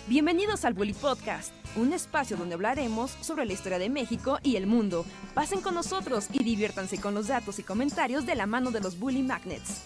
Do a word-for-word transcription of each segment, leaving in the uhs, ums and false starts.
Bienvenidos al Bully Podcast, un espacio donde hablaremos sobre la historia de México y el mundo. Pasen con nosotros y diviértanse con los datos y comentarios de la mano de los Bully Magnets.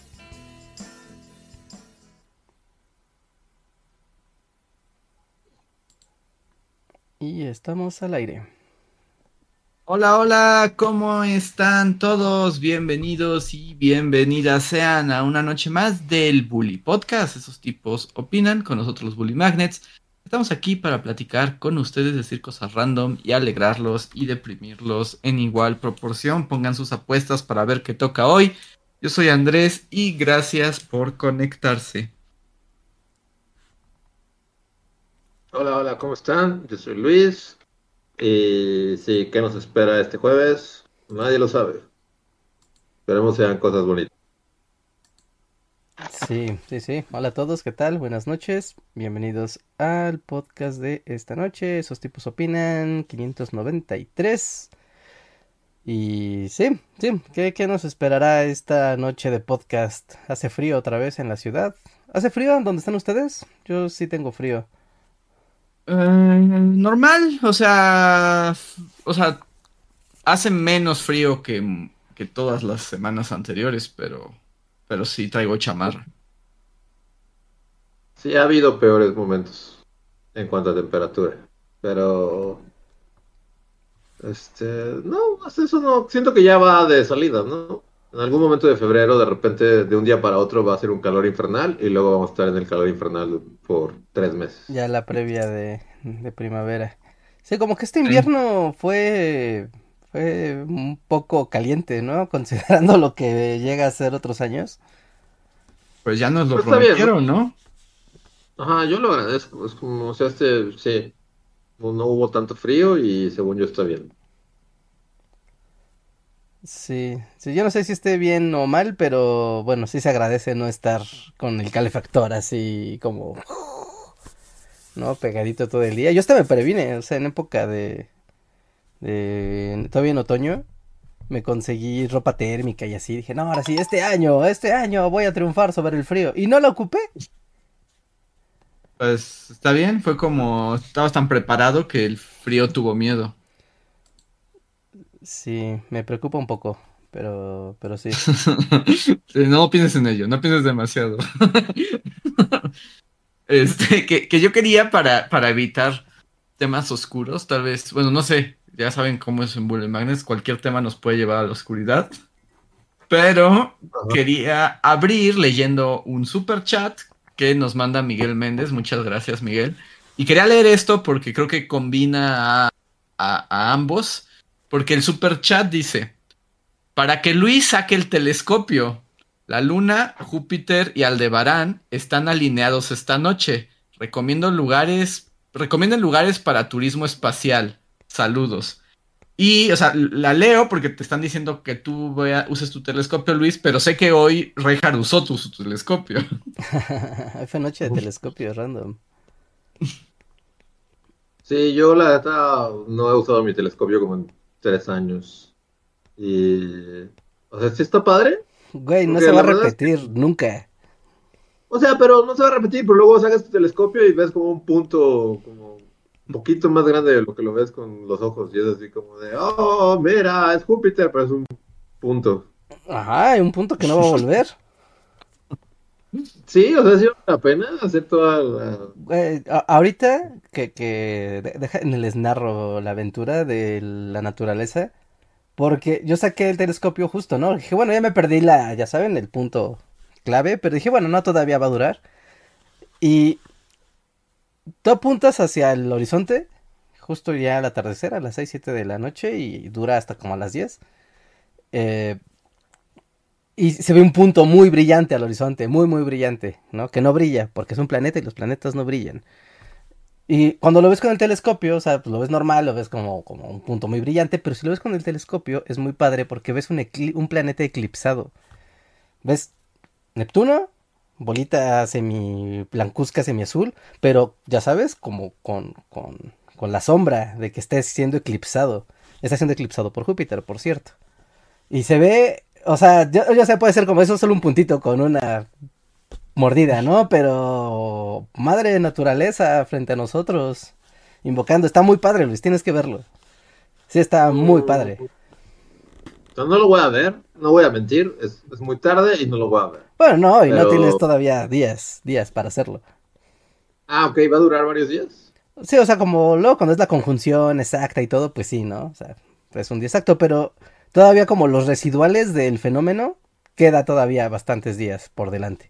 Y estamos al aire. Hola, hola, ¿cómo están todos? Bienvenidos y bienvenidas sean a una noche más del Bully Podcast. Esos tipos opinan con nosotros los Bully Magnets. Estamos aquí para platicar con ustedes, decir cosas random y alegrarlos y deprimirlos en igual proporción. Pongan sus apuestas para ver qué toca hoy. Yo soy Andrés y gracias por conectarse. Hola, hola, ¿cómo están? Yo soy Luis. Y sí, ¿qué nos espera este jueves? Nadie lo sabe. Esperemos sean cosas bonitas. Sí, sí, sí. Hola a todos, ¿qué tal? Buenas noches. Bienvenidos al podcast de esta noche. Esos tipos opinan. quinientos noventa y tres. Y sí, sí. ¿Qué, qué nos esperará esta noche de podcast? ¿Hace frío otra vez en la ciudad? ¿Hace frío? ¿Dónde están ustedes? Yo sí tengo frío. Eh, normal, o sea, o sea, hace menos frío que, que todas las semanas anteriores, pero, pero sí traigo chamarra. Sí, ha habido peores momentos en cuanto a temperatura. Pero, este, no, hasta eso no. Siento que ya va de salida, ¿no? En algún momento de febrero, de repente, de un día para otro, va a ser un calor infernal y luego vamos a estar en el calor infernal por tres meses. Ya la previa de, de primavera. Sí, como que este Sí. invierno fue, fue un poco caliente, ¿no? Considerando lo que llega a ser otros años. Pues ya nos lo Pues está bien, ¿no? prometieron, ¿no? Ajá, yo lo agradezco. Es como, o sea, este, sí, no no hubo tanto frío y según yo está bien. Sí, sí, yo no sé si esté bien o mal, pero bueno, sí se agradece no estar con el calefactor así como, ¿no? Pegadito todo el día. Yo hasta me previne, o sea, en época de, de, todavía en otoño, me conseguí ropa térmica y así. Dije, no, ahora sí, este año, este año voy a triunfar sobre el frío. Y no lo ocupé. Pues está bien, fue como estabas tan preparado que el frío tuvo miedo. Sí, me preocupa un poco, pero, pero sí. Sí, no pienses en ello, no pienses demasiado. Este, que, que yo quería para, para evitar temas oscuros, tal vez, bueno, no sé, ya saben cómo es en Bullet Magnets, cualquier tema nos puede llevar a la oscuridad, pero Ajá. quería abrir leyendo un super chat que nos manda Miguel Méndez, muchas gracias Miguel, y quería leer esto porque creo que combina a, a, a ambos, porque el super chat dice, para que Luis saque el telescopio, la Luna, Júpiter y Aldebarán están alineados esta noche. Recomiendo lugares, recomienden lugares para turismo espacial. Saludos. Y, o sea, la leo porque te están diciendo que tú vea- uses tu telescopio, Luis, pero sé que hoy Reinhard usó tu, su telescopio. Fue noche de telescopio random. Sí, yo la neta no he usado mi telescopio como en tres años. Y, o sea, sí está padre, Güey, no se porque va a la verdad es que, repetir nunca. o sea, pero no se va a repetir, pero luego sacas tu telescopio y ves como un punto, como un poquito más grande de lo que lo ves con los ojos. Y es así como de, oh, mira, es Júpiter, pero es un punto. Ajá, hay un punto que no va a volver. Sí, o sea, sí vale la pena hacer toda la... Güey, a- ahorita que, que de- dejen les narro la aventura de la naturaleza, porque yo saqué el telescopio justo, ¿no? Dije, bueno, ya me perdí la, ya saben, el punto clave, pero dije, bueno, no, todavía va a durar. Y tú apuntas hacia el horizonte, justo ya al atardecer, a las seis siete de la noche, y dura hasta como a las diez. Eh, y se ve un punto muy brillante al horizonte, muy, muy brillante, ¿no? Que no brilla, porque es un planeta y los planetas no brillan. Y cuando lo ves con el telescopio, o sea, pues lo ves normal, lo ves como, como un punto muy brillante, pero si lo ves con el telescopio es muy padre porque ves un, ecli- un planeta eclipsado. Ves Neptuno, bolita semi blancuzca, semi azul, pero ya sabes, como con, con, con la sombra de que esté siendo eclipsado. Está siendo eclipsado por Júpiter, por cierto. Y se ve, o sea, ya, ya se puede ser como eso, solo un puntito con una mordida, ¿no? Pero madre naturaleza frente a nosotros, invocando. Está muy padre, Luis, tienes que verlo. Sí, está muy padre. O sea, no lo voy a ver, no voy a mentir, es, es muy tarde y no lo voy a ver. Bueno, no, y no Pero- tienes todavía días, días para hacerlo. Ah, ok, va a durar varios días. Sí, o sea, como luego cuando es la conjunción exacta y todo, pues sí, ¿no? O sea, es un día exacto, pero todavía como los residuales del fenómeno, queda todavía bastantes días por delante.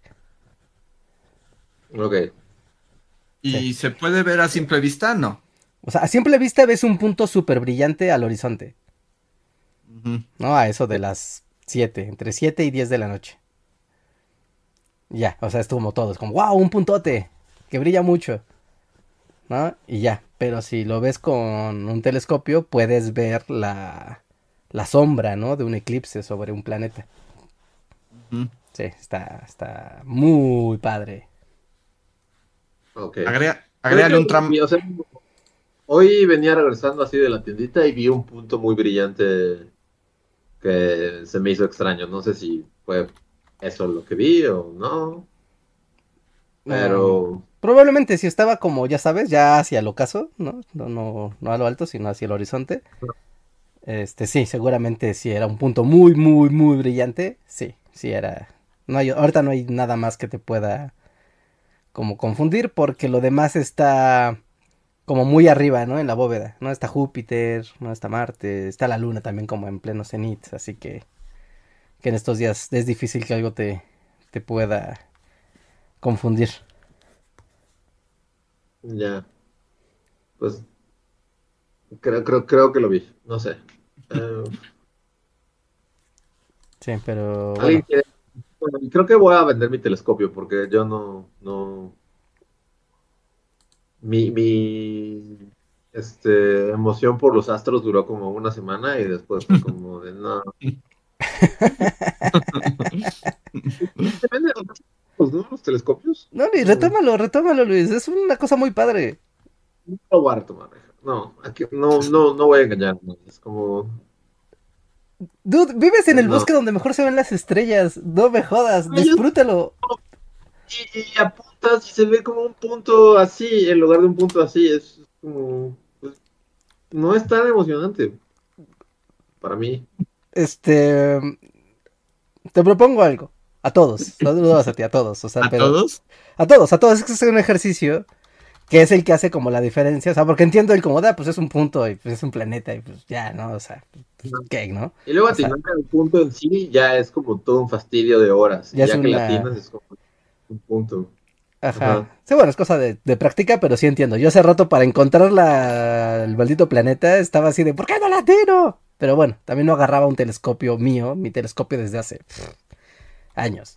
Ok. ¿Y Sí. se puede ver a simple vista? No. O sea, a simple vista ves un punto súper brillante al horizonte, Ujú. ¿no? A eso de las siete, entre siete y diez de la noche. Ya, o sea, es como todo, es como, wow, un puntote, que brilla mucho, ¿no? Y ya, pero si lo ves con un telescopio, puedes ver la, la sombra, ¿no? De un eclipse sobre un planeta. Ujú. Sí, está, está muy padre. Ok. Agrega- Creo agrégale que un tram. vi, o sea, hoy venía regresando así de la tiendita y vi un punto muy brillante que se me hizo extraño. No sé si fue eso lo que vi o no, Um, pero probablemente si estaba como, ya sabes, ya hacia el ocaso, ¿no? No, no, no a lo alto, sino hacia el horizonte. Este, sí, seguramente si era un punto muy, muy, muy brillante. Sí, sí era. No hay, ahorita no hay nada más que te pueda como confundir porque lo demás está como muy arriba, ¿no? En la bóveda, ¿no? Está Júpiter, no está Marte, está la Luna también como en pleno cenit, así que, que en estos días es difícil que algo te, te pueda confundir. ya, pues creo, creo, creo que lo vi. No sé. Eh, Sí, pero alguien bueno. quiere. Bueno, y creo que voy a vender mi telescopio porque yo no, no, mi, mi, este, emoción por los astros duró como una semana y después fue como de no. ¿Se venden los, ¿no? Los telescopios? No, Luis, No, retómalo, retómalo, Luis. Es una cosa muy padre. no lo voy a retomar. No, aquí, no, no, no voy a engañar. No, es como, Dude, vives en el no. bosque donde mejor se ven las estrellas. No me jodas, Ay, yo- disfrútalo. Y, y apuntas y se ve como un punto así en lugar de un punto así. Es como, pues, no es tan emocionante para mí. Este, te propongo algo. A todos, no dudas a ti, a todos, o sea, ¿A pero todos? a todos, a todos, es que es un ejercicio que es el que hace como la diferencia, o sea, porque entiendo el como, da, pues es un punto y pues es un planeta y pues ya, ¿no? O sea, pues, ¿qué, no? Y luego O sea, atinar al punto en sí ya es como todo un fastidio de horas. ya Y es ya que latinas una, es como un punto. ajá. Ajá. Sí, bueno, es cosa de, de práctica, pero sí entiendo. Yo hace rato para encontrar la, el maldito planeta estaba así de, ¿por qué no latino? Pero bueno, también no agarraba un telescopio mío, mi telescopio desde hace pff, años.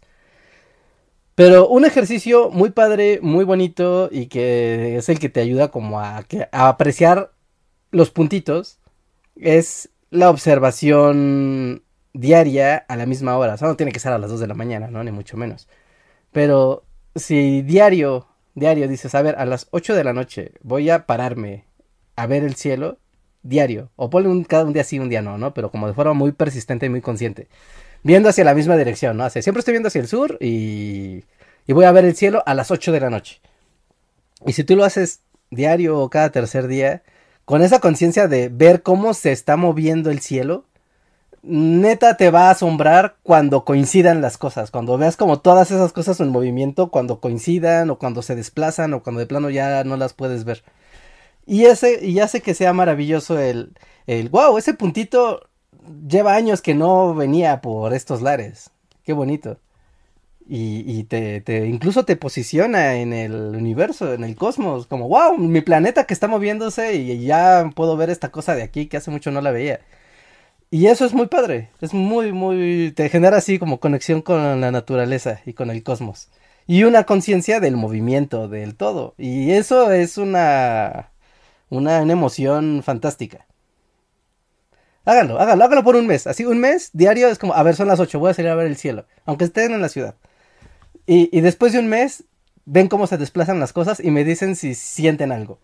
Pero un ejercicio muy padre, muy bonito y que es el que te ayuda como a, que- a apreciar los puntitos es la observación diaria a la misma hora. O sea, no tiene que ser a las dos de la mañana, ¿no? Ni mucho menos. Pero si diario, diario dices, a ver, a las ocho de la noche voy a pararme a ver el cielo, diario, o ponle un, cada un día sí, un día no, ¿no? Pero como de forma muy persistente y muy consciente, viendo hacia la misma dirección, ¿no? O sea, siempre estoy viendo hacia el sur y, y voy a ver el cielo a las ocho de la noche. Y si tú lo haces diario o cada tercer día, con esa conciencia de ver cómo se está moviendo el cielo, neta te va a asombrar cuando coincidan las cosas, cuando veas como todas esas cosas en movimiento, cuando coincidan o cuando se desplazan o cuando de plano ya no las puedes ver. Y ese y hace que sea maravilloso el el wow, ese puntito lleva años que no venía por estos lares. Qué bonito. Y, y te, te incluso te posiciona en el universo, en el cosmos, como wow, mi planeta que está moviéndose y ya puedo ver esta cosa de aquí que hace mucho no la veía. Y eso es muy padre, es muy, muy, te genera así como conexión con la naturaleza y con el cosmos. Y una conciencia del movimiento, del todo. Y eso es una, una, una emoción fantástica. Háganlo, háganlo, háganlo por un mes. Así un mes diario es como, a ver, son las ocho, voy a salir a ver el cielo. Aunque estén en la ciudad. Y, y después de un mes, ven cómo se desplazan las cosas y me dicen si sienten algo.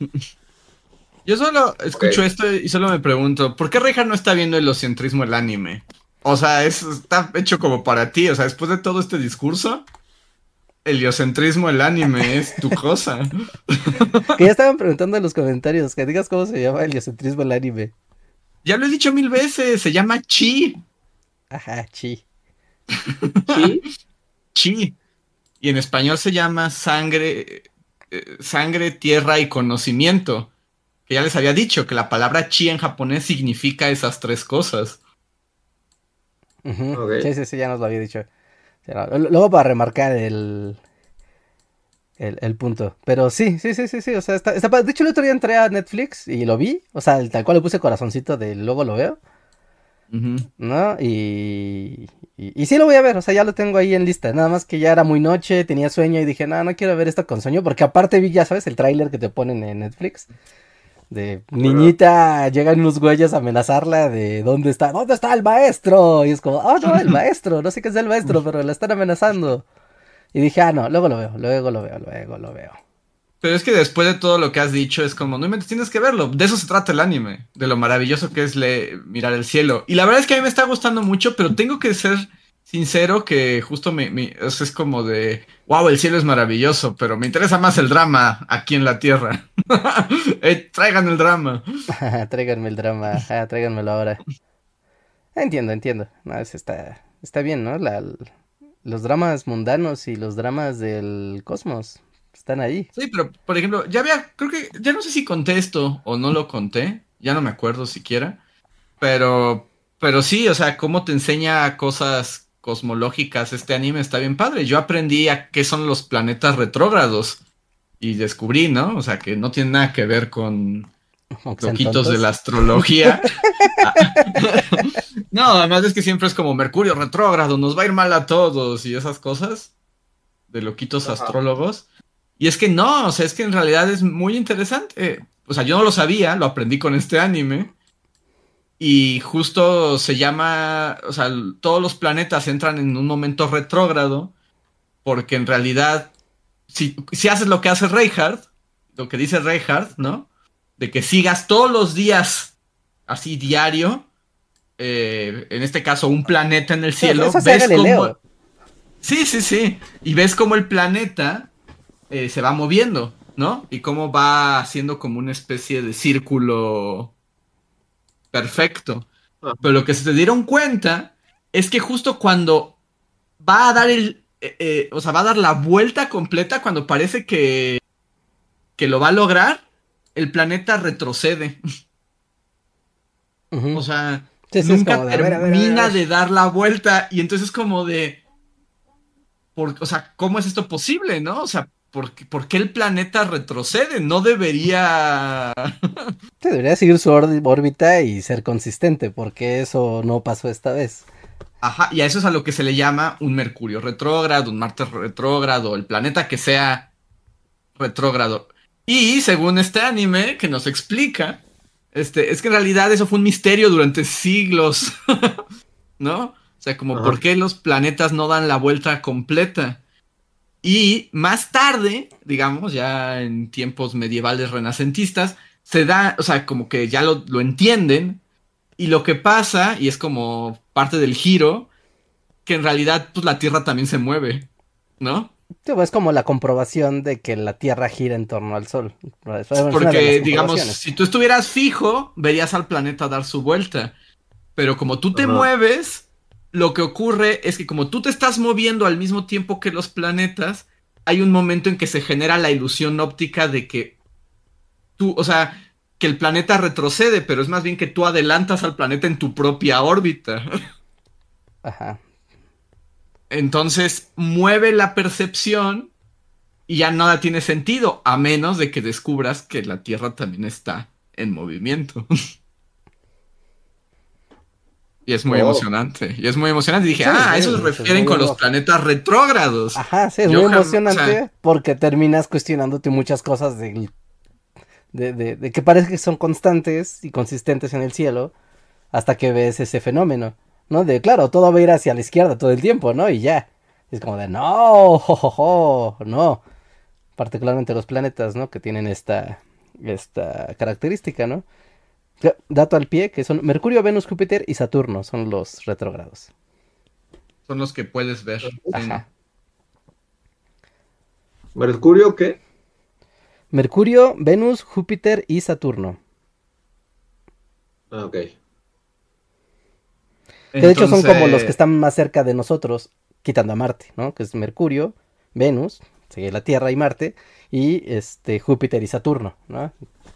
Yo solo escucho Ok. esto y solo me pregunto, ¿por qué Reija no está viendo el egocentrismo del anime? O sea, es, está hecho como para ti, o sea, después de todo este discurso, heliocentrismo, el anime es tu cosa. Que ya estaban preguntando en los comentarios, que digas cómo se llama el heliocentrismo el anime. Ya lo he dicho mil veces, se llama chi. Ajá, chi. ¿Sí? Chi. Y en español se llama sangre, eh, sangre, tierra y conocimiento. Que ya les había dicho que la palabra chi en japonés significa esas tres cosas. Ujú. Ok. Sí, sí, sí, ya nos lo había dicho. Sí, no, l- Luego para remarcar el, el, el punto. Pero sí, sí, sí, sí, sí. O sea, está, está pa- de hecho, el otro día entré a Netflix y lo vi. O sea, el- tal cual le puse corazoncito de luego lo veo. Ujú. ¿No? Y, y, y sí lo voy a ver, o sea, ya lo tengo ahí en lista. Nada más que ya era muy noche, tenía sueño y dije, no, no quiero ver esto con sueño. Porque aparte vi, ya sabes, el tráiler que te ponen en Netflix. De niñita, llegan unos güeyes a amenazarla de dónde está, ¿dónde está el maestro? Y es como, oh no, el maestro, no sé qué es el maestro, pero la están amenazando. Y dije, ah, no, luego lo veo, luego lo veo, luego lo veo. Pero es que después de todo lo que has dicho es como, no inventes, tienes que verlo. De eso se trata el anime, de lo maravilloso que es le mirar el cielo. Y la verdad es que a mí me está gustando mucho, pero tengo que ser sincero que justo me, me- o sea, es como de, wow, el cielo es maravilloso, pero me interesa más el drama aquí en la tierra. Eh, traigan el drama. Tráiganme el drama, ajá, tráiganmelo ahora. Entiendo, entiendo. No, es- está, está bien, ¿no? La, los dramas mundanos y los dramas del cosmos están ahí. Sí, pero por ejemplo, ya había, creo que, ya no sé si conté esto o no lo conté, ya no me acuerdo siquiera. Pero, pero sí, o sea, cómo te enseña cosas cosmológicas este anime está bien padre. Yo aprendí a qué son los planetas retrógrados y descubrí, ¿no? O sea, que no tiene nada que ver con Aunque sean loquitos de tontos. la astrología. Ah, no, además es que siempre es como Mercurio retrógrado, nos va a ir mal a todos y esas cosas de loquitos Ajá. astrólogos. Y es que no, o sea, es que en realidad es muy interesante. O sea, yo no lo sabía, lo aprendí con este anime. Y justo se llama, o sea, l- todos los planetas entran en un momento retrógrado, porque en realidad, si, si haces lo que hace Reinhardt, lo que dice Reinhardt, ¿no? De que sigas todos los días, así diario, eh, en este caso un planeta en el Eso, cielo, eso hacía ves cómo... Galileo. Sí, sí, sí. Y ves cómo el planeta eh, se va moviendo, ¿no? Y cómo va haciendo como una especie de círculo perfecto. Ah, Pero lo que se dieron cuenta es que justo cuando va a dar el, eh, eh, o sea, va a dar la vuelta completa cuando parece que, que lo va a lograr, el planeta retrocede. Ujú. O sea, Sí, sí, es como nunca de, a ver, a ver, a ver, a termina ver. de dar la vuelta y entonces es como de, por, o sea, ¿cómo es esto posible, no? O sea, ¿por, qué- por qué el planeta retrocede? No debería... Sí, debería seguir su or- órbita y ser consistente, porque eso no pasó esta vez. Ajá, y a eso es a lo que se le llama un Mercurio retrógrado, un Marte retrógrado, el planeta que sea retrógrado. Y según este anime que nos explica, este, es que en realidad eso fue un misterio durante siglos, ¿no? O sea, como ajá. por qué los planetas no dan la vuelta completa. Y más tarde, digamos, ya en tiempos medievales renacentistas, se da, o sea, como que ya lo, lo entienden. Y lo que pasa, y es como parte del giro, que en realidad pues la Tierra también se mueve, ¿no? Sí, pues, es como la comprobación de que la Tierra gira en torno al Sol. Es una de las Porque, digamos, comprobaciones. si tú estuvieras fijo, verías al planeta dar su vuelta. Pero como tú te Ajá. mueves, lo que ocurre es que como tú te estás moviendo al mismo tiempo que los planetas, hay un momento en que se genera la ilusión óptica de que tú, o sea, que el planeta retrocede, pero es más bien que tú adelantas al planeta en tu propia órbita. Ajá. Entonces mueve la percepción y ya nada tiene sentido, a menos de que descubras que la Tierra también está en movimiento. Y es muy Oh. emocionante. Y es muy emocionante. Y dije, Sí, ah, a sí, eso se es refieren muy con los loco. planetas retrógrados. Ajá, sí, es Yo muy jamás, o sea, emocionante porque terminas cuestionándote muchas cosas del- de, de, de que parece que son constantes y consistentes en el cielo hasta que ves ese fenómeno, ¿no? De, claro, todo va a ir hacia la izquierda todo el tiempo, ¿no? Y ya. Es como de, no, jo, jo, jo, no. Particularmente los planetas, ¿no? Que tienen esta, esta característica, ¿no? Ya, dato al pie, que son Mercurio, Venus, Júpiter y Saturno, son los retrógrados. son los que puedes ver. Sí, ¿no? Ajá. ¿Mercurio qué? Mercurio, Venus, Júpiter y Saturno. Ah, ok. Que de hecho son como los Entonces, que están más cerca de nosotros, quitando a Marte, ¿no? Que es Mercurio, Venus, sigue la Tierra y Marte, y este Júpiter y Saturno, ¿no?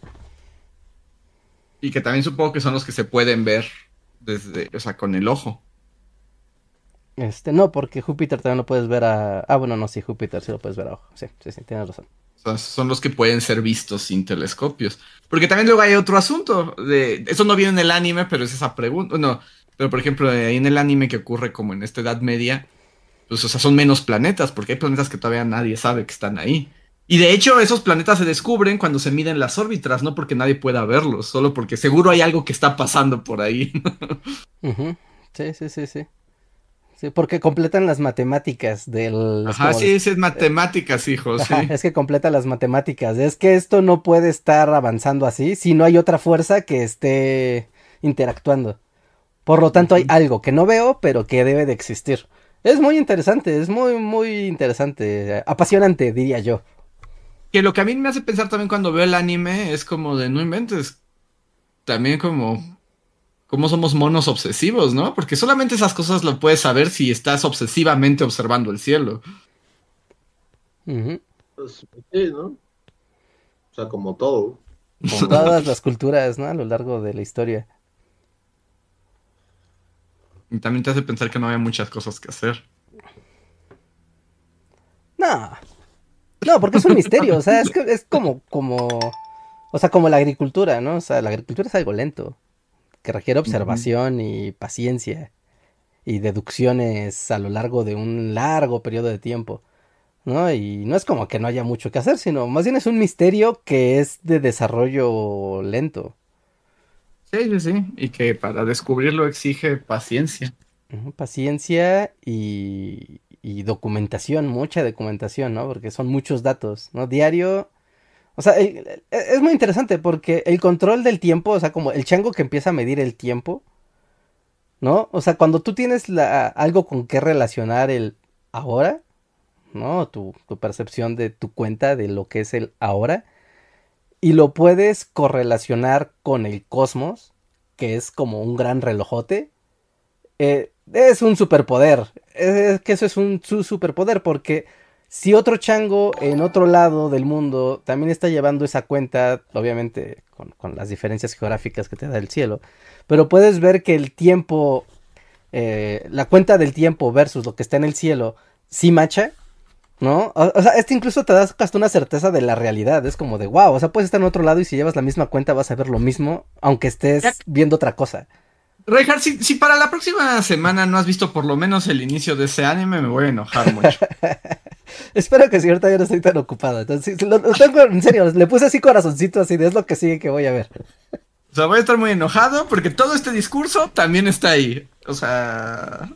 y que también supongo que son los que se pueden ver desde, o sea, con el ojo. Este, no, porque Júpiter también lo puedes ver a... Ah, bueno, no, sí, Júpiter sí lo puedes ver a ojo. Sí, sí, sí, tienes razón. O sea, son los que pueden ser vistos sin telescopios. Porque también luego hay otro asunto. De, eso no viene en el anime, pero es esa pregunta. No, pero por ejemplo, ahí en el anime que ocurre como en esta Edad Media, pues, o sea, son menos planetas, porque hay planetas que todavía nadie sabe que están ahí. Y de hecho, esos planetas se descubren cuando se miden las órbitas, no porque nadie pueda verlos, solo porque seguro hay algo que está pasando por ahí. Ujú. Sí, sí, sí, sí. Sí, porque completan las matemáticas del... Es Ajá, como... sí, es es matemáticas, hijo, Ajá, sí. es que completa las matemáticas. Es que esto no puede estar avanzando así si no hay otra fuerza que esté interactuando. Por lo tanto, hay Ujú. algo que no veo, pero que debe de existir. Es muy interesante, es muy, muy interesante. Apasionante, diría yo. Que lo que a mí me hace pensar también cuando veo el anime es como de no inventes. También como, como somos monos obsesivos, ¿no? Porque solamente esas cosas lo puedes saber si estás obsesivamente observando el cielo. Ujú. Pues, sí, ¿no? O sea, como todo. Como todas las culturas, ¿no? A lo largo de la historia. Y también te hace pensar que no hay muchas cosas que hacer. No, no, porque es un misterio. O sea, es que es como, como, o sea, como la agricultura, ¿no? O sea, la agricultura es algo lento, que requiere Ujú. observación y paciencia y deducciones a lo largo de un largo periodo de tiempo, ¿no? Y no es como que no haya mucho que hacer, sino más bien es un misterio que es de desarrollo lento. Sí, sí, sí. Y que para descubrirlo exige paciencia. Ujú, paciencia y, y documentación, mucha documentación, ¿no? Porque son muchos datos, ¿no? Diario. O sea, el- el- es muy interesante porque el control del tiempo, o sea, como el chango que empieza a medir el tiempo, ¿no? O sea, cuando tú tienes la, algo con qué relacionar el ahora, ¿no? Tu, tu percepción de tu cuenta de lo que es el ahora, y lo puedes correlacionar con el cosmos, que es como un gran relojote, eh, es un superpoder. Es que eso es un su superpoder porque si otro chango en otro lado del mundo también está llevando esa cuenta, obviamente con, con las diferencias geográficas que te da el cielo, pero puedes ver que el tiempo, eh, la cuenta del tiempo versus lo que está en el cielo, sí macha, ¿no? O, o sea, este incluso te da hasta una certeza de la realidad, es como de wow, o sea, puedes estar en otro lado y si llevas la misma cuenta vas a ver lo mismo, aunque Ya, estés viendo otra cosa. Reinhardt, si, si para la próxima semana no has visto por lo menos el inicio de ese anime, me voy a enojar mucho. Espero que si ahorita ya no estoy tan ocupado. Entonces, sí, lo, lo tengo en serio, le puse así corazoncito así de es lo que sigue que voy a ver. O sea, voy a estar muy enojado porque todo este discurso también está ahí. O sea,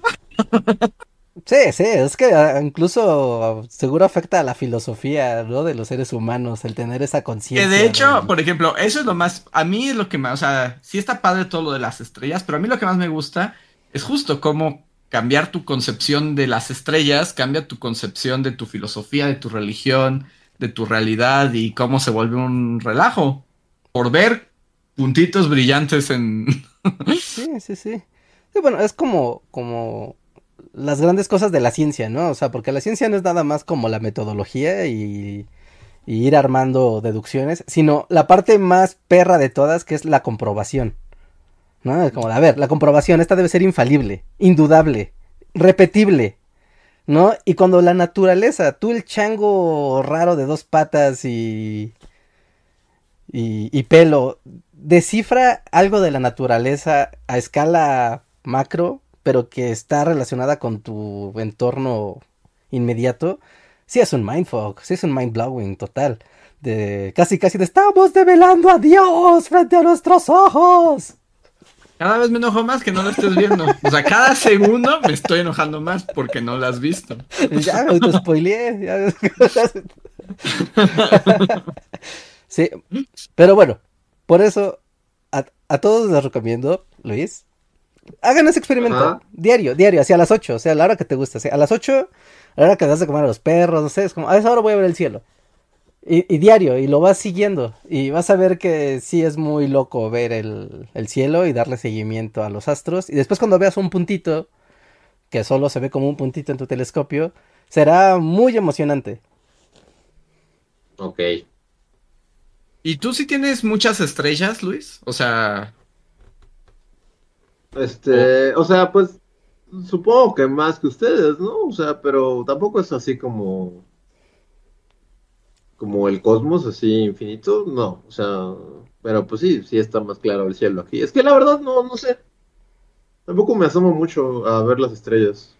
Sí, sí, es que ah, incluso ah, seguro afecta a la filosofía, ¿no? De los seres humanos, el tener esa que de conciencia hecho, del... por ejemplo, eso es lo más, a mí es lo que más, o sea, sí está padre todo lo de las estrellas, pero a mí lo que más me gusta es justo cómo cambiar tu concepción de las estrellas, cambia tu concepción de tu filosofía, de tu religión, de tu realidad y cómo se vuelve un relajo por ver puntitos brillantes en... Sí, sí, sí. Sí, bueno, es como, como las grandes cosas de la ciencia, ¿no? O sea, porque la ciencia no es nada más como la metodología y, y ir armando deducciones, sino la parte más perra de todas, que es la comprobación. ¿No? Es como, a ver, la comprobación, esta debe ser infalible, indudable, repetible, ¿no? Y cuando la naturaleza, tú el chango raro de dos patas y, y, y pelo, descifra algo de la naturaleza a escala macro, pero que está relacionada con tu entorno inmediato, sí es un mindfuck, sí es un mindblowing total. De casi casi de estamos develando a Dios frente a nuestros ojos. Cada vez me enojo más que no lo estés viendo. O sea, cada segundo me estoy enojando más porque no lo has visto. Ya me autospoileé. Ya... sí, pero bueno, por eso a, a todos les recomiendo, Luis, hagan ese experimento. Ajá. Diario, diario, hacia las ocho, o sea, a la hora que te gusta. O sea, a las ocho a la hora que das de comer a los perros, no sé, es como, a esa hora voy a ver el cielo. Y, y diario, y lo vas siguiendo, y vas a ver que sí es muy loco ver el, el cielo y darle seguimiento a los astros, y después cuando veas un puntito, que solo se ve como un puntito en tu telescopio, será muy emocionante. Ok. ¿Y tú sí tienes muchas estrellas, Luis? O sea, Este, o sea, pues supongo que más que ustedes, ¿no? O sea, pero tampoco es así como, como el cosmos, así infinito, no. O sea, pero pues sí, sí está más claro el cielo aquí. Es que la verdad no, no sé. Tampoco me asomo mucho a ver las estrellas.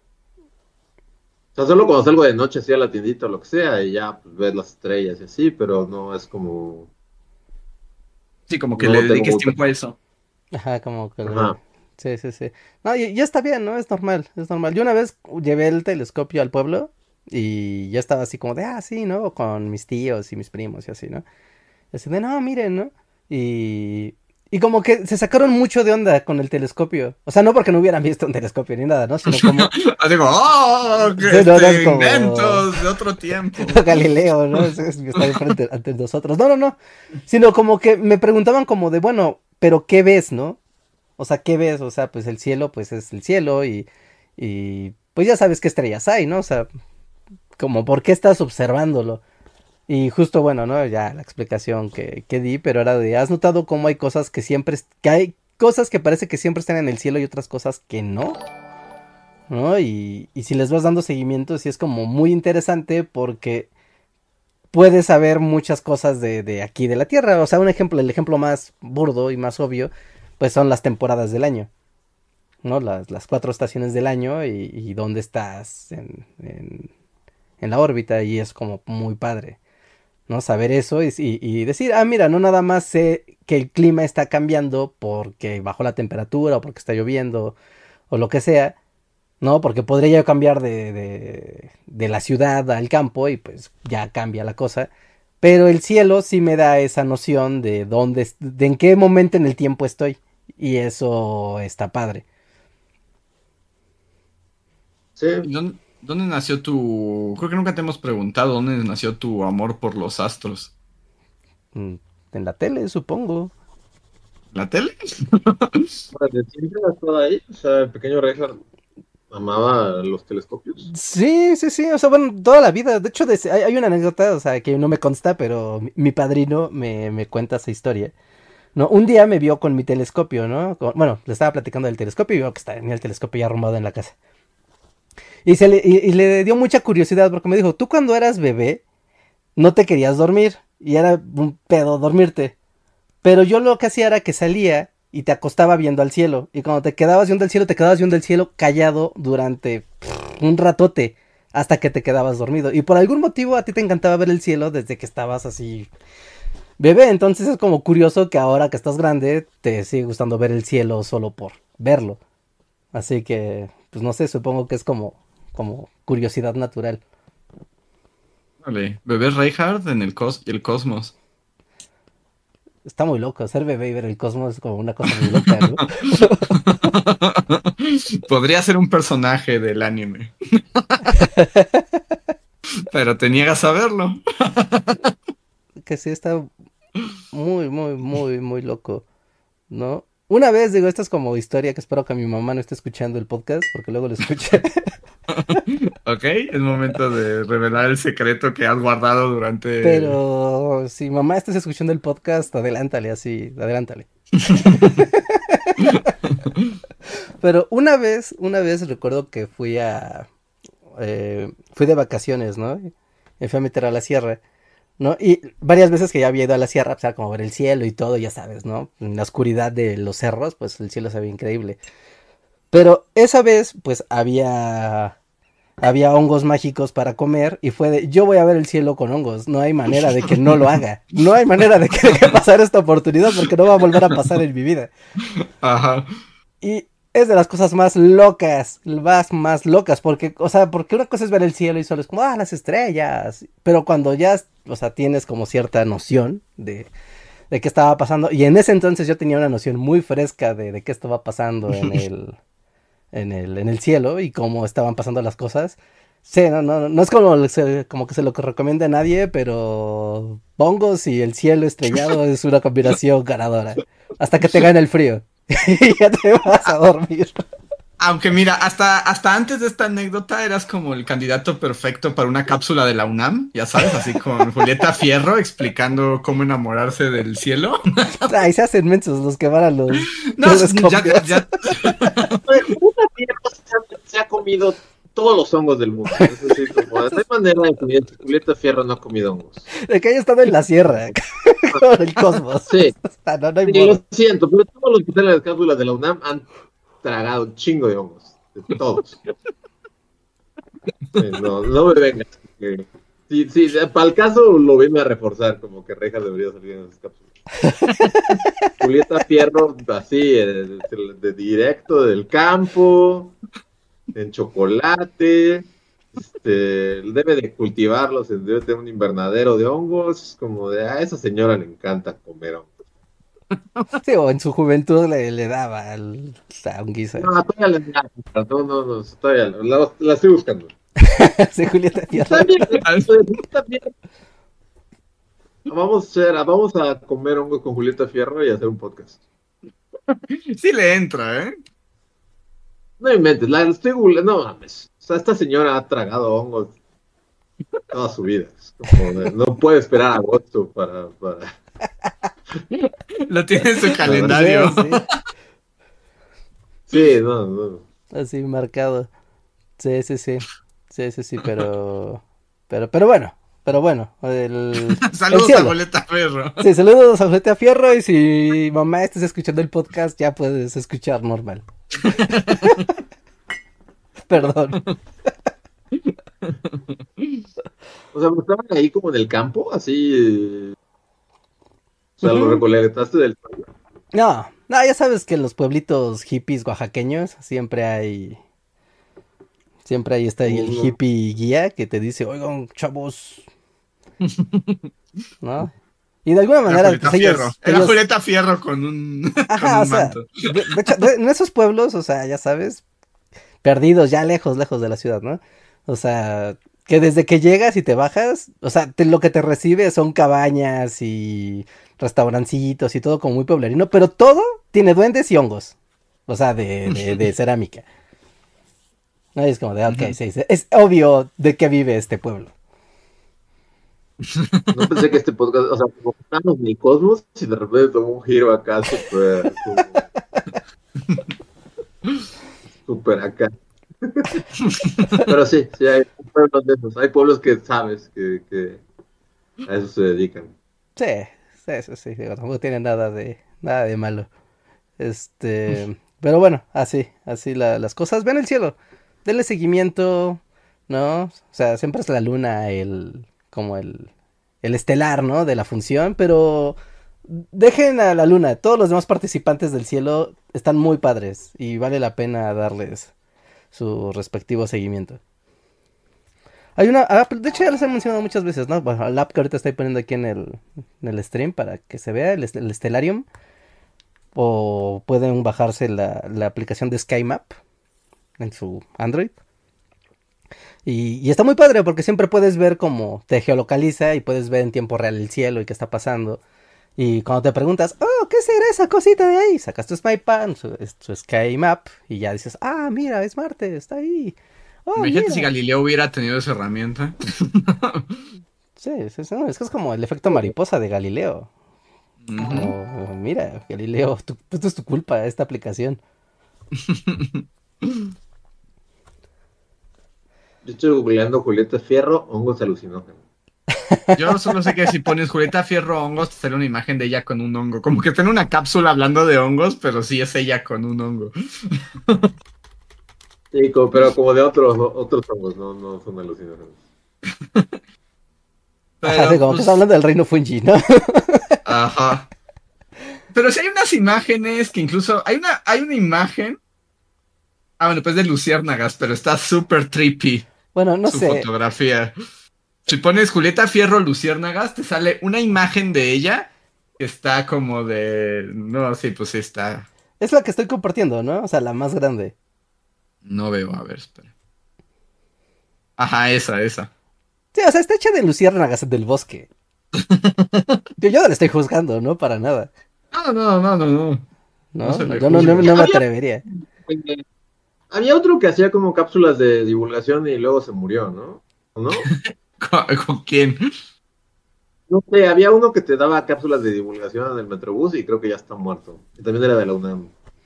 O sea, solo cuando salgo de noche así a la tiendita o lo que sea, y ya pues ves las estrellas y así, pero no es como, sí, como que no le lo tengo dediques muy tiempo a eso. Ajá, como que... le- Ajá. Sí, sí, sí. No, y ya está bien, ¿no? Es normal, es normal. Yo una vez llevé el telescopio al pueblo y ya estaba así como de, ah, sí, ¿no? Con mis tíos y mis primos y así, ¿no? Y así de, no, miren, ¿no? Y... Y como que se sacaron mucho de onda con el telescopio. O sea, no porque no hubieran visto un telescopio ni nada, ¿no? Sino como... Ah, digo, ¡oh! Sí, Que no, no, es este, como... inventos de otro tiempo. Galileo, ¿no? Es, es- está enfrente ante nosotros. No, no, no. Sino como que me preguntaban como de, bueno, pero ¿qué ves, no? O sea, ¿qué ves? O sea, pues el cielo, pues es el cielo y, y pues ya sabes qué estrellas hay, ¿no? O sea, como por qué estás observándolo. Y justo, bueno, ¿no? Ya la explicación que, que di, pero era de, ¿has notado cómo hay cosas que siempre, est- que hay cosas que parece que siempre están en el cielo y otras cosas que no? ¿No? Y, y si les vas dando seguimiento, sí es como muy interesante porque puedes saber muchas cosas de, de aquí de la Tierra. O sea, un ejemplo, el ejemplo más burdo y más obvio, pues son las temporadas del año. ¿No? Las, las cuatro estaciones del año y, y dónde estás en, en, en la órbita y es como muy padre, ¿no? Saber eso y, y, y decir, ah, mira, no nada más sé que el clima está cambiando porque bajó la temperatura o porque está lloviendo o lo que sea, ¿no? Porque podría yo cambiar de, de, de la ciudad al campo y pues ya cambia la cosa. Pero el cielo sí me da esa noción de dónde, es- de en qué momento en el tiempo estoy. Y eso está padre. Sí. ¿Y dónde, dónde nació tu... Creo que nunca te hemos preguntado dónde nació tu amor por los astros. Mm, En la tele, supongo. ¿La tele? Bueno, de siempre ha estado ahí. O sea, el pequeño Reinhardt amaba los telescopios. Sí, sí, sí, o sea, bueno, toda la vida. De hecho, des- hay, hay una anécdota, o sea, que no me consta, pero mi, mi padrino me, me cuenta esa historia. No, un día me vio con mi telescopio, ¿no? Con- bueno, le estaba platicando del telescopio y vio que está- tenía el telescopio ya arrumbado en la casa. Y, se le, y, y le dio mucha curiosidad porque me dijo, tú cuando eras bebé no te querías dormir y era un pedo dormirte. Pero yo lo que hacía era que salía y te acostaba viendo al cielo. Y cuando te quedabas viendo al cielo, te quedabas viendo el cielo callado durante pff, un ratote hasta que te quedabas dormido. Y por algún motivo a ti te encantaba ver el cielo desde que estabas así bebé. Entonces es como curioso que ahora que estás grande te sigue gustando ver el cielo solo por verlo. Así que, pues no sé, supongo que es como, como curiosidad natural. Vale, bebé Reinhardt en el, cos el cosmos. Está muy loco, ser bebé y ver el cosmos es como una cosa muy loca, ¿no? Podría ser un personaje del anime, pero te niegas a verlo. Que sí está muy, muy, muy, muy loco, ¿no? Una vez, digo, esta es como historia que espero que mi mamá no esté escuchando el podcast, porque luego lo escuché. Ok, es momento de revelar el secreto que has guardado durante... Pero si mamá estás escuchando el podcast, adelántale así, adelántale. Pero una vez, una vez recuerdo que fui a, eh, fui de vacaciones, ¿no? Me fui a meter a la sierra, ¿no? Y varias veces que ya había ido a la sierra, o sea, como ver el cielo y todo, ya sabes, ¿no? En la oscuridad de los cerros, pues el cielo se veía increíble. Pero esa vez, pues había, había hongos mágicos para comer y fue de, yo voy a ver el cielo con hongos, no hay manera de que no lo haga, no hay manera de que deje pasar esta oportunidad porque no va a volver a pasar en mi vida. Ajá. Y es de las cosas más locas, más, más locas, porque, o sea, porque una cosa es ver el cielo y solo es como, ah, las estrellas, pero cuando ya, o sea, tienes como cierta noción de, de qué estaba pasando, y en ese entonces yo tenía una noción muy fresca de, de qué estaba pasando en el, en el, en el cielo y cómo estaban pasando las cosas, Sí, no, no, no es como, se- como que se lo recomienda a nadie, pero hongos y el cielo estrellado es una combinación ganadora. Hasta que te gane el frío. Y ya te vas a dormir. Aunque mira, hasta, hasta antes de esta anécdota eras como el candidato perfecto para una cápsula de la UNAM, ya sabes, así con Julieta Fierro explicando cómo enamorarse del cielo. Ahí se hacen mensos los que van a los No, ya, telescopios. ya, Una tierra se ha, se ha comido todos los hongos del mundo. Es así como, no hay manera de que Julieta Fierro no ha comido hongos. De que haya estado en la sierra, con el cosmos. Sí, O sea, no, no hay sí, modo. lo siento, pero todos los que están en las cápsulas de la UNAM han tragado un chingo de hongos. De todos. Sí, no, no me vengas. que- Sí, sí, para el caso lo viene a reforzar, como que Rejas debería salir en esas cápsulas. Julieta Fierro, así, de, de- de directo del campo, en chocolate, este, debe de cultivarlos, debe tener un invernadero de hongos, como de, a esa señora le encanta comer hongos. Sí, o en su juventud le, le daba al a un guisa. No, todavía le encanta, no, no, no, todavía la, la estoy buscando. Sí, Julieta Fierro. Está bien, está bien. Vamos a, hacer, vamos a comer hongos con Julieta Fierro y hacer un podcast. sí le entra, ¿eh? No inventes, la estoy googleando, no mames. O sea, esta señora ha tragado hongos toda su vida. Es como de, no puede esperar a agosto para, para... Lo tiene en su calendario. Sí, sí, Sí, no, no. así marcado. Sí, sí, sí. Sí, sí, sí, pero. Pero, pero bueno. Pero bueno. El, el Saludos a cielo. Julieta Fierro. Sí, saludos a Julieta Fierro. Y si mamá estás escuchando el podcast, ya puedes escuchar normal. Perdón. O sea, pero estaban ahí como en el campo, así. eh, O sea, lo Ujú. recolectaste del. No, no, ya sabes que en los pueblitos hippies oaxaqueños siempre hay. Siempre ahí está ahí el Uno. hippie guía que te dice, oigan, chavos, ¿no? Y de alguna Era manera, Julieta pues ellos, Fierro. Era ellos- Julieta Fierro con un, con ajá, o un sea, manto. de, de hecho, de- en esos pueblos, o sea, ya sabes, perdidos, ya lejos, lejos de la ciudad, ¿no? O sea, que desde que llegas y te bajas, o sea, te- lo que te recibe son cabañas y restaurancitos y todo como muy pueblerino, pero todo tiene duendes y hongos, o sea, de, de, de cerámica. No, y es como de, ok, Ujú. sí, sí, es obvio de qué vive este pueblo. No pensé que este podcast, o sea, como que estábamos en el cosmos y de repente tomó un giro acá súper, como, súper acá. Pero sí, sí, hay pueblos de esos. Hay pueblos que sabes que, que a eso se dedican. Sí, sí, sí, sí, digo, tampoco tiene nada de, nada de malo. Este, pero bueno, así, así la- las cosas. Ven el cielo, denle seguimiento, ¿no? O sea, siempre es la luna el, como el, el estelar, ¿no? De la función, pero dejen a la luna. Todos los demás participantes del cielo están muy padres y vale la pena darles su respectivo seguimiento. Hay una app, de hecho ya les he mencionado muchas veces, ¿no? Bueno, la app que ahorita estoy poniendo aquí en el, en el stream para que se vea, el, est- el Stellarium. O pueden bajarse la, la aplicación de SkyMap en su Android. Y, y está muy padre porque siempre puedes ver cómo te geolocaliza y puedes ver en tiempo real el cielo y qué está pasando. Y cuando te preguntas, oh, ¿qué será esa cosita de ahí? Sacas tu SkyPan, su, su SkyMap y ya dices, ah, mira, es Marte, está ahí. Oh, Imagínate si mira. Galileo hubiera tenido esa herramienta. Sí, sí, sí, no, es que es como el efecto mariposa de Galileo. Ujú. Como, mira, Galileo, tu- esto es tu culpa, esta aplicación. Yo estoy googleando Julieta Fierro, hongos alucinógenos. Yo solo sé que si pones Julieta Fierro hongos, te sale una imagen de ella con un hongo. Como que tiene una cápsula hablando de hongos, pero sí es ella con un hongo. Sí, como- pero como de otros, otros hongos, no, no son alucinógenos. Ajá, sí, Pero, como que pues, está hablando del reino Fungi, ¿no? ajá. Pero sí hay unas imágenes que incluso. Hay una, hay una imagen. Ah, bueno, pues de luciérnagas, pero está súper trippy Bueno, no su sé. fotografía. Si pones Julieta Fierro luciérnagas, te sale una imagen de ella que está como de. No, sí, pues sí está. Es la que estoy compartiendo, ¿no? O sea, la más grande. No veo, a ver, espera. Ajá, esa, esa. Sí, o sea, está hecha de luciérnagas del bosque. Yo, yo no le estoy juzgando, ¿no? Para nada. No, no, no, no, no. No No, se no, le yo no, no, juzga. no me Había, atrevería. había otro que hacía como cápsulas de divulgación y luego se murió, ¿no? ¿O no? ¿Con, con quién? No sé, había uno que te daba cápsulas de divulgación en el Metrobús y creo que ya está muerto. Y también era de la UNAM.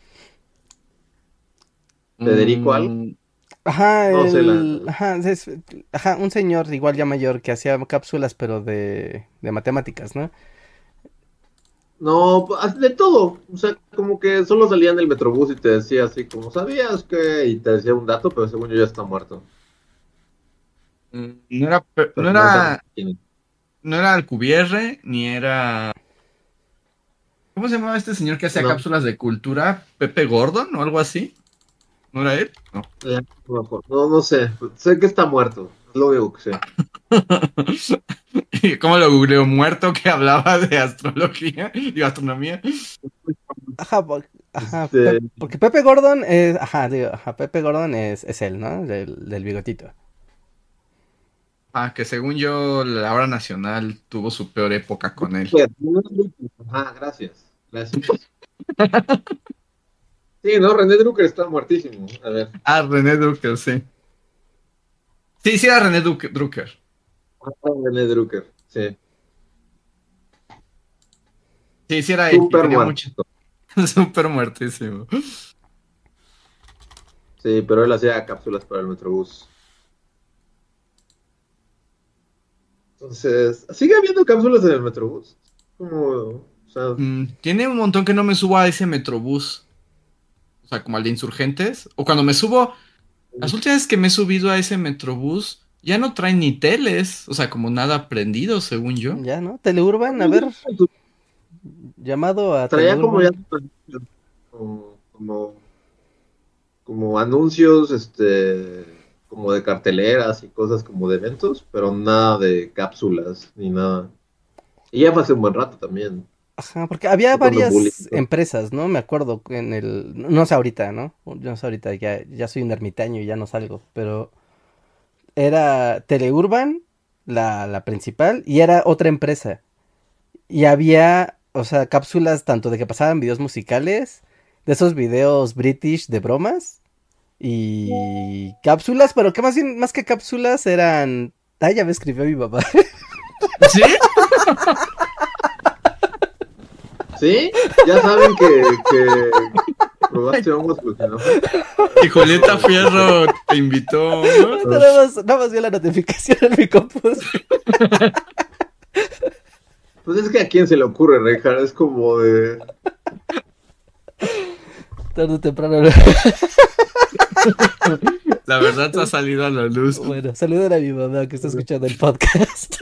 Federico algo. Mm, Ajá, No sé, la... el, ajá, es- ajá, un señor igual ya mayor que hacía cápsulas, pero de, de matemáticas, ¿no? No, así de todo. O sea, como que solo salía en el Metrobús y te decía así como, ¿sabías que? Y te decía un dato, pero según yo ya está muerto. mm, no era, pe- no Pertenece a era, Argentina. no era Alcubierre, ni era. ¿Cómo se llamaba este señor que hacía No, cápsulas de cultura? ¿Pepe Gordon o algo así? ¿No era él? No. ya, no, me acuerdo. No, no sé. Sé que está muerto. Es lo único que sé. ¿Y cómo lo googleo? Muerto que hablaba de astrología y astronomía. Ajá, po- ajá, Este, Pe- porque Pepe Gordon es, ajá, digo, ajá, Pepe Gordon es, es él, ¿no? Del, del bigotito. Ah, que según yo, la hora nacional tuvo su peor época con él. Ajá, gracias. Gracias. Sí, no, René Drucker está muertísimo. A ver. Ah, René Drucker, sí. Sí, sí era René Drucker. Drucker. Ah, René Drucker, sí. Sí, sí era él y Súper tenía muerto. mucho. Súper muertísimo. Sí, pero él hacía cápsulas para el Metrobús. Entonces, sigue habiendo cápsulas en el Metrobús. Como, o sea, Mm, tiene un montón que no me subo a ese Metrobús. O sea, como al de Insurgentes. O cuando me subo, las últimas veces que me he subido a ese Metrobús, ya no traen ni teles. O sea, como nada prendido, según yo. Ya, ¿no? Teleurban, a ver, llamado a traía como ya Teleurban. como, como, como anuncios, este, como de carteleras y cosas como de eventos, pero nada de cápsulas ni nada. Y ya fue hace un buen rato también. Ajá, porque había Fue cuando Bully. varias empresas, ¿no? Me acuerdo en el, no sé ahorita, ¿no? Yo no sé ahorita, ya, ya soy un ermitaño y ya no salgo, pero era Teleurban, la, la principal, y era otra empresa. Y había, o sea, cápsulas tanto de que pasaban videos musicales, de esos videos british de bromas, y cápsulas, pero que más bien, más que cápsulas eran... Ah, ya me escribió mi papá. ¿Sí? ¿Sí? Ya saben que, que probaste hongos alucinógenos. Y Julieta Fierro te invitó, ¿no? nada más, nada más vio la notificación en mi compus. Pues es que a quién se le ocurre, Reinhardt, es como de... Tarde o temprano. La verdad te ha salido a la luz. Bueno, saluden a mi mamá que está escuchando el podcast.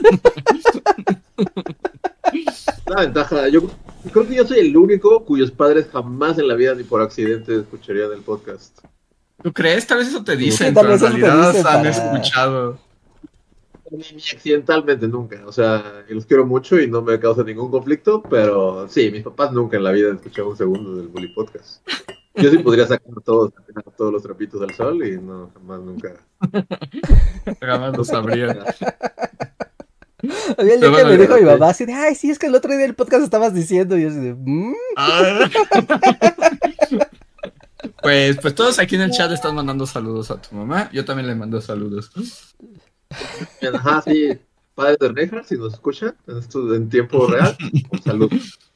La ventaja, yo creo que yo soy el único cuyos padres jamás en la vida ni por accidente escucharían el podcast. ¿Tú crees? Tal vez eso te Sí, dicen, tal pero en vez eso te realidad dicen han para- escuchado. Ni, ni accidentalmente nunca, o sea, y los quiero mucho y no me causa ningún conflicto, pero sí, mis papás nunca en la vida han escuchado un segundo del Bully Podcast. Yo sí podría sacar todos, sacar todos los trapitos al sol y no, jamás, nunca. Jamás lo sabrían. Había el día Pero que bueno, me dijo mi ok. mamá así de, ay, sí, es que el otro día del podcast estabas diciendo, y yo así de, "Mm". Ah. Pues, pues todos aquí en el chat están mandando saludos a tu mamá. Yo también le mando saludos. Ajá, sí, padres de Reinhardt, si nos escuchan en, esto, en tiempo real, un saludo.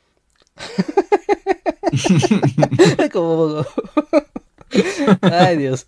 Como... Ay, Dios.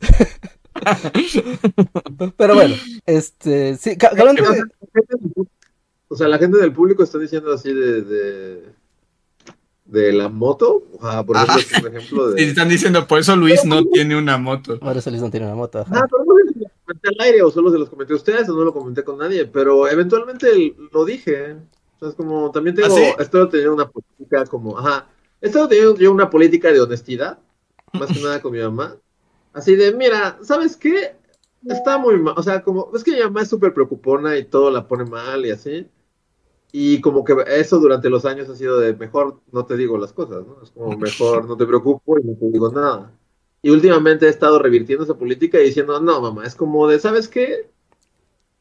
Pero bueno, este, sí, ca- hablando de... O sea, la gente del público está diciendo así de, de, de la moto. O sea, por ejemplo, Ajá. es un ejemplo Y de. están diciendo, por eso Luis no tiene una moto. Ahora Solís no tiene una moto, ajá. Ah, pero no sé si lo comenté al aire o solo se los comenté a ustedes o no lo comenté con nadie, pero eventualmente lo dije. O sea, es como, también tengo, ¿Ah, sí? espero tener una política como, ajá, espero tener yo una política de honestidad, más que nada con mi mamá. Así de, mira, ¿sabes qué? Está muy mal, o sea, como, es que mi mamá es súper preocupona y todo la pone mal y así. Y como que eso durante los años ha sido de mejor no te digo las cosas, ¿no? Es como mejor no te preocupo y no te digo nada. Y últimamente he estado revirtiendo esa política y diciendo, no, mamá, es como de, ¿sabes qué?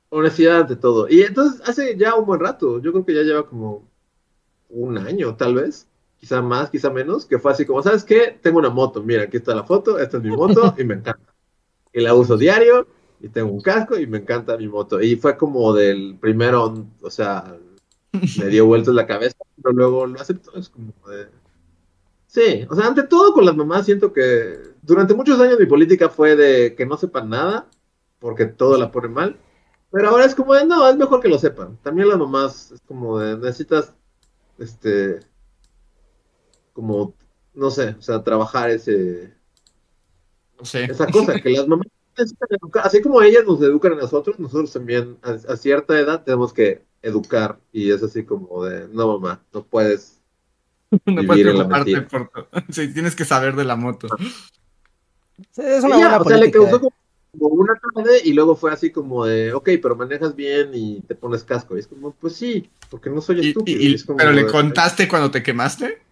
honestidad ante todo. Y entonces hace ya un buen rato, yo creo que ya lleva como un año tal vez, quizá más, quizá menos, que fue así como, ¿sabes qué? Tengo una moto, mira, aquí está la foto, esta es mi moto y me encanta. Y la uso diario y tengo un casco y me encanta mi moto. Y fue como del primero, o sea, me dio vueltas la cabeza, pero luego lo aceptó, es como de... Sí, o sea, ante todo con las mamás siento que durante muchos años mi política fue de que no sepan nada, porque todo la pone mal, pero ahora es como de, no, es mejor que lo sepan. También las mamás es como de, necesitas, este, como, no sé, o sea, trabajar ese, No sé. esa cosa, que las mamás necesitan educar, así como ellas nos educan a nosotros, nosotros también a, a cierta edad tenemos que educar, y es así como de, no mamá, no puedes No puedes vivir en la preocuparte mentira. por todo. Sí, tienes que saber de la moto. Sí, es Y una ya, buena o sea, le causó política. como como una tarde y luego fue así como de, ok, pero manejas bien y te pones casco. Y es como, pues sí, porque no soy Y, estúpido. y- Y y- es ¿pero como le de, contaste cuando te quemaste?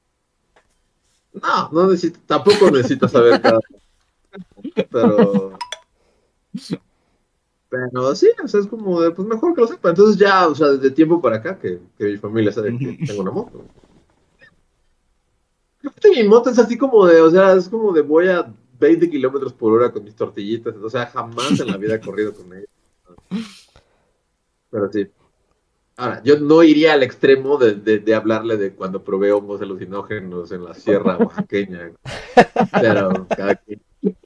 no, no necesito, tampoco necesitas saber cada, pero, pero sí, o sea, es como de, pues mejor que lo sepa. Entonces ya, o sea, desde tiempo para acá que, que mi familia sabe que Ujú. tengo una moto. Fíjate, mi moto es así como de, o sea, es como de voy a veinte kilómetros por hora con mis tortillitas. O sea, jamás en la vida he corrido con ella. Pero sí. Ahora, yo no iría al extremo de, de, de hablarle de cuando probé hongos alucinógenos en la sierra oaxaqueña, pero cada quien.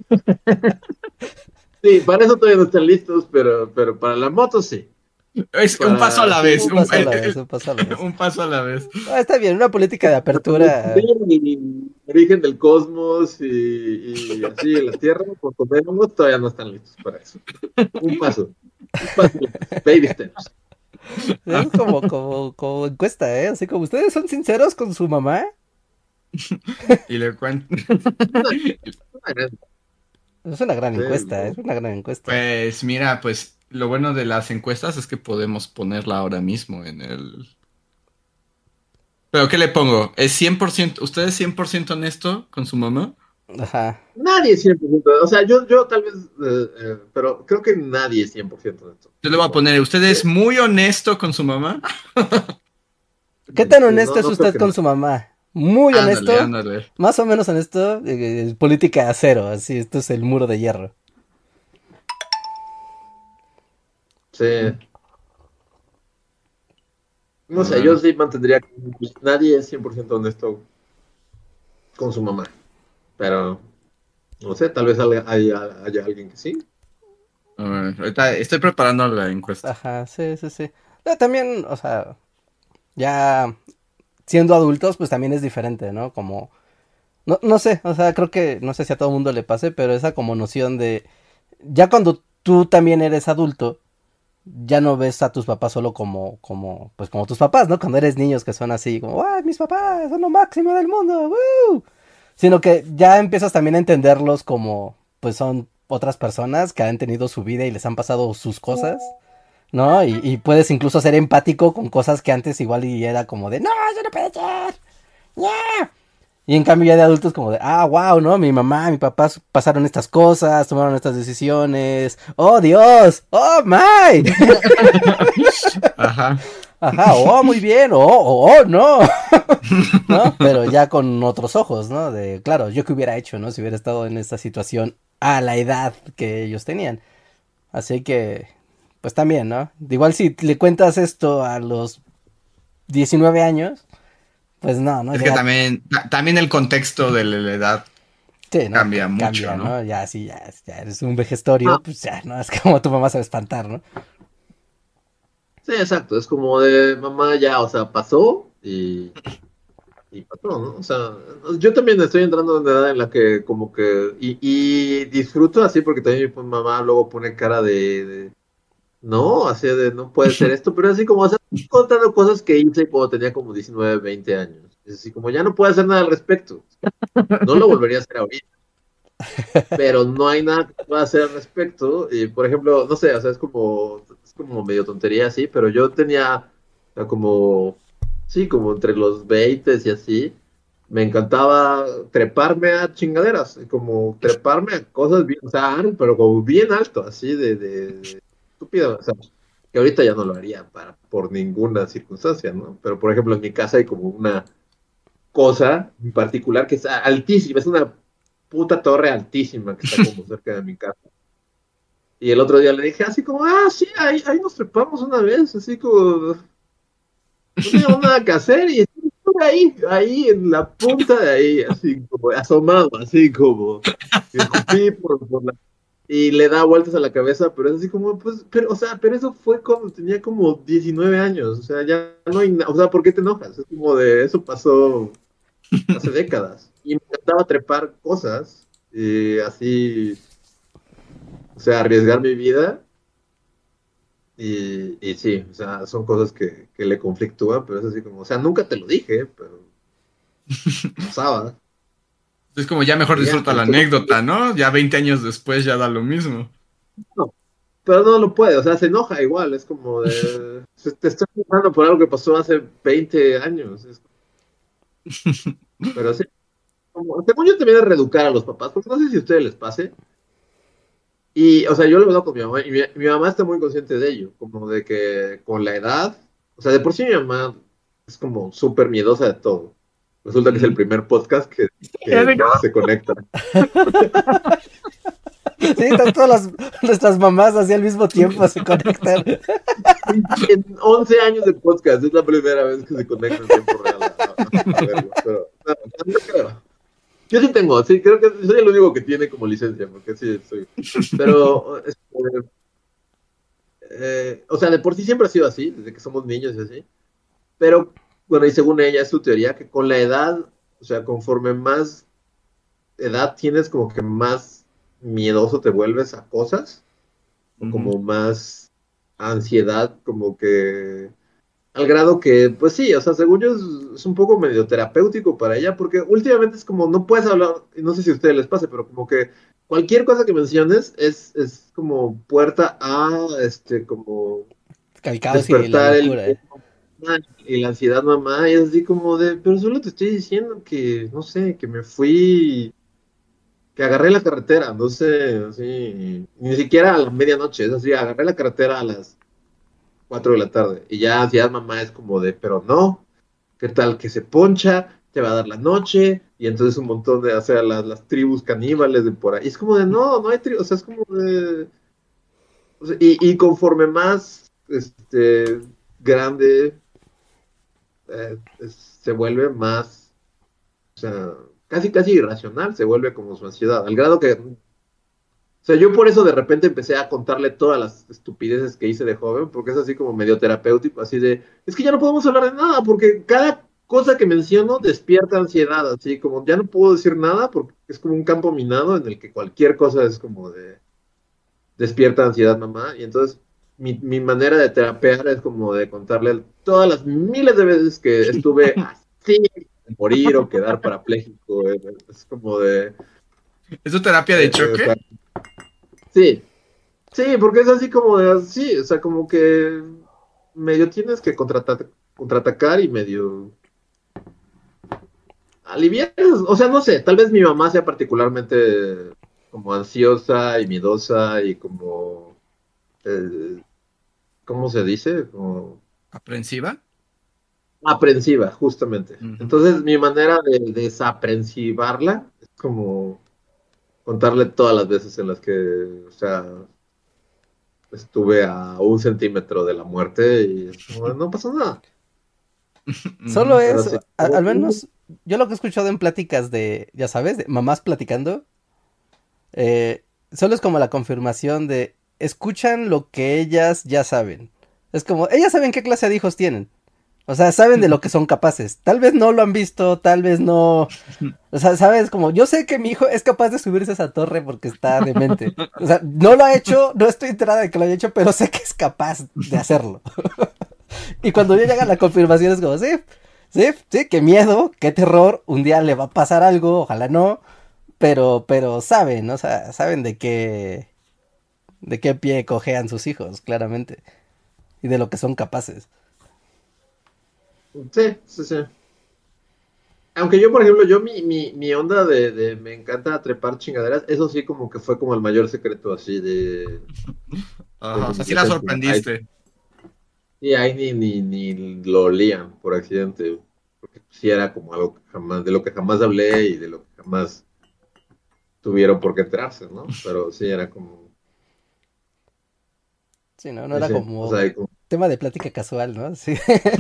Sí, para eso todavía no están listos, pero, pero para la moto sí. Es un paso a Para la sí, vez. Un Un, paso a el- la vez, el- un paso a la vez. un paso a la vez. Ah, está bien, una política de apertura. el origen del cosmos y, y así en la Tierra, por comer hongos, todavía no están listos para eso. Un paso, un paso, baby steps. Es como, como, como encuesta, ¿eh? Así como ustedes son sinceros con su mamá. Y le cuento. Una- una- Es una gran sí, encuesta, no. es una gran encuesta. Pues mira, pues lo bueno de las encuestas es que podemos ponerla ahora mismo en el... ¿Pero qué le pongo? ¿Es cien por ciento, usted es cien por ciento honesto con su mamá? Ajá. Nadie es cien por ciento, o sea, yo, yo tal vez, eh, eh, pero creo que nadie es cien por ciento de esto. Yo le voy a Como, poner, ¿usted sí, es muy honesto con su mamá? ¿Qué tan sí, no, honesto es no creo usted que con no. su mamá? Muy Ándale, honesto, ándale. más o menos honesto, eh, política a cero, así, esto es el muro de hierro. Sí, A no sé, yo ver. sí mantendría que nadie es cien por ciento honesto con su mamá, pero no sé, tal vez haya, haya- haya alguien que sí. A ver, ahorita estoy preparando la encuesta. Ajá, sí, sí, sí. Pero también, o sea, ya siendo adultos, pues también es diferente, ¿no? Como, no, no sé, o sea, creo que, no sé si a todo mundo le pase, pero esa como noción de, ya cuando tú también eres adulto, ya no ves a tus papás solo como, como, pues como tus papás, ¿no? Cuando eres niños que son así, como, ¡ah, mis papás son lo máximo del mundo! ¡Woo! Sino que ya empiezas también a entenderlos como, pues son otras personas que han tenido su vida y les han pasado sus cosas, ¿no? Y, y puedes incluso ser empático con cosas que antes igual y era como de, no, eso no puede ser, ¡yeah! Y en cambio ya de adultos como de, ah, wow, ¿no? Mi mamá, mi papá pasaron estas cosas, tomaron estas decisiones. ¡Oh, Dios! ¡Oh, my! Ajá. Ajá, oh, muy bien, oh, oh, oh, no. ¿No? Pero ya con otros ojos, ¿no? De, claro, yo qué hubiera hecho, ¿no? Si hubiera estado en esta situación a la edad que ellos tenían. Así que, pues también, ¿no? Igual si le cuentas esto a los diecinueve años, pues no, ¿no? Es que Ya, también, ta- también el contexto de la edad sí, ¿no? cambia C- mucho, cambia, ¿no? ¿no? Ya, sí, ya, ya eres un Ah, vejestorio, pues ya, ¿no? Es como tu mamá se va a espantar, ¿no? sí, exacto, es como de mamá ya, o sea, pasó y, y pasó, ¿no? O sea, yo también estoy entrando en una edad en la que como que, y, y disfruto así porque también mi mamá luego pone cara de, de, no, así de, no puede ser esto, pero así como, o sea, contando cosas que hice cuando tenía como diecinueve veinte años. Es así como, ya no puedo hacer nada al respecto. No lo volvería a hacer ahorita, pero no hay nada que pueda hacer al respecto. Y, por ejemplo, no sé, o sea, es como, es como medio tontería así, pero yo tenía, o sea, como, sí, como entre los veinte y así, me encantaba treparme a chingaderas, como treparme a cosas bien, o sea, pero como bien alto, así de, de, estúpido, o sea, que ahorita ya no lo haría para, por ninguna circunstancia, ¿no? Pero, por ejemplo, en mi casa hay como una cosa en particular que es altísima, es una puta torre altísima que está como cerca de mi casa. Y el otro día le dije así como, ah, sí, ahí, ahí nos trepamos una vez, así como, no teníamos nada que hacer y estuve ahí, ahí en la punta de ahí, así como asomado, así como, y escupí por, por la... Y le da vueltas a la cabeza, pero es así como, pues, pero, o sea, pero eso fue cuando tenía como diecinueve años, o sea, ya no hay nada, o sea, ¿por qué te enojas? Es como de, eso pasó hace décadas. Y me encantaba trepar cosas, y así, o sea, arriesgar mi vida. Y, y sí, o sea, son cosas que, que le conflictúan, pero es así como, o sea, nunca te lo dije, pero pasaba. Es como ya mejor Y ya, disfruta la entonces, anécdota, ¿no? Ya veinte años después ya da lo mismo. no, pero no lo puede, o sea, se enoja igual, es como de, se- te estoy enojando por algo que pasó hace veinte años. Es- pero sí, como, según yo también es reeducar a los papás, porque no sé si a ustedes les pase. Y, o sea, yo lo veo con mi mamá, y mi, mi mamá está muy consciente de ello, como de que con la edad, o sea, de por sí mi mamá es como súper miedosa de todo. Resulta que es el Ujú. primer podcast que, Ya que digo, se conecta. Sí, están todas las, nuestras mamás así al mismo tiempo se conectan. En once años de podcast es la primera vez que se conecta en tiempo real a, a- a verlo. Pero no, no creo. Yo sí tengo, sí, creo que soy el único que tiene como licencia, porque sí soy. Pero, este, eh, o sea, de por sí siempre ha sido así, desde que somos niños y así. Pero, bueno, y según ella es su teoría, que con la edad, o sea, conforme más edad tienes, como que más miedoso te vuelves a cosas, o ujú. como más ansiedad, como que al grado que, pues sí, o sea, según yo es, es un poco medio terapéutico para ella, porque últimamente es como, no puedes hablar, y no sé si a ustedes les pase, pero como que cualquier cosa que menciones es, es como puerta a, este, como El caos y la despertar el locura. y la ansiedad, mamá, y es así como de, pero solo te estoy diciendo que, no sé, que me fui, que agarré la carretera, no sé, así, ni siquiera a la medianoche, es así, agarré la carretera a las cuatro de la tarde, y ya ansiedad, mamá, es como de, pero no, ¿qué tal que se poncha? Te va a dar la noche, y entonces un montón de, o sea, las, las tribus caníbales de por ahí, es como de, no, no hay tribus, o sea, es como de, o sea, y, y conforme más, este, grande, eh, es- se vuelve más, o sea, casi casi irracional, se vuelve como su ansiedad, al grado que, o sea, yo por eso de repente empecé a contarle todas las estupideces que hice de joven, porque es así como medio terapéutico, así de, es que ya no podemos hablar de nada, porque cada cosa que menciono despierta ansiedad, así como ya no puedo decir nada, porque es como un campo minado en el que cualquier cosa es como de, despierta ansiedad, mamá, y entonces mi, mi manera de terapear es como de contarle todas las miles de veces que estuve así de morir o quedar parapléjico. eh, Es como de. ¿Es tu terapia de eh, eh, o choque? sea, sí, sí, porque es así como de. Sí, o sea, como que medio tienes que contraata- contraatacar y medio aliviar. O sea, no sé, tal vez mi mamá sea particularmente como ansiosa y miedosa y como. eh, ¿Cómo se dice? Como ¿Aprensiva? aprensiva, justamente. Ujú. Entonces, mi manera de desaprensivarla es como contarle todas las veces en las que, o sea, estuve a un centímetro de la muerte y es como, no pasó nada. Solo Ujú. Pero es, sí. a- al menos, yo lo que he escuchado en pláticas de, ya sabes, de mamás platicando, eh, solo es como la confirmación de, escuchan lo que ellas ya saben. Es como, ellas saben qué clase de hijos tienen. O sea, saben de lo que son capaces. Tal vez no lo han visto, tal vez no. O sea, sabes, como yo sé que mi hijo es capaz de subirse a esa torre porque está demente. O sea, no lo ha hecho, no estoy enterada de que lo haya hecho, pero sé que es capaz de hacerlo. Y cuando ya llega la confirmación es como, sí, sí, sí, qué miedo, qué terror, un día le va a pasar algo, ojalá no, pero, pero saben, ¿no? O sea, saben de qué, de qué pie cojean sus hijos, claramente, y de lo que son capaces. Sí, sí, sí. Aunque yo, por ejemplo, yo mi, mi, mi onda de, de me encanta trepar chingaderas, eso sí como que fue como el mayor secreto así de, Ajá, o sea, sí la sorprendiste. Y ahí ni, ni, ni lo olían por accidente, porque sí era como algo que jamás, de lo que jamás hablé y de lo que jamás tuvieron por qué enterarse, ¿no? Pero sí era como, Sí, no, no sí, era sí, o como sea, y como- tema de plática casual, ¿no? Sí.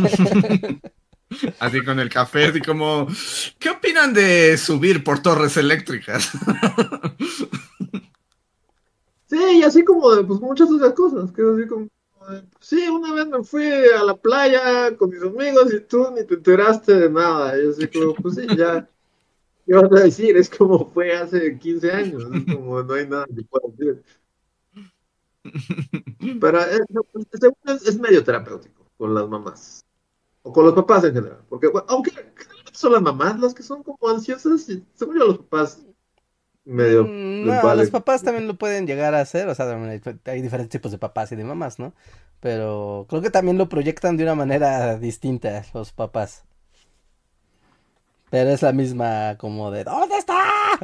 Así con el café, así como, ¿qué opinan de subir por torres eléctricas? sí, y así como de, pues muchas otras cosas, que así como, de, pues, sí, una vez me fui a la playa con mis amigos y tú ni te enteraste de nada, y así como, pues sí, ya, ¿qué vas a decir? Es como fue hace quince años, es como, no hay nada que pueda decir. Pero es, según es, es medio terapéutico con las mamás. O con los papás en general. Porque, bueno, aunque generalmente son las mamás las que son como ansiosas, y según yo los papás medio Mm, les no, los vale. papás también lo pueden llegar a hacer, o sea, hay, hay diferentes tipos de papás y de mamás, ¿no? Pero creo que también lo proyectan de una manera distinta los papás. Pero es la misma como de ¿dónde está?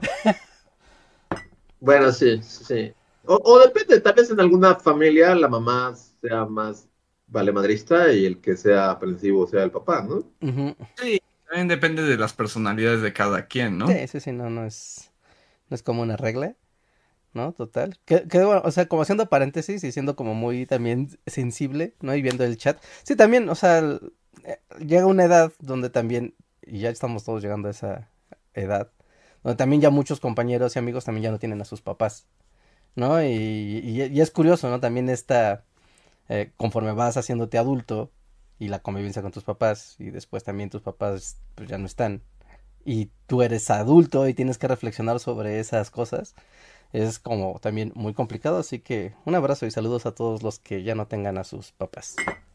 Bueno, sí, sí. O, o depende, tal vez en alguna familia la mamá sea más valemadrista y el que sea aprensivo sea el papá, ¿no? Ujú. Sí, también depende de las personalidades de cada quien, ¿no? Sí, sí, sí, no, no es, no es como una regla, ¿no? Total. Que, que bueno, o sea, como haciendo paréntesis y siendo como muy también sensible, ¿no? Y viendo el chat. Sí, también, o sea, el- eh, llega una edad donde también, y ya estamos todos llegando a esa edad, donde también ya muchos compañeros y amigos también ya no tienen a sus papás, ¿no? Y, y, y es curioso, ¿no? También esta, eh, conforme vas haciéndote adulto y la convivencia con tus papás y después también tus papás pues ya no están y tú eres adulto y tienes que reflexionar sobre esas cosas, es como también muy complicado, así que un abrazo y saludos a todos los que ya no tengan a sus papás.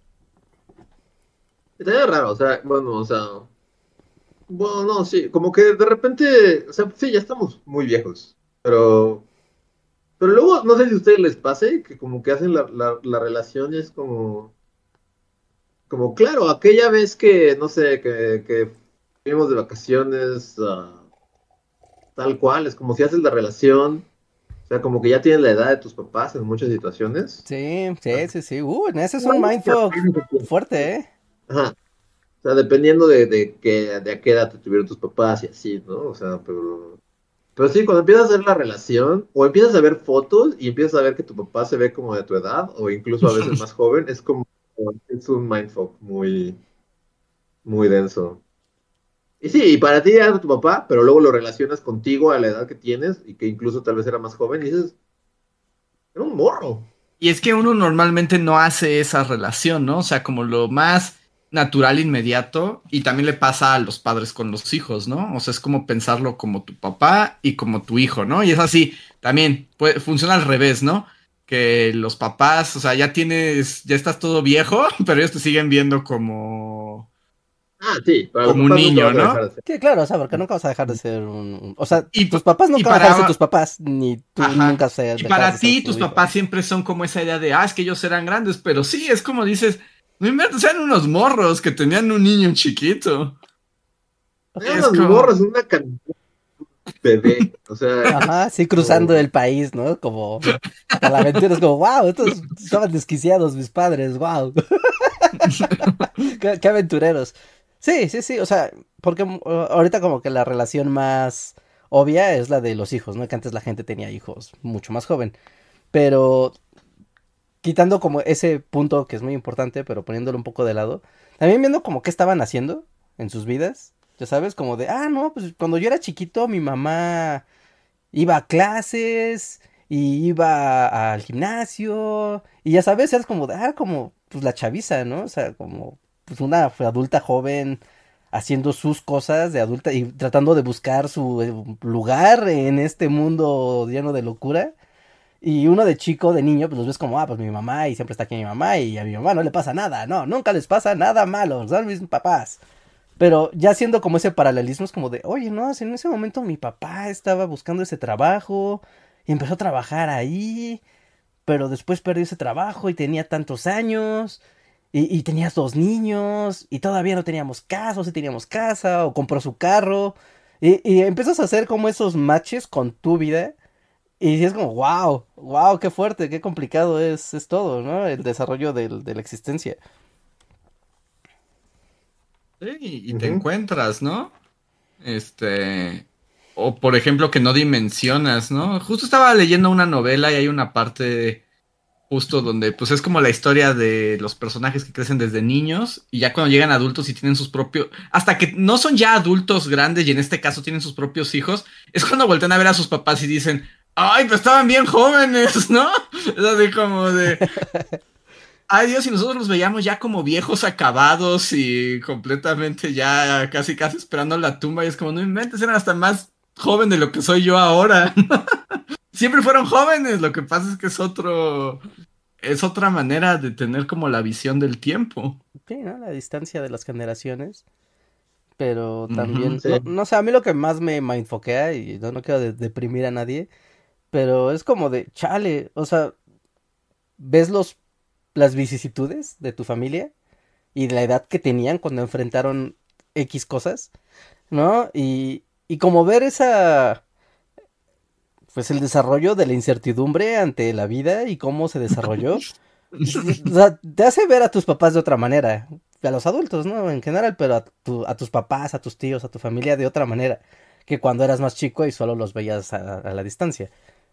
Y también es raro, o sea, bueno, o sea, bueno, no, sí, como que de repente, o sea, sí, ya estamos muy viejos, pero, pero luego, no sé si a ustedes les pase, que como que hacen la, la, la relación y es como, como, claro, aquella vez que, no sé, que, que fuimos de vacaciones, ah, tal cual, es como si haces la relación, o sea, como que ya tienes la edad de tus papás en muchas situaciones. Sí, sí, sí, sí, uh, ese es un Igual que mindfuck apenas se tiene. fuerte, ¿eh? Ajá. O sea, dependiendo de, de, que, de a qué edad te tuvieron tus papás y así, ¿no? O sea, pero, pero sí, cuando empiezas a ver la relación, o empiezas a ver fotos y empiezas a ver que tu papá se ve como de tu edad, o incluso a veces más joven, es como, es un mindfuck muy, muy denso. Y sí, y para ti era tu papá, pero luego lo relacionas contigo a la edad que tienes y que incluso tal vez era más joven y dices, era un morro. Y es que uno normalmente no hace esa relación, ¿no? O sea, como lo más natural, inmediato, y también le pasa a los padres con los hijos, ¿no? O sea, es como pensarlo como tu papá y como tu hijo, ¿no? Y es así, también puede, funciona al revés, ¿no? Que los papás, o sea, ya tienes, ya estás todo viejo, pero ellos te siguen viendo como, Ah, sí, para los como un papás nunca niño, vas a ¿no? dejar de ser. Sí, claro, o sea, porque nunca vas a dejar de ser un, un- o sea, Y, tus pa- papás y nunca van a dejar de ser para, tus papás, ni tú ajá. nunca vas a Y dejar de para ser ti, tu tus hijo. papás siempre son como esa idea de, ah, es que ellos eran grandes, pero sí, es como dices, no inventes, eran unos morros que tenían un niño chiquito. Y Eran es unos como, morros, una cantidad de bebé. O sea, Ajá, sí, cruzando como, el país, ¿no? Como, a la aventura es como, wow, estos estaban desquiciados mis padres, wow. Qué, qué aventureros. Sí, sí, sí, o sea, porque uh, ahorita como que la relación más obvia es la de los hijos, ¿no? Que antes la gente tenía hijos mucho más joven. Pero quitando como ese punto que es muy importante, pero poniéndolo un poco de lado, también viendo como qué estaban haciendo en sus vidas, ya sabes, como de, ah, no, pues cuando yo era chiquito mi mamá iba a clases y iba al gimnasio y ya sabes, eras como, de, ah, como pues la chaviza, ¿no? O sea, como pues una adulta joven haciendo sus cosas de adulta y tratando de buscar su eh, lugar en este mundo lleno de locura. Y uno de chico, de niño, pues los ves como, ah, pues mi mamá y siempre está aquí mi mamá y a mi mamá no le pasa nada, no, nunca les pasa nada malo, son mis papás. Pero ya siendo como ese paralelismo es como de, oye, no, si en ese momento mi papá estaba buscando ese trabajo y empezó a trabajar ahí, pero después perdió ese trabajo y tenía tantos años y, y tenías dos niños y todavía no teníamos casa, o si teníamos casa o compró su carro y, y empiezas a hacer como esos matches con tu vida y es como, wow, Wow, qué fuerte, qué complicado es, es todo, ¿no? El desarrollo del- de la existencia. Sí, y te Ujú. encuentras, ¿no? Este, o por ejemplo que no dimensionas, ¿no? Justo estaba leyendo una novela y hay una parte justo donde pues es como la historia de los personajes que crecen desde niños y ya cuando llegan adultos y tienen sus propios, hasta que no son ya adultos grandes y en este caso tienen sus propios hijos, es cuando voltean a ver a sus papás y dicen, ay, pues estaban bien jóvenes, ¿no? Es así como de, ay Dios, y nosotros los veíamos ya como viejos acabados y completamente ya casi casi esperando la tumba y es como, no inventes, eran hasta más joven de lo que soy yo ahora. Siempre fueron jóvenes, lo que pasa es que es otro, es otra manera de tener como la visión del tiempo. Sí, ¿no? La distancia de las generaciones. Pero Ujú. también, Sí. no, no sé, a mí lo que más me mindfuckea, y no, no quiero de- deprimir a nadie, pero es como de, chale, o sea, ves los, las vicisitudes de tu familia y de la edad que tenían cuando enfrentaron X cosas, ¿no? Y, y como ver esa, pues el desarrollo de la incertidumbre ante la vida y cómo se desarrolló, o sea, te hace ver a tus papás de otra manera, a los adultos, ¿no? En general, pero a, tu- a tus papás, a tus tíos, a tu familia de otra manera que cuando eras más chico y solo los veías a, a la distancia.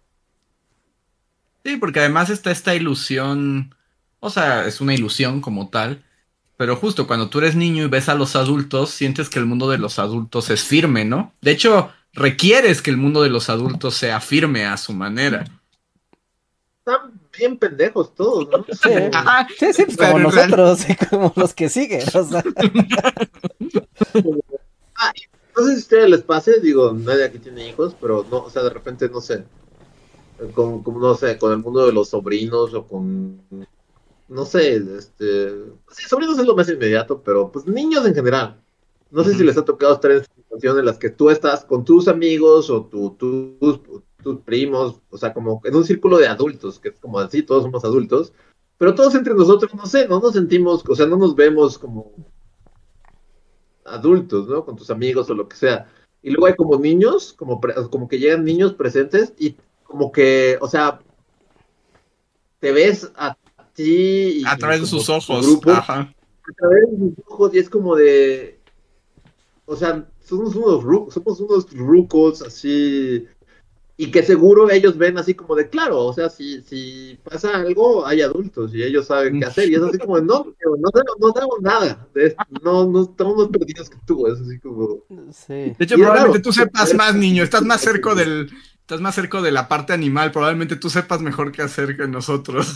Sí, porque además está esta ilusión, o sea, es una ilusión como tal, pero justo cuando tú eres niño y ves a los adultos, sientes que el mundo de los adultos es firme, ¿no? De hecho, requieres que el mundo de los adultos sea firme a su manera. Están bien pendejos todos, ¿no? Es Sí, como, Ajá, sí, sí, pues como pero en realidad... nosotros y como los que siguen, o sea. como- ah, y no sé si a ustedes les pase, digo, nadie aquí tiene hijos, pero no, o sea, de repente, no sé, con, como, no sé, con el mundo de los sobrinos o con, no sé, este, sí, sobrinos es lo más inmediato, pero pues niños en general. No sé si Ujú. les ha tocado estar en situaciones en las que tú estás con tus amigos o tu, tu- tus, tus primos, o sea, como en un círculo de adultos, que es como así, todos somos adultos, pero todos entre nosotros, no sé, no nos sentimos, o sea, no nos vemos como adultos, ¿no? Con tus amigos o lo que sea. Y luego hay como niños, como, pre- como que llegan niños presentes y como que, o sea, te ves a ti A y, y través de como sus tu ojos, grupo ajá. a través de sus ojos y es como de, o sea, somos unos, ru- somos unos rucos así, y que seguro ellos ven así como de, claro, o sea, si, si pasa algo, hay adultos y ellos saben qué hacer, y es así como de, no, tío, no, sabemos- no sabemos nada, de esto, no, no estamos más perdidos que tú, es así como, Sí, De hecho, y es probablemente raro, tú sepas más, niño. Estás más cerca ¿no? del, estás más cerca de la parte animal. Probablemente tú sepas mejor qué hacer que nosotros.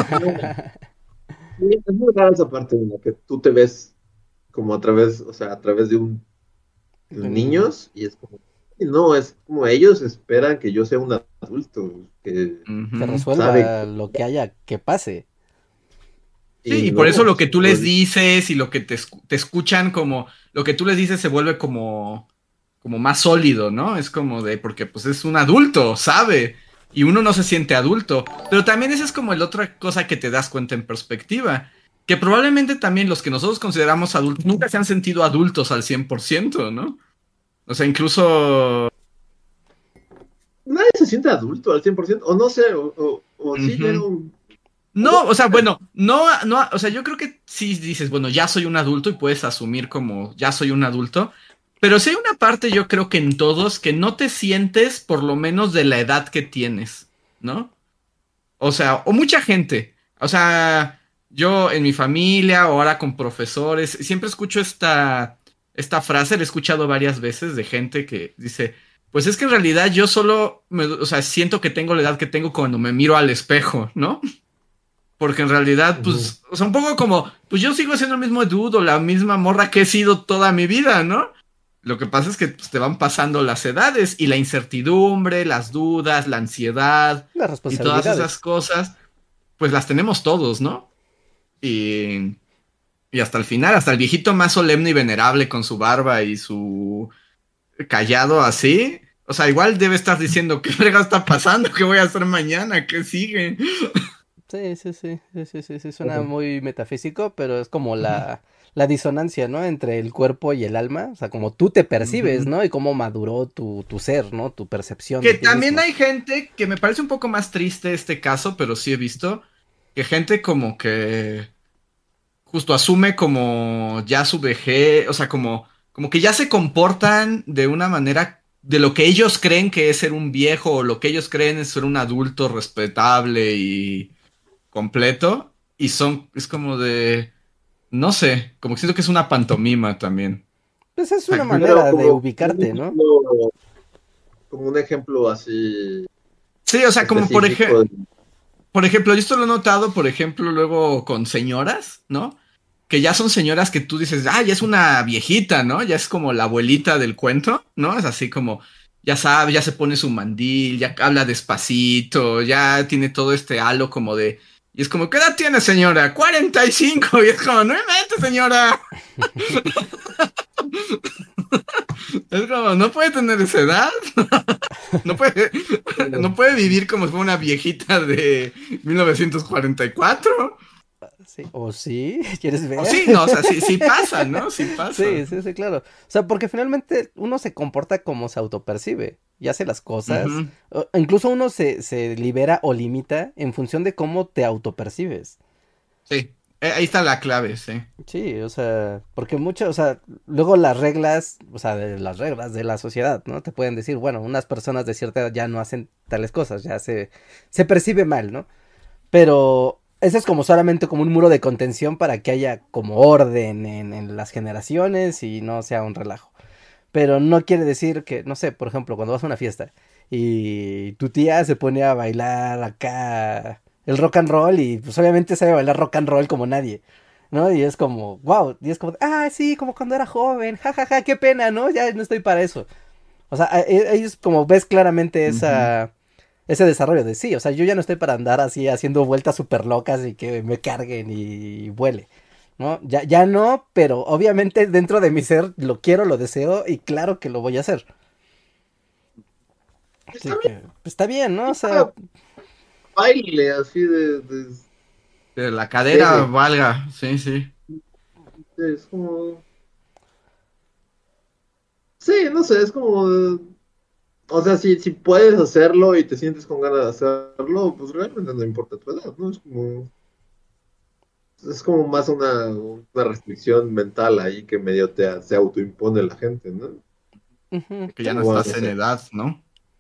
Sí, es muy rara esa parte en la que tú te ves como a través, o sea, a través de un de de un niño niños y es como, no, es como ellos esperan que yo sea un adulto que que Ujú. sabe resuelva lo que haya que pase. Sí, y y por eso no, lo que tú les no, dices y lo que te, escu- te escuchan, como lo que tú les dices se vuelve como, como más sólido, ¿no? Es como de, porque pues es un adulto, sabe, y uno no se siente adulto. Pero también esa es como la otra cosa que te das cuenta en perspectiva, que probablemente también los que nosotros consideramos adultos nunca se han sentido adultos al cien por ciento, ¿no? O sea, incluso... nadie se siente adulto al cien por ciento o no sé, o, o, o sí llega Ujú. un, o no No, o sea, sé. bueno, no, no, o sea, yo creo que sí dices, bueno, ya soy un adulto y puedes asumir como ya soy un adulto, pero sí hay una parte, yo creo que en todos, que no te sientes por lo menos de la edad que tienes, ¿no? O sea, o mucha gente, o sea, yo en mi familia o ahora con profesores, siempre escucho esta, esta frase, la he escuchado varias veces de gente que dice, pues es que en realidad yo solo, me, o sea, siento que tengo la edad que tengo cuando me miro al espejo, ¿no? Porque en realidad, Ujú. pues, o sea, un poco como, pues yo sigo siendo el mismo dude o la misma morra que he sido toda mi vida, ¿no? Lo que pasa es que pues, te van pasando las edades y la incertidumbre, las dudas, la ansiedad Las y todas esas responsabilidades. cosas, pues las tenemos todos, ¿no? Y, y hasta el final, hasta el viejito más solemne y venerable con su barba y su callado así, o sea, igual debe estar diciendo, ¿qué frega está pasando? ¿Qué voy a hacer mañana? ¿Qué sigue? Sí, sí, sí, sí, sí, sí, sí, suena muy metafísico, pero es como la, la disonancia, ¿no? Entre el cuerpo y el alma, o sea, como tú te percibes, Ujú. ¿no? Y cómo maduró tu, tu ser, ¿no? Tu percepción Que de ti también mismo. hay gente que me parece un poco más triste este caso, pero sí he visto que gente como que justo asume como ya su vejez, o sea, como, como que ya se comportan de una manera de lo que ellos creen que es ser un viejo o lo que ellos creen es ser un adulto respetable y completo y son, es como de, no sé, como que siento que es una pantomima también. Pues es O sea, una que- Pero manera de como un ubicarte, ¿no? ejemplo, como un ejemplo así sí, o sea, como por ejemplo, específico. por ejemplo, yo esto lo he notado, por ejemplo, luego con señoras, ¿no? Que ya son señoras que tú dices, ah, ya es una viejita, ¿no? Ya es como la abuelita del cuento, ¿no? Es así como, ya sabe, ya se pone su mandil, ya habla despacito, ya tiene todo este halo como de... Y es como, ¿qué edad tiene, señora? Cuarenta y cinco. Y es como, no inventes, señora. Es como, no puede tener esa edad. No puede, no puede vivir como si fuera una viejita de mil novecientos cuarenta y cuatro. Sí. ¿O sí? ¿Quieres O ver? sí, no, o sea, sí, sí pasa, ¿no? Sí pasa. Sí, sí, sí, claro. O sea, porque finalmente uno se comporta como se autopercibe y hace las cosas. Ujú. O- incluso uno se, se libera o limita en función de cómo te autopercibes. Sí, eh, ahí está la clave, sí. Sí, o sea, porque mucho, o sea, luego las reglas, o sea, de las reglas de la sociedad, ¿no? Te pueden decir, bueno, unas personas de cierta edad ya no hacen tales cosas, ya se, se percibe mal, ¿no? Pero eso es como solamente como un muro de contención para que haya como orden en, en las generaciones y no sea un relajo. Pero no quiere decir que, no sé, por ejemplo, cuando vas a una fiesta y tu tía se pone a bailar acá el rock and roll y pues obviamente sabe bailar rock and roll como nadie, ¿no? Y es como, wow, y es como, ah, sí, como cuando era joven, jajaja, ja, ja, qué pena, ¿no? Ya no estoy para eso. O sea, ellos como ves claramente Ujú. esa, ese desarrollo de sí, o sea, yo ya no estoy para andar así haciendo vueltas súper locas y que me carguen y vuele, ¿no? Ya, ya no, pero obviamente dentro de mi ser lo quiero, lo deseo y claro que lo voy a hacer. Está Así que bien, pues, está bien, ¿no? O sea, ah, baile así de, de Que la cadera leve. valga, sí, sí. Es como. Sí, no sé, es como. O sea, si, si puedes hacerlo y te sientes con ganas de hacerlo, pues realmente no importa tu edad, ¿no? Es como. Es como más una, una restricción mental ahí que medio te, se autoimpone la gente, ¿no? ujú, Que ya no sí, Bueno, estás no en sé. edad, ¿no?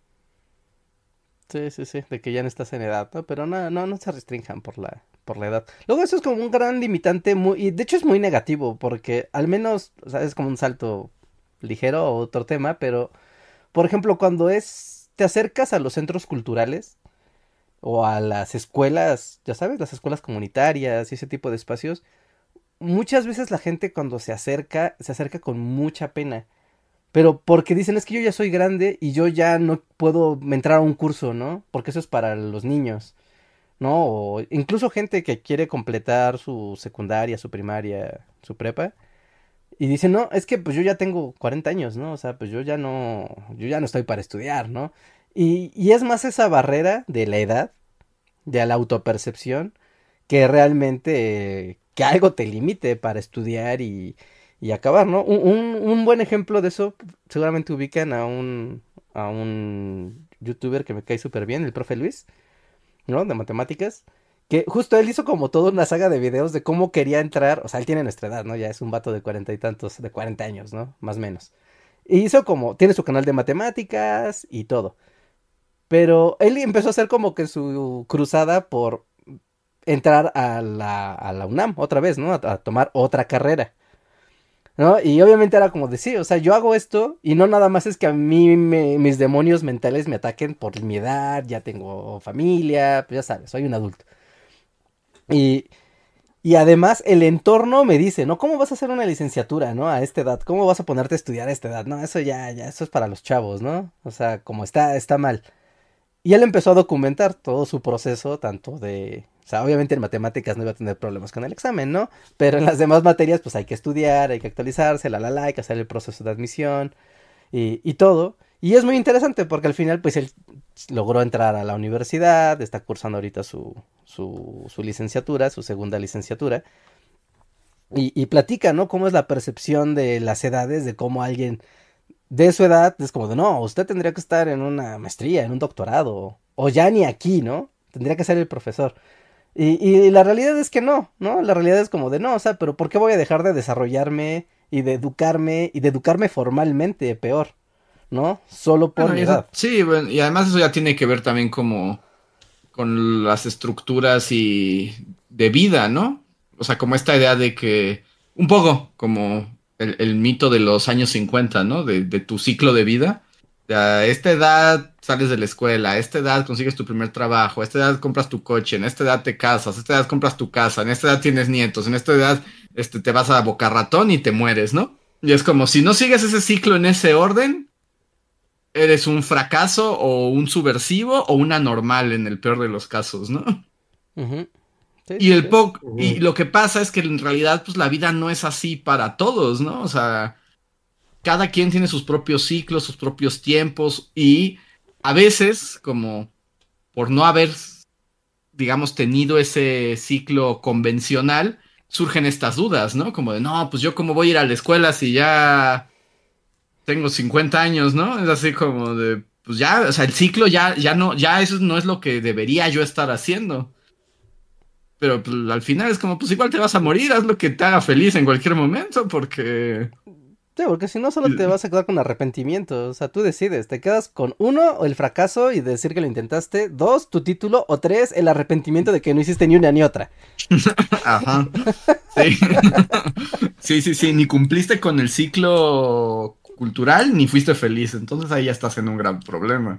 sí, sí, sí, de que ya no estás en edad, ¿no? Pero no, no, no se restrinjan por la, por la edad. Luego eso es como un gran limitante muy, y de hecho es muy negativo porque al menos, o sea, es como un salto ligero a otro tema, pero por ejemplo, cuando es, te acercas a los centros culturales o a las escuelas, ya sabes, las escuelas comunitarias y ese tipo de espacios, muchas veces la gente cuando se acerca, se acerca con mucha pena. Pero porque dicen, es que yo ya soy grande y yo ya no puedo entrar a un curso, ¿no? Porque eso es para los niños, ¿no? O incluso gente que quiere completar su secundaria, su primaria, su prepa. Y dicen, no, es que pues yo ya tengo cuarenta años, ¿no? O sea, pues yo ya no, yo ya no estoy para estudiar, ¿no? Y, y es más esa barrera de la edad, de la autopercepción, que realmente eh, que algo te limite para estudiar y, y acabar, ¿no? Un, un, un buen ejemplo de eso, seguramente ubican a un, a un youtuber que me cae súper bien, el profe Luis, ¿no? De matemáticas. Que justo él hizo como toda una saga de videos de cómo quería entrar, o sea, él tiene nuestra edad, ¿no? Ya es un vato de cuarenta y tantos, de cuarenta años, ¿no? Más o menos. Y hizo como, tiene su canal de matemáticas y todo. Pero él empezó a hacer como que su cruzada por entrar a la, a la UNAM otra vez, ¿no? A, a tomar otra carrera, ¿no? Y obviamente era como de sí, o sea, yo hago esto y no nada más es que a mí me- mis demonios mentales me ataquen por mi edad, ya tengo familia, pues ya sabes, soy un adulto. Y, y además el entorno me dice, ¿no? ¿Cómo vas a hacer una licenciatura, ¿no? A esta edad, ¿cómo vas a ponerte a estudiar a esta edad? No, eso ya, ya, eso es para los chavos, ¿no? O sea, como está, está mal. Y él empezó a documentar todo su proceso, tanto de... O sea, obviamente en matemáticas no iba a tener problemas con el examen, ¿no? Pero en las demás materias, pues hay que estudiar, hay que actualizarse, la, la, la, hay que hacer el proceso de admisión y, y todo. Y es muy interesante porque al final, pues él logró entrar a la universidad, está cursando ahorita su, su, su licenciatura, su segunda licenciatura. Y, y platica, ¿no? Cómo es la percepción de las edades, de cómo alguien de su edad es como de, no, usted tendría que estar en una maestría, en un doctorado, o ya ni aquí, ¿no? Tendría que ser el profesor. Y, y la realidad es que no, ¿no? La realidad es como de, no, o sea, pero ¿por qué voy a dejar de desarrollarme y de educarme y de educarme formalmente, peor, ¿no? Solo por Bueno, mi y eso- edad. sí, bueno, y además eso ya tiene que ver también como con las estructuras y de vida, ¿no? O sea, como esta idea de que, un poco como el, el mito de los años cincuenta, ¿no? De, de tu ciclo de vida. A esta edad sales de la escuela, a esta edad consigues tu primer trabajo, a esta edad compras tu coche, en esta edad te casas, a esta edad compras tu casa, en esta edad tienes nietos, en esta edad este, te vas a Boca Ratón y te mueres, ¿no? Y es como si no sigues ese ciclo en ese orden, eres un fracaso o un subversivo o un anormal en el peor de los casos, ¿no? Ujú. Sí, Y sí, el sí. po y Ujú. lo que pasa es que en realidad pues la vida no es así para todos, ¿no? O sea, cada quien tiene sus propios ciclos, sus propios tiempos y a veces como por no haber digamos tenido ese ciclo convencional surgen estas dudas, ¿no? Como de, no, pues yo cómo voy a ir a la escuela si ya tengo cincuenta años, ¿no? Es así como de, pues ya, o sea, el ciclo ya, ya no, ya eso no es lo que debería yo estar haciendo. Pero pues, al final es como, pues igual te vas a morir, haz lo que te haga feliz en cualquier momento, porque... Sí, porque si no solo te vas a quedar con arrepentimiento, o sea, tú decides, te quedas con uno, o el fracaso y decir que lo intentaste, dos, tu título, o tres, el arrepentimiento de que no hiciste ni una ni otra. Ajá, sí. Sí, sí, sí, ni cumpliste con el ciclo cultural, ni fuiste feliz, entonces ahí ya estás en un gran problema.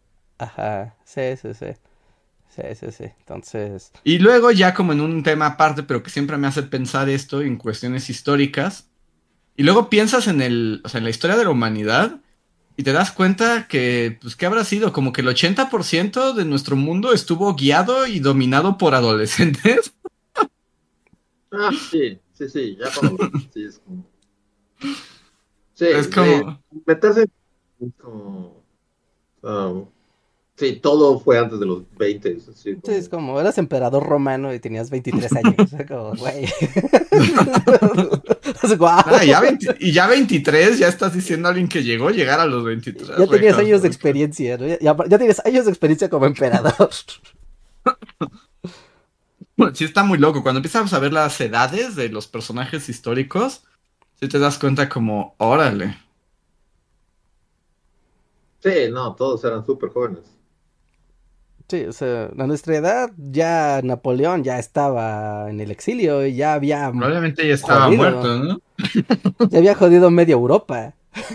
Ajá, sí, sí, sí, sí, sí, sí, entonces, Y luego ya como en un tema aparte, pero que siempre me hace pensar esto en cuestiones históricas, y luego piensas en el, o sea, en la historia de la humanidad y te das cuenta que, pues, ¿qué habrá sido? Como que el ochenta por ciento de nuestro mundo estuvo guiado y dominado por adolescentes. Ah, sí, sí, sí, ya para los sí, es como... Sí, Es sí, como, meterse es como... ah, sí, todo fue antes de los veinte, es así sí, es como... como, eras emperador romano y tenías veintitrés años, o sea, como, güey. Es guau. ah, ya veinte y ya veintitrés ya estás diciendo a alguien que llegó a llegar a los veintitrés, Ya tenías rejas, años de porque- experiencia, ¿no? Ya, ya, ya tienes años de experiencia como emperador. Bueno, sí está muy loco. Cuando empiezas a ver las edades de los personajes históricos, sí te das cuenta como, órale. Sí, no, todos eran súper jóvenes. Sí, o sea, a nuestra edad ya Napoleón ya estaba en el exilio y ya había Probablemente ya estaba jodido, muerto, ¿no? ya había jodido media Europa.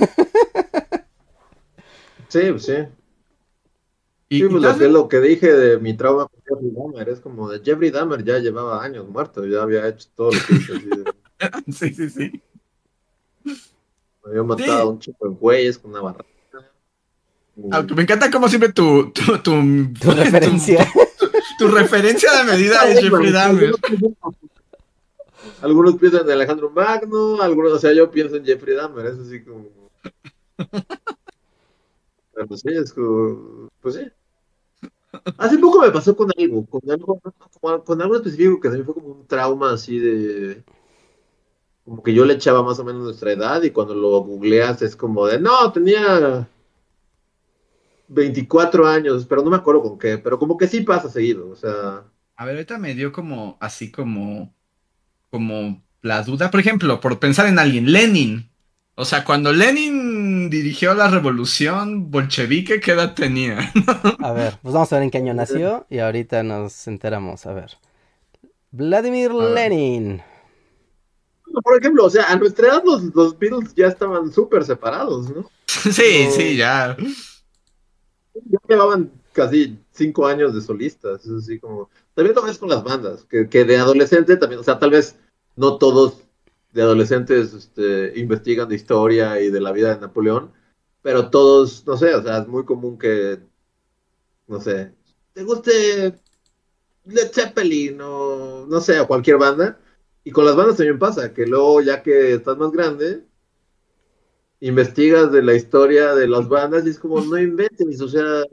Sí, pues sí. Sí, Y, y pues te lo que, hacen... lo que dije de mi trauma con Jeffrey Dahmer es como de Jeffrey Dahmer ya llevaba años muerto, ya había hecho todo lo que hizo, así de, Sí, sí, sí. había matado a Sí, un chico en güeyes con una barra. aunque me encanta como siempre tu, tu, tu, Tu tu, referencia. tu- tu referencia de medida es Jeffrey Dahmer. Algunos piensan, algunos piensan en Alejandro Magno, algunos, o sea, yo pienso en Jeffrey Dahmer, es así como, bueno, sí, es como, pues sí. Hace poco me pasó con algo, con algo, con, con algo específico que también fue como un trauma así de, como que yo le echaba más o menos nuestra edad y cuando lo googleas es como de, no, tenía veinticuatro años, pero no me acuerdo con qué, pero como que sí pasa seguido, o sea, A ver, ahorita me dio como, así como, como la duda. Por ejemplo, por pensar en alguien, Lenin. O sea, cuando Lenin dirigió la revolución bolchevique, ¿qué edad tenía? A ver, pues vamos a ver en qué año nació y ahorita nos enteramos. A ver. Vladimir A ver. Lenin. por ejemplo, o sea, a nuestra edad los, los Beatles ya estaban súper separados, ¿no? Sí, sí, No, ya. ya llevaban casi cinco años de solistas, es así como, también lo ves con las bandas, que, que de adolescente también, o sea, tal vez no todos de adolescentes este, investigan de historia y de la vida de Napoleón, pero todos, no sé, o sea, es muy común que, no sé, te guste Led Zeppelin o no sé, o cualquier banda. Y con las bandas también pasa, que luego ya que estás más grande, investigas de la historia de las bandas y es como, no inventes, o sea,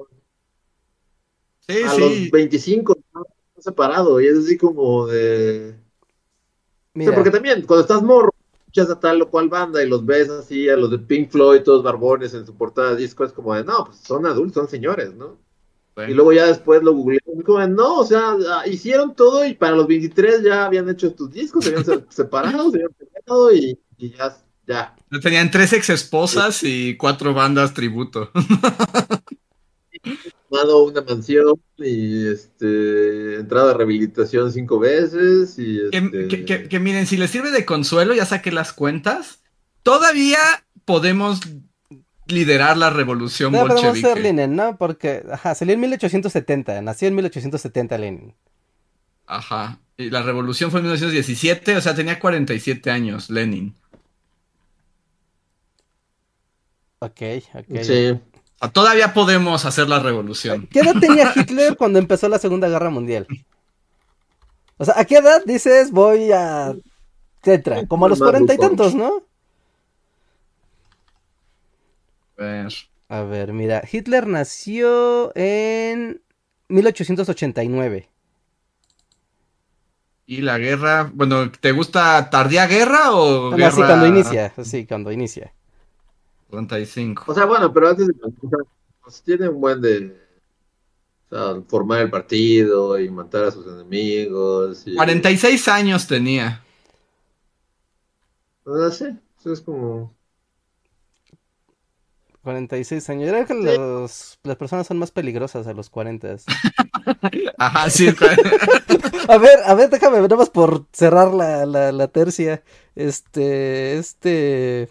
Sí, a los sí. veinticinco están separados y es así como de... Mira. Sí, porque también cuando estás morro, escuchas a tal o cual banda y los ves así, a los de Pink Floyd, todos barbones en su portada de disco, es como de, no, pues son adultos, son señores, ¿no? Sí. Y luego ya después lo googleé, y como de, no, o sea, ah, hicieron todo y para los veintitrés ya habían hecho estos discos, se habían se- separado, se habían peleado y, y ya, ya. Tenían tres ex esposas y cuatro bandas tributo. Tomado una mansión y este entrado a rehabilitación cinco veces y Que, este que- que- que miren, si les sirve de consuelo, ya saqué las cuentas. Todavía podemos liderar la revolución No, podemos ser bolchevique. Lenin, ¿no? Porque, ajá, salió en mil ochocientos setenta, nació en mil ochocientos setenta Lenin. Ajá. Y la revolución fue en mil novecientos diecisiete, o sea, tenía cuarenta y siete años, Lenin. Ok, ok. sí. O sea, todavía podemos hacer la revolución. ¿Qué edad tenía Hitler cuando empezó la Segunda Guerra Mundial? O sea, ¿a qué edad dices voy a... etcétera? Como a los Más cuarenta y ruco. tantos, ¿no? A ver. A ver, mira, Hitler nació en mil ochocientos ochenta y nueve. Y la guerra, bueno, ¿te gusta tardía guerra o No, guerra sí, cuando inicia, sí, cuando inicia. treinta y cinco? O sea, bueno, pero antes de o sea, pues, tiene un buen de o sea, formar el partido y matar a sus enemigos y cuarenta y seis años tenía. no sé, eso es como cuarenta y seis años. Yo creo que Sí. los, las personas son más peligrosas a los cuarenta. Ajá, sí. A ver, a ver, déjame, nada más por cerrar la, la, la tercia. Este, este...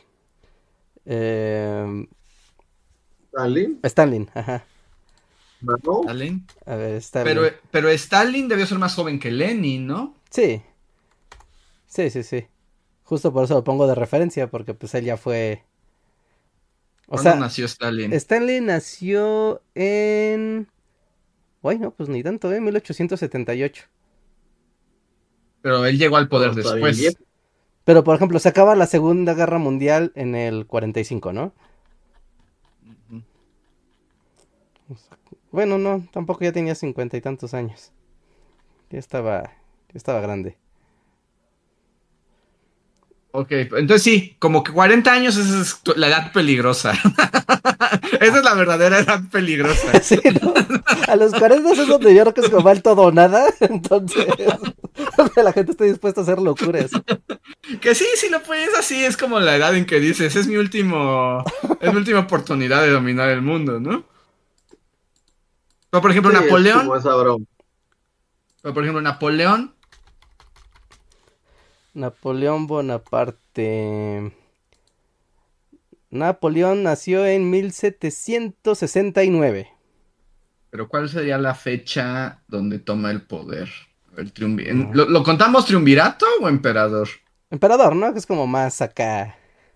Eh, Stalin, Stalin, ajá. ¿no? Stalin. A ver, Stalin. Pero, pero Stalin debió ser más joven que Lenin, ¿no? Sí. Sí, sí, sí. Justo por eso lo pongo de referencia, porque pues él ya fue... O ¿Cuándo sea, nació Stalin? Stanley nació en... Uy, no, pues ni tanto, ¿eh? mil ochocientos setenta y ocho. Pero él llegó al poder No, está bien después. viejo. Pero, por ejemplo, se acaba la Segunda Guerra Mundial en el cuarenta y cinco, ¿no? Ujú. Bueno, no, tampoco ya tenía cincuenta y tantos años. Ya estaba, ya estaba grande. Ok, entonces sí, como que cuarenta años esa es tu- la edad peligrosa. Esa es la verdadera edad peligrosa. Sí, ¿no? A los cuarenta es donde yo creo que es como el todo o nada. Entonces, donde la gente está dispuesta a hacer locuras. Que sí, si lo pones así, es como la edad en que dices, es mi último, es mi última oportunidad de dominar el mundo, ¿no? Pero, por ejemplo, Sí, es Napoleón, como esa broma. pero, por ejemplo, Napoleón, Napoleón Bonaparte. Napoleón nació en mil setecientos sesenta y nueve. pero ¿cuál sería la fecha donde toma el poder? A ver, triunvi- en- Mm. ¿Lo, lo contamos triunvirato o emperador? Emperador, ¿no? Que es como más acá.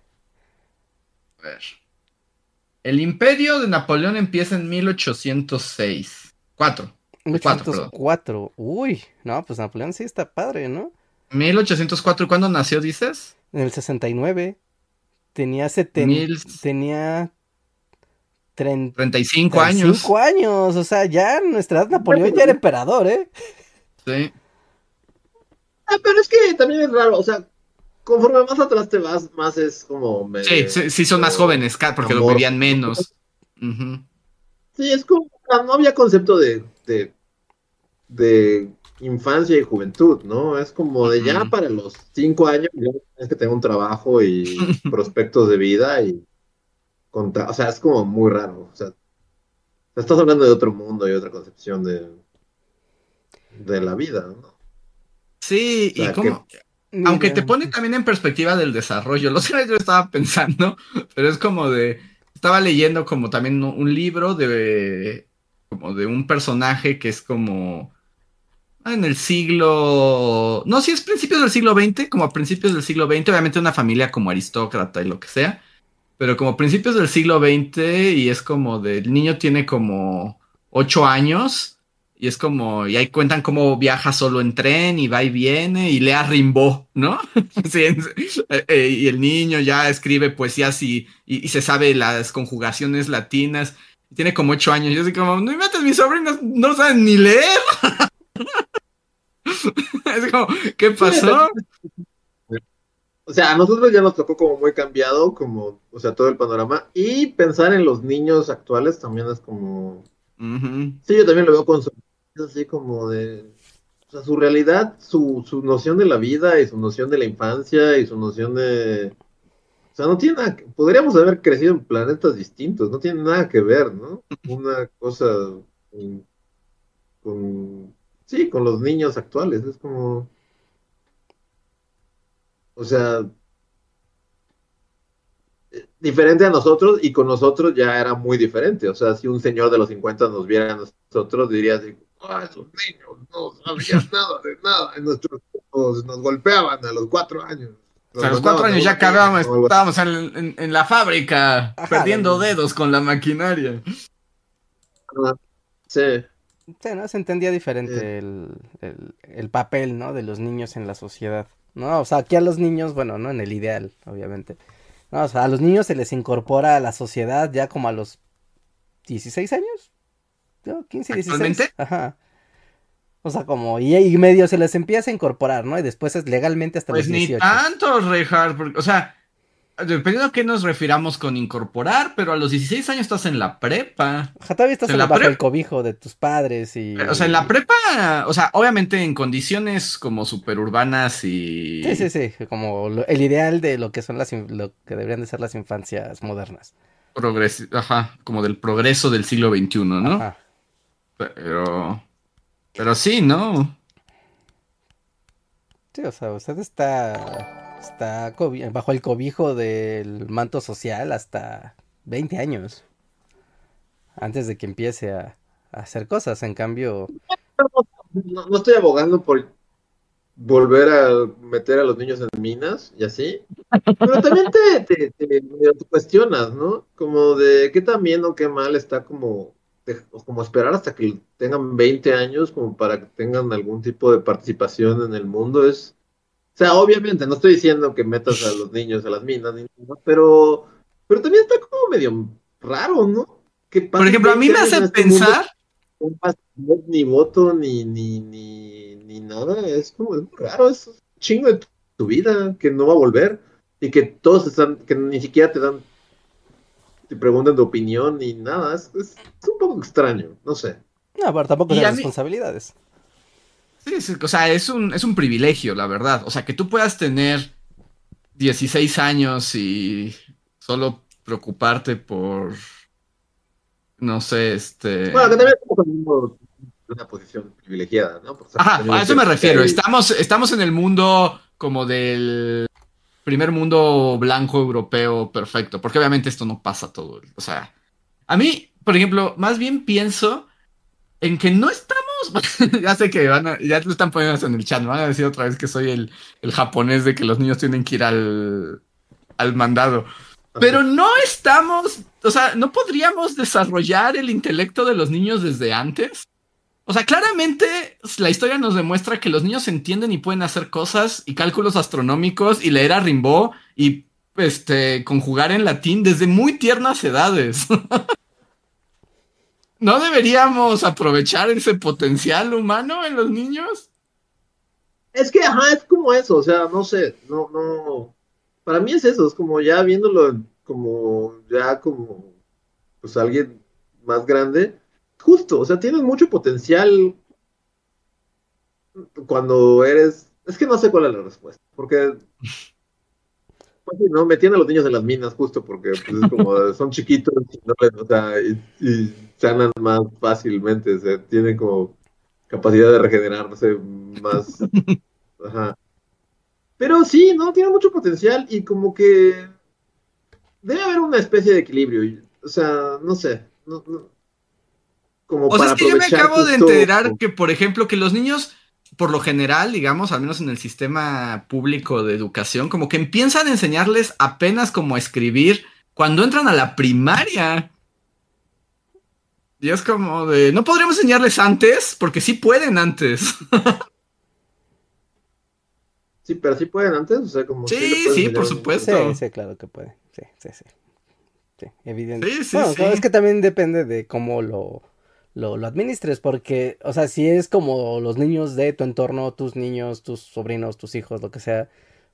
A ver. El imperio de Napoleón empieza en mil ochocientos seis. Cuatro. Cuatro, perdón. mil ochocientos cuatro. Uy, no, pues Napoleón sí está padre, ¿no? mil ochocientos cuatro. ¿Y cuándo nació, dices? En el sesenta y nueve. Tenía seten... Mil- Tenía treinta treinta y cinco años. cinco años. O sea, ya en nuestra edad Napoleón ya era emperador, ¿eh? Sí. Ah, pero es que también es raro, o sea, conforme más atrás te vas, más es como medio- Sí, sí, sí son más jóvenes, ca- porque lo amor. vivían menos. Ujú. Sí, es como, o sea, no había concepto de, de, de infancia y juventud, ¿no? Es como de ya Ujú. para los cinco años ya tienes que tener un trabajo y prospectos de vida y contar, o sea, es como muy raro, o sea, estás hablando de otro mundo y otra concepción de, de la vida, ¿no? Sí, O sea, y como, Mira. aunque te pone también en perspectiva del desarrollo, lo sé, yo estaba pensando, pero es como de, estaba leyendo como también un un libro de, como de un personaje que es como ah, en el siglo, no, sí es principios del siglo veinte, como a principios del siglo veinte, obviamente una familia como aristócrata y lo que sea, pero como principios del siglo veinte y es como de, el niño tiene como ocho años. Y es como, y ahí cuentan cómo viaja solo en tren y va y viene y lea Rimbaud, ¿no? Sí, en- eh, eh, y el niño ya escribe poesías y, y, y se sabe las conjugaciones latinas. Tiene como ocho años. Yo así como, no inventes, mis sobrinos no saben ni leer. Es como, ¿qué pasó? O sea, a nosotros ya nos tocó como muy cambiado, como, o sea, todo el panorama. Y pensar en los niños actuales también es como. Ujú. Sí, yo también lo veo con su. Es así como de. O sea, su realidad, su, su noción de la vida y su noción de la infancia y su noción de. O sea, no tiene nada que. Podríamos haber crecido en planetas distintos, no tiene nada que ver, ¿no? Una cosa mm, con. Sí, con los niños actuales. Es como. O sea, diferente a nosotros y con nosotros ya era muy diferente. O sea, si un señor de los cincuenta nos viera a nosotros, diría así, ah, esos niños no sabían nada de nada. En nuestros tiempos nos golpeaban a los cuatro años. O sea, Nos a los cuatro mandaban a años ya una mina acabábamos, o algo así. estábamos en, en- en la fábrica, Ajá, perdiendo del- dedos con la maquinaria. Ah, sí, sí, ¿no? Se entendía eh, diferente el, el, el papel, ¿no? De los niños en la sociedad, ¿no? O sea, aquí a los niños, bueno, ¿no? En el ideal, obviamente. No, o sea, a los niños se les incorpora a la sociedad ya como a los dieciséis años, ¿no? quince, Actualmente, dieciséis, ajá. O sea, como, y, y medio se les empieza a incorporar, ¿no? Y después es legalmente hasta los pues ni dieciocho. tanto, Reinhardt, porque, o sea, dependiendo a qué nos refiramos con incorporar, pero a los dieciséis años estás en la prepa. Ajá, todavía O estás sea, en en el- la bajo el prepa, cobijo de tus padres o sea, en la y... prepa, o sea, obviamente en condiciones como superurbanas Sí, sí, y sí, como lo- el ideal de lo que son las, in- lo que deberían de ser las infancias modernas. progres, ajá, como del progreso del siglo veintiuno, ¿no? Ajá. Pero, pero sí, ¿no? Sí, o sea, usted está, está cobi- bajo el cobijo del manto social hasta veinte años, antes de que empiece a, a hacer cosas. En cambio, no, no estoy abogando por volver a meter a los niños en minas y así, pero también te, te, te- medio te cuestionas, ¿no? Como de qué tan bien o qué mal está como, de- o como esperar hasta que tengan veinte años como para que tengan algún tipo de participación en el mundo. Es, o sea, obviamente, no estoy diciendo que metas a los niños a las minas, ni nada, pero, pero también está como medio raro, ¿no? Que Por pasen ejemplo, a mí veinte me años hace en este mundo pensar, no pasa ni voto ni, ni, ni, ni nada. Es como es muy raro, es un chingo de tu, tu vida que no va a volver y que todos están, que ni siquiera te dan, te preguntan de opinión ni nada. Es, es, es un poco extraño, no sé. no, pero tampoco y esas a mí, responsabilidades. sí, sí, o sea, es un, es un privilegio, la verdad. O sea, que tú puedas tener dieciséis años y solo preocuparte por, no sé, Bueno, que este... también estamos hablando de una posición privilegiada, ¿no? Porque estamos Ajá, teniendo a eso me cerca refiero. y Estamos, estamos en el mundo como del primer mundo blanco europeo perfecto, porque obviamente esto no pasa todo. O sea, a mí, por ejemplo, más bien pienso en que no estamos, ya sé que van a, ya lo están poniendo en el chat, me van a decir otra vez que soy el, el japonés de que los niños tienen que ir al, al mandado. ajá. Pero no estamos, o sea, no podríamos desarrollar el intelecto de los niños desde antes. O sea, claramente la historia nos demuestra que los niños entienden y pueden hacer cosas y cálculos astronómicos y leer a Rimbaud y este conjugar en latín desde muy tiernas edades. ¿No deberíamos aprovechar ese potencial humano en los niños? Es que, ajá, es como eso, o sea, no sé, no, no, para mí es eso, es como ya viéndolo como, ya como, pues alguien más grande, justo, o sea, tienes mucho potencial cuando eres, es que no sé cuál es la respuesta, porque, pues, sí, no, metían a los niños en las minas justo porque, pues, es como, son chiquitos, y no les- o sea, y, y sanan más fácilmente, o sea, tienen como capacidad de regenerarse más, ajá. Pero sí, no, tiene mucho potencial y como que debe haber una especie de equilibrio, y- o sea, no sé, no- no, como O sea, para es que yo me aprovechar acabo de justo, enterar que, por ejemplo, que los niños, por lo general, digamos, al menos en el sistema público de educación, como que empiezan a enseñarles apenas como a escribir cuando entran a la primaria. Y es como de, no podríamos enseñarles antes, porque sí pueden antes. sí, pero sí pueden antes, o sea, como sí le Sí, pueden sí, enseñar por a un niño. Sí, supuesto. sí, claro que puede. Sí, sí, sí. Sí, evidente. Sí, sí, Bueno, claro, es sí. que también depende de cómo lo, lo, lo administres, porque, o sea, si es como los niños de tu entorno, tus niños, tus sobrinos, tus hijos, lo que sea,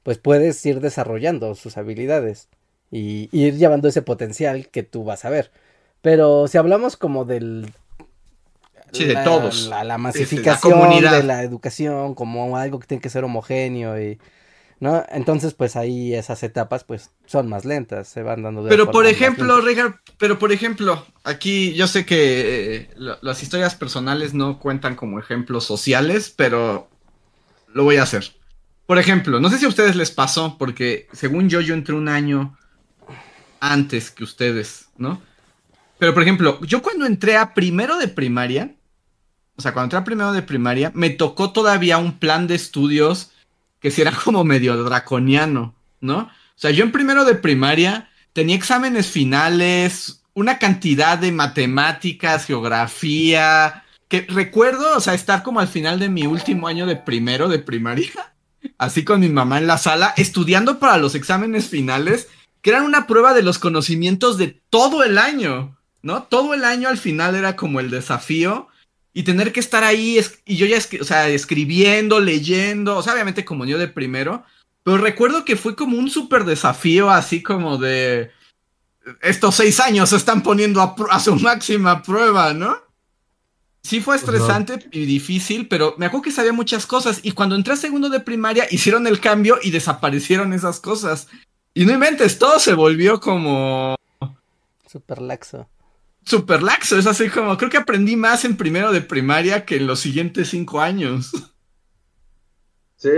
pues puedes ir desarrollando sus habilidades y, y ir llevando ese potencial que tú vas a ver. Pero si hablamos como del... Sí, de la, todos. La, la Sí, masificación la comunidad. de la educación como algo que tiene que ser homogéneo y... ¿no? Entonces, pues ahí esas etapas, pues, son más lentas, se van dando de Pero forma por más ejemplo, lenta. Richard, pero por ejemplo, aquí yo sé que eh, lo- las historias personales no cuentan como ejemplos sociales, pero lo voy a hacer. Por ejemplo, no sé si a ustedes les pasó, porque según yo, yo entré un año antes que ustedes, ¿no? Pero por ejemplo, yo cuando entré a primero de primaria, o sea, cuando entré a primero de primaria, me tocó todavía un plan de estudios que sí era como medio draconiano, ¿no? O sea, yo en primero de primaria tenía exámenes finales, una cantidad de matemáticas, geografía, que recuerdo, o sea, estar como al final de mi último año de primero de primaria, así con mi mamá en la sala, estudiando para los exámenes finales, que eran una prueba de los conocimientos de todo el año, ¿no? Todo el año al final era como el desafío y tener que estar ahí, es- y yo ya, escri- o sea, escribiendo, leyendo, o sea, obviamente como yo de primero, pero recuerdo que fue como un súper desafío, así como de, estos seis años se están poniendo a, pr- a su máxima prueba, ¿no? Sí fue Ajá. estresante y difícil, pero me acuerdo que sabía muchas cosas, y cuando entré a segundo de primaria, hicieron el cambio y desaparecieron esas cosas. Y no inventes, todo se volvió como Súper laxo. súper laxo, es así como, creo que aprendí más en primero de primaria que en los siguientes cinco años. Sí,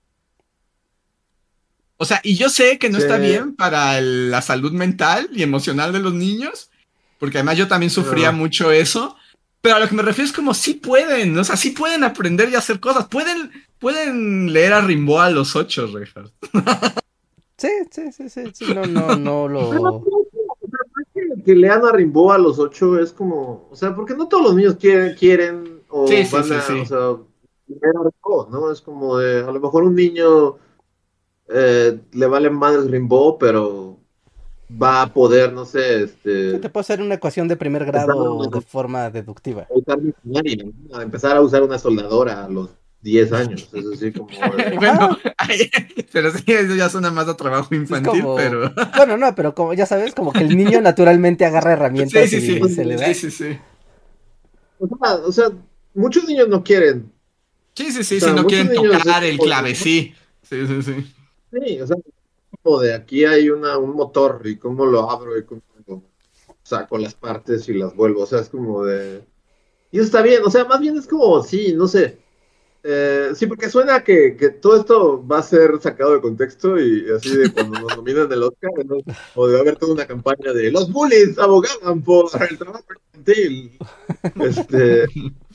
O sea, y yo sé que no sí. está bien para el- la salud mental y emocional de los niños, porque además yo también sufría Ajá. mucho eso, pero a lo que me refiero es como sí pueden, o sea, sí pueden aprender y hacer cosas, pueden, pueden leer a Rimbaud a los ocho, Richard. Sí, sí, sí, sí, sí, no, no, no Pero no lo... creo que, o sea, no es que, que lean a Rimbaud a los ocho es como, o sea, porque no todos los niños quieren, quieren Sí, o sí, van sí, a, o sí. sea, leer a Rimbaud, ¿no? Es como de, a lo mejor un niño eh, le vale madres Rimbaud, pero va a poder, no sé, Sí, te este, puedo hacer una ecuación de primer empezar grado de a forma deductiva. usar maquinaria, ¿no? A empezar a usar una soldadora a los diez años, es así como de, Bueno, Ajá, ay, pero sí, eso ya suena más a trabajo sí, es infantil, como... pero... Bueno, no, pero como ya sabes, como que el niño naturalmente agarra Sí, herramientas sí, y sí, se le sí, da. sí, sí. o sea, o sea, muchos niños no quieren, Sí, sí, o sí, si sea, no muchos quieren niños es tocar el como de, clave, sí. Sí, sí, sí. sí, o sea, como de aquí hay una, un motor y cómo lo abro y cómo lo saco las partes y las vuelvo. O sea, es como de... Y eso está bien, o sea, más bien es como, sí, no sé. Eh, sí, porque suena que, que todo esto va a ser sacado de contexto y así de cuando nos nominan el Oscar, ¿no? O de haber toda una campaña de los bullies abogaban por el trabajo infantil. Este,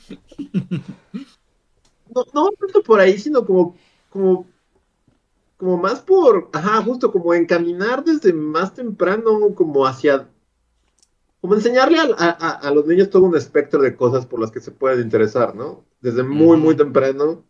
no, no tanto por ahí, sino como, como como más por, ajá, justo como encaminar desde más temprano, como hacia, como enseñarle a, a- a los niños todo un espectro de cosas por las que se pueden interesar, ¿no? Desde muy, muy Ujú. temprano.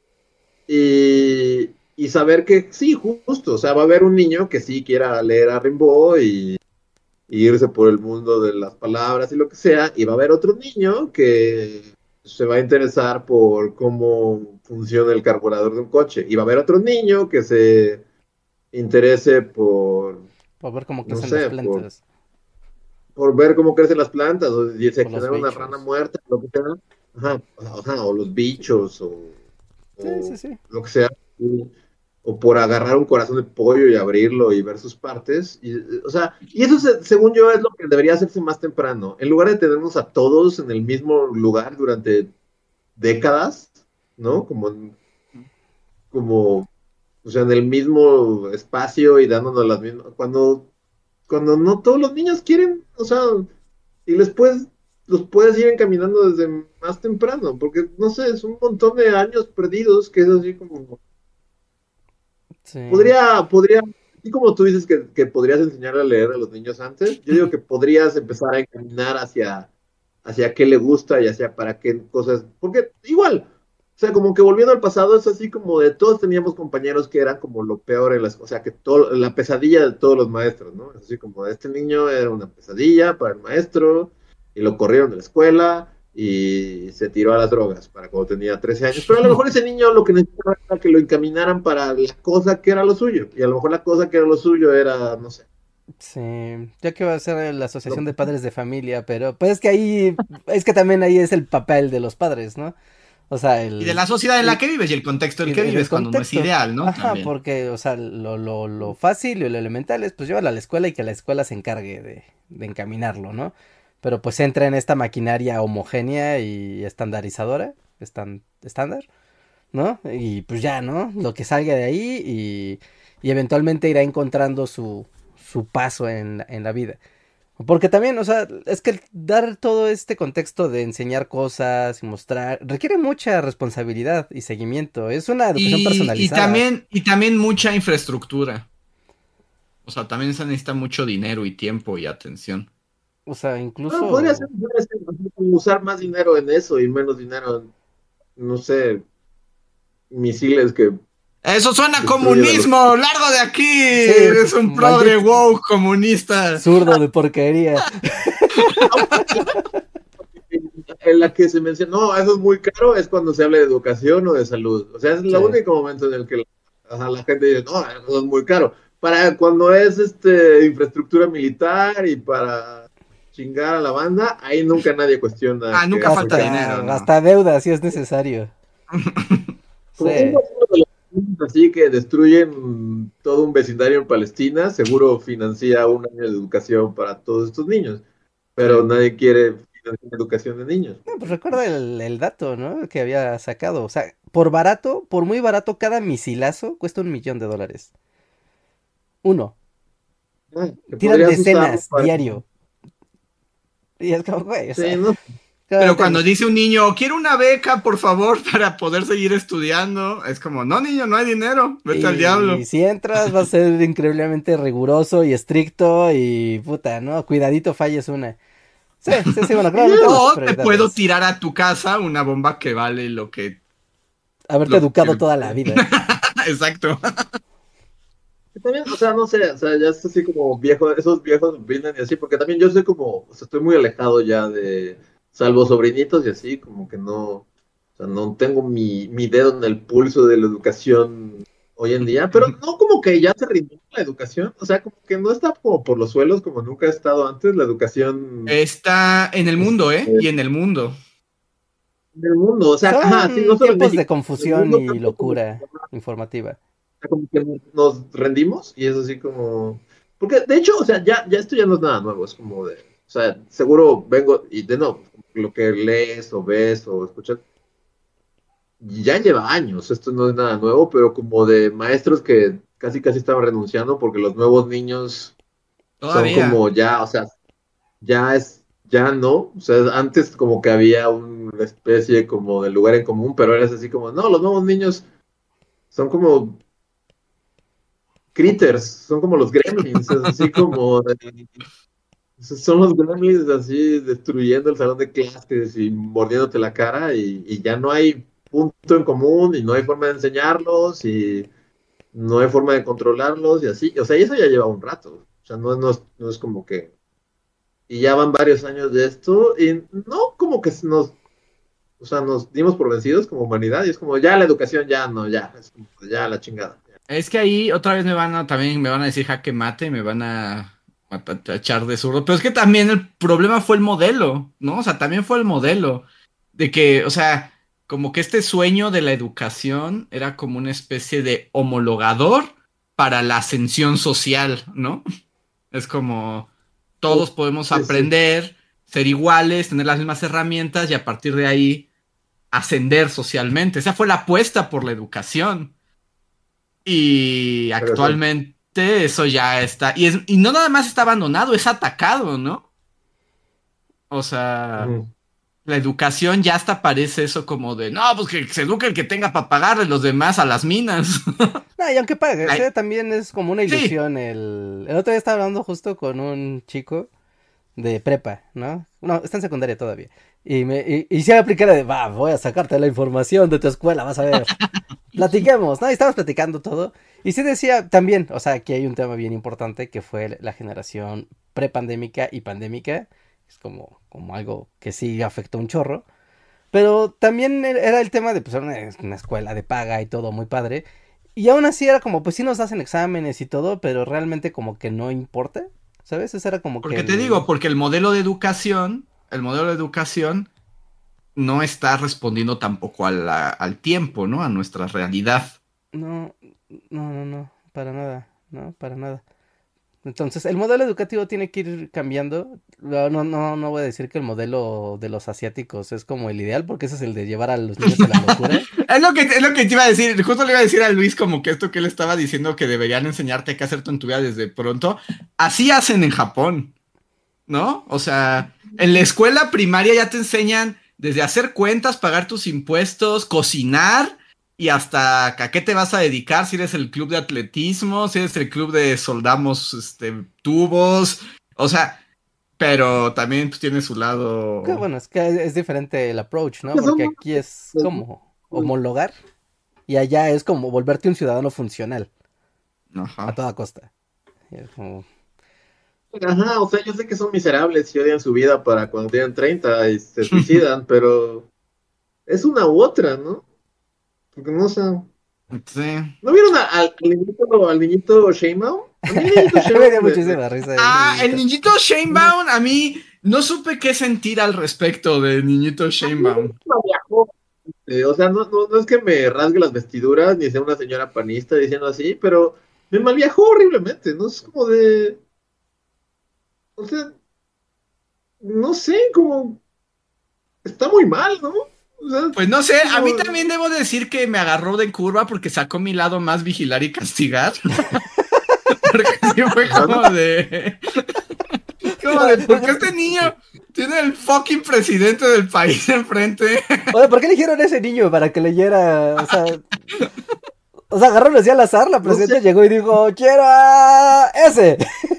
Y, y saber que sí, justo, o sea, va a haber un niño que sí quiera leer a Rimbaud y, y irse por el mundo de las palabras y lo que sea, y va a haber otro niño que se va a interesar por cómo funciona el carburador de un coche, y va a haber otro niño que se interese por, Por ver cómo no crecen las sé, por, plantas, por ver cómo crecen las plantas, o o los diseccionar una rana bichos. muerta, lo que sea, ajá, ajá, o los bichos, o, Sí, sí, o sí. lo que sea, y- o por agarrar un corazón de pollo y abrirlo y ver sus partes, y, o sea, y eso se- según yo es lo que debería hacerse más temprano, en lugar de tenernos a todos en el mismo lugar durante décadas, ¿no? Como, en- como, o sea, en el mismo espacio y dándonos las mismas, cuando cuando no todos los niños quieren, o sea, y les puedes, los puedes ir encaminando desde más temprano, porque no sé, es un montón de años perdidos que es así como, Sí. podría, podría, así como tú dices que, que podrías enseñar a leer a los niños antes, yo digo que podrías empezar a encaminar hacia, hacia qué le gusta y hacia para qué cosas, porque igual, o sea, como que volviendo al pasado es así como de todos teníamos compañeros que eran como lo peor en las, o sea, que todo, la pesadilla de todos los maestros, ¿no? Es así como este niño era una pesadilla para el maestro y lo corrieron de la escuela y se tiró a las drogas para cuando tenía trece años. Pero a lo mejor ese niño lo que necesitaba era que lo encaminaran para la cosa que era lo suyo. Y a lo mejor la cosa que era lo suyo era, no sé. Sí, ya que va a ser la asociación de padres de familia, pero pues es que ahí, es que también ahí es el papel de los padres, ¿no? O sea, el... Y de la sociedad en la que vives y el contexto en el que el- el vives cuando no es contexto. ideal, ¿no? Ajá, También. porque, o sea, lo, lo, lo fácil y lo elemental es pues llévalo a la escuela y que la escuela se encargue de, de encaminarlo, ¿no? Pero pues entra en esta maquinaria homogénea y estandarizadora, estan- estándar, ¿no? Y pues ya, ¿no? Lo que salga de ahí y, y eventualmente irá encontrando su, su paso en, la- en la vida. Porque también, o sea, es que dar todo este contexto de enseñar cosas y mostrar requiere mucha responsabilidad y seguimiento. Es una educación Y, y personalizada. también, y también mucha infraestructura. O sea, también se necesita mucho dinero y tiempo y atención. O sea, Bueno, podría ser, incluso... podría ser, como usar más dinero en eso y menos dinero en, no sé, misiles que Eso suena a destruyen a los... comunismo, largo de aquí. Sí, Es un progre maldito woke comunista. zurdo de porquería. En la que se menciona, no, eso es muy caro, es cuando se habla de educación o de salud. O sea, es el Sí. único momento en el que la, ajá, la gente dice, no, eso es muy caro. Para cuando es este infraestructura militar y para chingar a la banda, ahí nunca nadie cuestiona Ah, que nunca es muy falta caro. dinero, Hasta, ¿no? hasta deuda si es necesario. Como Sí. uno de los países así que destruyen todo un vecindario en Palestina, seguro financia un año de educación para todos estos niños, pero Sí. nadie quiere financiar educación de niños. No, pues porque, recuerda pues, el, el dato, ¿no? Que había sacado. O sea, por barato, por muy barato, cada misilazo cuesta un millón de dólares. Uno. ah, que Tiran podrías usarlo decenas para... diario. Y es como, güey, o Sí, sea, no. Pero claramente cuando los- dice un niño, quiero una beca, por favor, para poder seguir estudiando, es como, no, niño, no hay dinero, vete al diablo. Y si entras va a ser increíblemente riguroso y estricto y puta, ¿no? Cuidadito falles una. Sí, sí, sí, bueno, claramente las O te puedo prioridades. tirar a tu casa una bomba que vale lo que... Haberte Lo educado que... toda la vida. Exacto. Que también, o sea, no sé, o sea, ya es así como viejo, esos viejos vienen y así, porque también yo soy como, o sea, estoy muy alejado ya de, salvo sobrinitos y así, como que no, o sea, no tengo mi, mi dedo en el pulso de la educación hoy en día, pero no como que ya se rindió la educación, o sea, como que no está como por los suelos como nunca ha estado antes la educación Está en el mundo, ¿eh? este, Y en el mundo. del mundo, o sea, ajá, sí, no Son solo en tiempos de México, en el confusión mundo y tanto como locura informativa. como que nos rendimos y es así como... Porque de hecho, o sea, ya, ya esto ya no es nada nuevo, es como de... O sea, seguro vengo y de nuevo, lo que lees o ves o escuchas, ya lleva años, esto no es nada nuevo, pero como de maestros que casi casi estaban renunciando porque los nuevos niños son Todavía. como ya, o sea, ya es, ya no, o sea, antes como que había una especie como de lugar en común, pero ahora es así como, no, los nuevos niños son como critters, son como los gremlins, es así como de- son los gremlins así destruyendo el salón de clases y mordiéndote la cara y, y ya no hay punto en común y no hay forma de enseñarlos y no hay forma de controlarlos y así, o sea, y eso ya lleva un rato, o sea, no, no, es, no es como que, y ya van varios años de esto y no como que nos, o sea, nos dimos por vencidos como humanidad y es como ya la educación ya no, ya, es como ya la chingada. Es que ahí otra vez me van a, también me van a decir jaque mate, me van a, a, a echar de zurdo. Pero es que también el problema fue el modelo, ¿no? O sea, también fue el modelo. De que, o sea, como que este sueño de la educación era como una especie de homologador para la ascensión social, ¿no? Es como todos podemos Sí, sí. aprender, ser iguales, tener las mismas herramientas y a partir de ahí ascender socialmente. Esa fue la apuesta por la educación. Y Pero eso, actualmente eso ya está. Y, es, y no nada más está abandonado, es atacado, ¿no? O sea, ujú. la educación ya hasta parece eso como de, no, pues que se eduque el que tenga para pagarle los demás a las minas. No, y aunque pagues, Ay, ¿eh? También es como una sí, ilusión el... El otro día estaba hablando justo con un chico de prepa, ¿no? No, está en secundaria todavía. Y me y, y se aplicara de, va, voy a sacarte la información de tu escuela, vas a ver. Platiquemos, ¿no? Y estábamos platicando todo. Y sí decía también, o sea, aquí hay un tema bien importante que fue la generación prepandémica y pandémica, Es como, como algo que sí afectó un chorro. Pero también era el tema de, pues, era una, una escuela de paga y todo muy padre. Y aún así era como, pues sí nos hacen exámenes y todo, pero realmente como que no importa, ¿sabes? Eso era como que... Porque el- te digo, porque el modelo de educación, el modelo de educación no está respondiendo tampoco a la- al tiempo, ¿no? A nuestra realidad. No, no, no, no, para nada, no, para nada. Entonces, el modelo educativo tiene que ir cambiando. No, no, no, no voy a decir que el modelo de los asiáticos es como el ideal, porque ese es el de llevar a los niños a la locura. Es lo que, es lo que te iba a decir, justo le iba a decir a Luis como que esto que él estaba diciendo que deberían enseñarte qué hacer tú en tu vida desde pronto, así hacen en Japón, ¿no? O sea, en la escuela primaria ya te enseñan desde hacer cuentas, pagar tus impuestos, cocinar y hasta a qué te vas a dedicar, si eres el club de atletismo, si eres el club de soldamos este, tubos, o sea, pero también pues, tiene su Que lado... bueno, es que es diferente el approach, ¿no? Que son Porque aquí es buenos. como homologar y allá es como volverte un ciudadano funcional a Ajá. toda costa. Y es como, Ajá, o sea, yo sé que son miserables y odian su vida para cuando tienen treinta y se suicidan, pero es una u otra, ¿no? Porque no sé. Sí. ¿No vieron a- al, al niñito, al niñito Sheinbaum? A mí el niñito me Sheinbaum dio me- me- muchísima risa Ah, ese el niñito. niñito Shanebound, a mí no supe qué sentir al respecto del niñito Shanebound. me viajó. Eh, o sea, no, no, no es que me rasgue las vestiduras ni sea una señora panista diciendo así, pero me malviajó horriblemente, ¿no? Es como de. O sea, no sé, como. Está muy mal, ¿no? O sea, Pues no sé, a mí como- también debo decir que me agarró de curva porque sacó mi lado más vigilar y castigar. Porque sí fue como de. Como de, porque este niño tiene el fucking presidente del país enfrente. Oye, ¿por qué eligieron a ese niño para que leyera? O sea, o sea, agarraron así al azar, la No presidenta sé. llegó y dijo, quiero a ese.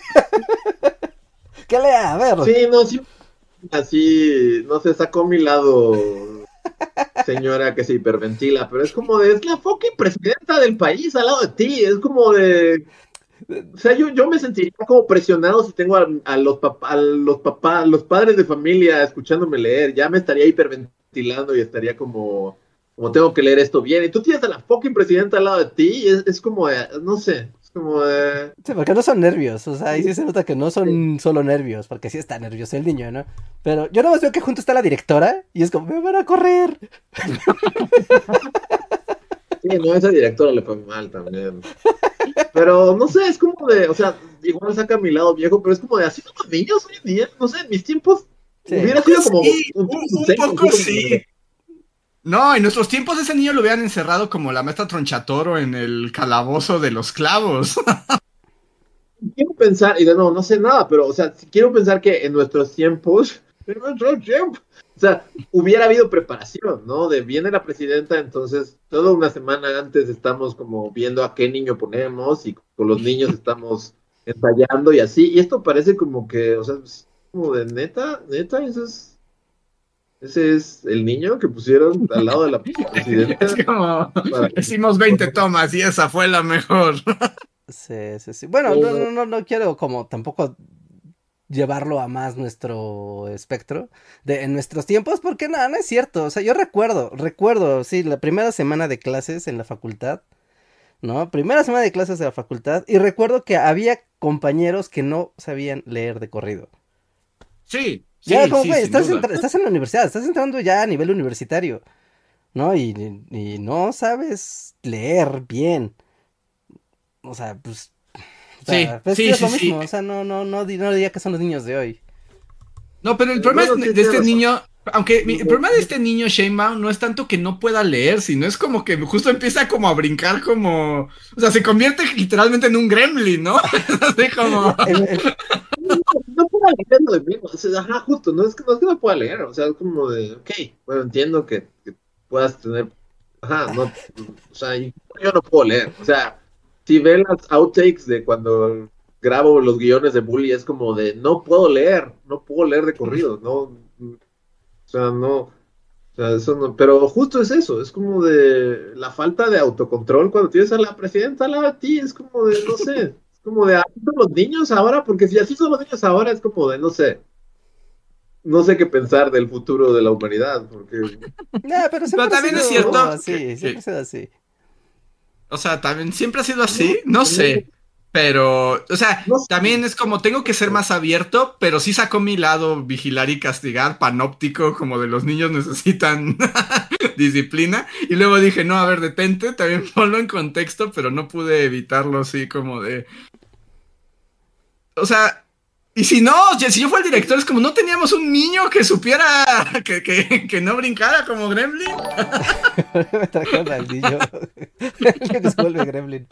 ¿Qué lea? A ver. Sí, no, sí, así, no sé, sacó mi lado señora que se hiperventila, pero es como de, es la fucking presidenta del país al lado de ti, es como de, o sea, yo, yo me sentiría como presionado si tengo a, a los papás, a los papás, los padres de familia escuchándome leer, ya me estaría hiperventilando y estaría como, como tengo que leer esto bien, y tú tienes a la fucking presidenta al lado de ti, y es, es como, de, no sé, es como de... Sí, porque no son nervios, o sea, ahí sí se nota que no son solo nervios, porque sí está nervioso el niño, ¿no? Pero yo nada más veo que junto está la directora y es como, me van a correr. Sí, no, esa directora le fue mal también. Pero no sé, es como de, o sea, igual saca mi lado viejo, pero es como de así son los niños hoy en día, no sé, en mis tiempos Sí. hubiera sido como Sí, un, un, un un seco, poco así como sí. de- No, en nuestros tiempos ese niño lo hubieran encerrado como la maestra Tronchatoro en el calabozo de los clavos. quiero pensar, y de nuevo, no sé nada, pero, o sea, si quiero pensar que en nuestros tiempos, en nuestros tiempos, o sea, hubiera habido preparación, ¿no? De viene la presidenta, entonces, toda una semana antes estamos como viendo a qué niño ponemos y con los niños estamos ensayando y así, y esto parece como que, o sea, es como de neta, neta, eso es... Ese es el niño que pusieron al lado de la presidenta. Es como, Para... hicimos veinte tomas y esa fue la mejor. Sí, sí, sí. Bueno, no, no, no, no quiero como tampoco llevarlo a más nuestro espectro de en nuestros tiempos, porque nada, no es cierto. O sea, yo recuerdo, recuerdo, sí, la primera semana de clases en la facultad, ¿no? Primera semana de clases de la facultad, y recuerdo que había compañeros que no sabían leer de corrido. Sí, sí, Ya, como, sí, güey, sin estás, duda. entra- estás en la universidad, estás entrando ya a nivel universitario, ¿no? Y, y no sabes leer bien. O sea, pues, o Sí, sea, pues sí, es sí, lo sí. mismo, o sea, no, no, no, di- no diría que son los niños de hoy. No, pero el Eh, problema bueno, es sí, de este tienes razón. niño, aunque mi- el problema de este niño Sheinbaum no es tanto que no pueda leer, sino es como que justo empieza como a brincar como, o sea, se convierte literalmente en un gremlin, ¿no? Así como, El- el- No, no puedo leer lo de mí, o sea, ajá, justo, no es que no es que no pueda leer, o sea, es como de, ok, bueno, entiendo que, que puedas tener, ajá, no, o sea, yo no puedo leer, o sea, si ven las outtakes de cuando grabo los guiones de Bully, es como de, no puedo leer, no puedo leer de corrido, no, o sea, no, o sea, eso no, pero justo es eso, es como de la falta de autocontrol cuando tienes a la presidenta al lado de ti, es como de, no sé, es como de, así son los niños ahora, porque si así son los niños ahora, es como de, no sé, no sé qué pensar del futuro de la humanidad, porque... No, pero siempre Pero también ha es sido cierto así, que- siempre que- ha sido así. O sea, también siempre ha sido así, no sé. Pero, o sea, No sé. también es como tengo que ser más abierto, pero sí sacó mi lado vigilar y castigar, panóptico, como de los niños necesitan disciplina. Y luego dije, no, a ver, detente, también ponlo en contexto, pero no pude evitarlo así como de... O sea, y si no, ya- si yo fuera el director, es como no teníamos un niño que supiera que, que, que no brincara como Gremlin. Me trajeron al niño. El niño que se vuelve gremlin.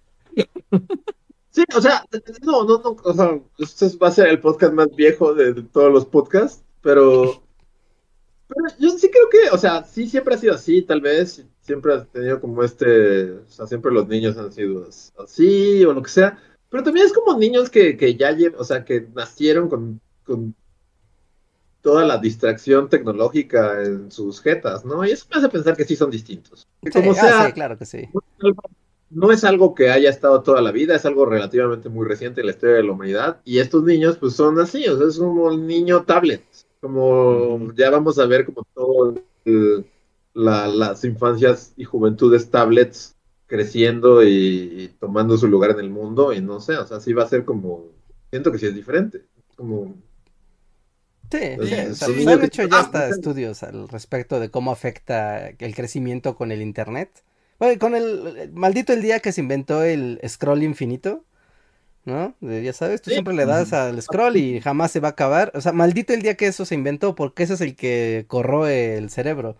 Sí, o sea, no, no, no, o sea, este va a ser el podcast más viejo de, de todos los podcasts, pero, pero yo sí creo que, o sea, sí siempre ha sido así, tal vez, siempre has tenido como este, o sea, siempre los niños han sido así o lo que sea, pero también es como niños que, que ya llevan, o sea, que nacieron con, con toda la distracción tecnológica en sus jetas, ¿no? Y eso me hace pensar que sí son distintos. Que Sí, como ah, sí, sea, claro que sí. no es algo que haya estado toda la vida, es algo relativamente muy reciente en la historia de la humanidad. Y estos niños, pues son así, o sea, es como el niño tablet. Como Ujú. ya vamos a ver como todo el- la- las infancias y juventudes tablets creciendo y, y tomando su lugar en el mundo. Y no sé, o sea, sí va a ser como, siento que sí es diferente. Como Sí, sí, o Sí, sea, estos pues sí. niños han que... hecho ya Ah, hasta estudios al respecto de cómo afecta el crecimiento con el internet. Bueno, con el, el maldito el día que se inventó el scroll infinito, ¿no? De, ya sabes, tú sí, siempre le das Ujú. al scroll y jamás se va a acabar. O sea, maldito el día que eso se inventó, porque ese es el que corroe el cerebro.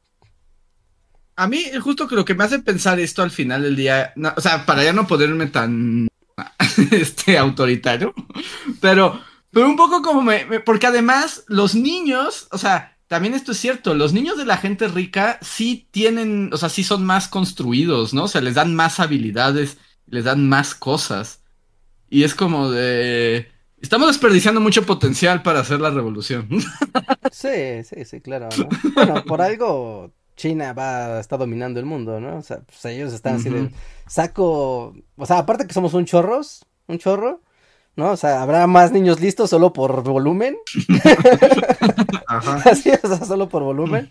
A mí, justo que lo que me hace pensar esto al final del día, no, o sea, para ya no ponerme tan este autoritario, pero, pero un poco como me, me- porque además los niños, o sea, también esto es cierto, los niños de la gente rica sí tienen, o sea, sí son más construidos, ¿no? O sea, les dan más habilidades, les dan más cosas. Y es como de... Estamos desperdiciando mucho potencial para hacer la revolución. Sí, sí, sí, claro, ¿no? Bueno, por algo China va, está dominando el mundo, ¿no? O sea, pues ellos están así Ujú. de saco, o sea, aparte que somos un chorros, un chorro, ¿no? O sea, habrá más niños listos solo por volumen, Ajá. así, o sea, solo por volumen,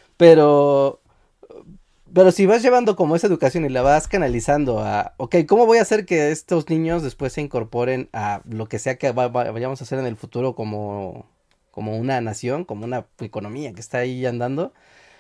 pero, pero si vas llevando como esa educación y la vas canalizando a, ok, ¿cómo voy a hacer que estos niños después se incorporen a lo que sea que va- va- vayamos a hacer en el futuro como, como una nación, como una economía que está ahí andando?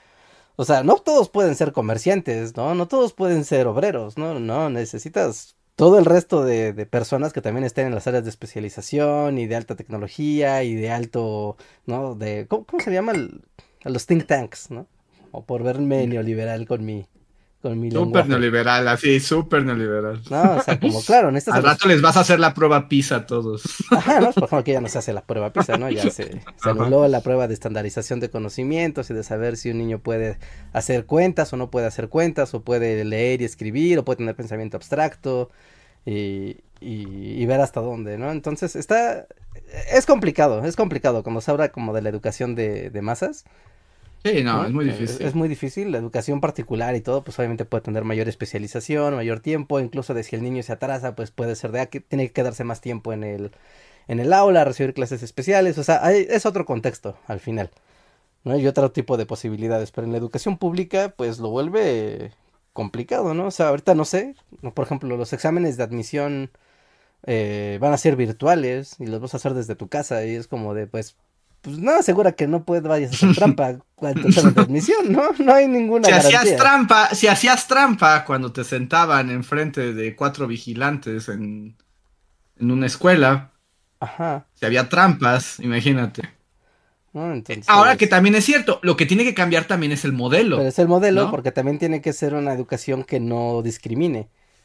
O sea, no todos pueden ser comerciantes, ¿no? No todos pueden ser obreros, ¿no? No, necesitas todo el resto de, de personas que también estén en las áreas de especialización y de alta tecnología y de alto, ¿no? De, ¿cómo, cómo se llama? El- a los think tanks, ¿no? O por verme neoliberal con mi, con mi Súper lenguaje. neoliberal, así, súper neoliberal. No, o sea, como claro, necesitas a Al los... rato les vas a hacer la prueba PISA a todos. Ajá, ¿no? Por ejemplo, que ya no se hace la prueba PISA, ¿no? Ya se, se Ajá. anuló la prueba de estandarización de conocimientos y de saber si un niño puede hacer cuentas o no puede hacer cuentas, o puede leer y escribir, o puede tener pensamiento abstracto, y, y, y ver hasta dónde, ¿no? Entonces, está... Es complicado, es complicado cuando se habla como de la educación de, de masas, Sí, no, es ¿no? muy Es, es difícil. muy difícil, la educación particular y todo, pues obviamente puede tener mayor especialización, mayor tiempo, incluso de si el niño se atrasa, pues puede ser de ah, que tiene que quedarse más tiempo en el, en el aula, recibir clases especiales, o sea, hay- es otro contexto al final, ¿no? Y otro tipo de posibilidades, pero en la educación pública, pues lo vuelve complicado, ¿no? O sea, ahorita no sé, ¿no? Por ejemplo, los exámenes de admisión eh, van a ser virtuales y los vas a hacer desde tu casa y es como de, pues, pues no asegura que no puedes, vayas a hacer trampa con tu examen de admisión, ¿no? No hay ninguna Si hacías garantía. trampa, si hacías trampa cuando te sentaban enfrente de cuatro vigilantes en, en una escuela, Ajá, si había trampas, imagínate. ¿no? Ahora que Entonces, también es cierto, lo que tiene que cambiar también es el pero modelo, es el modelo ¿no? porque también tiene que ser una educación que no discrimine.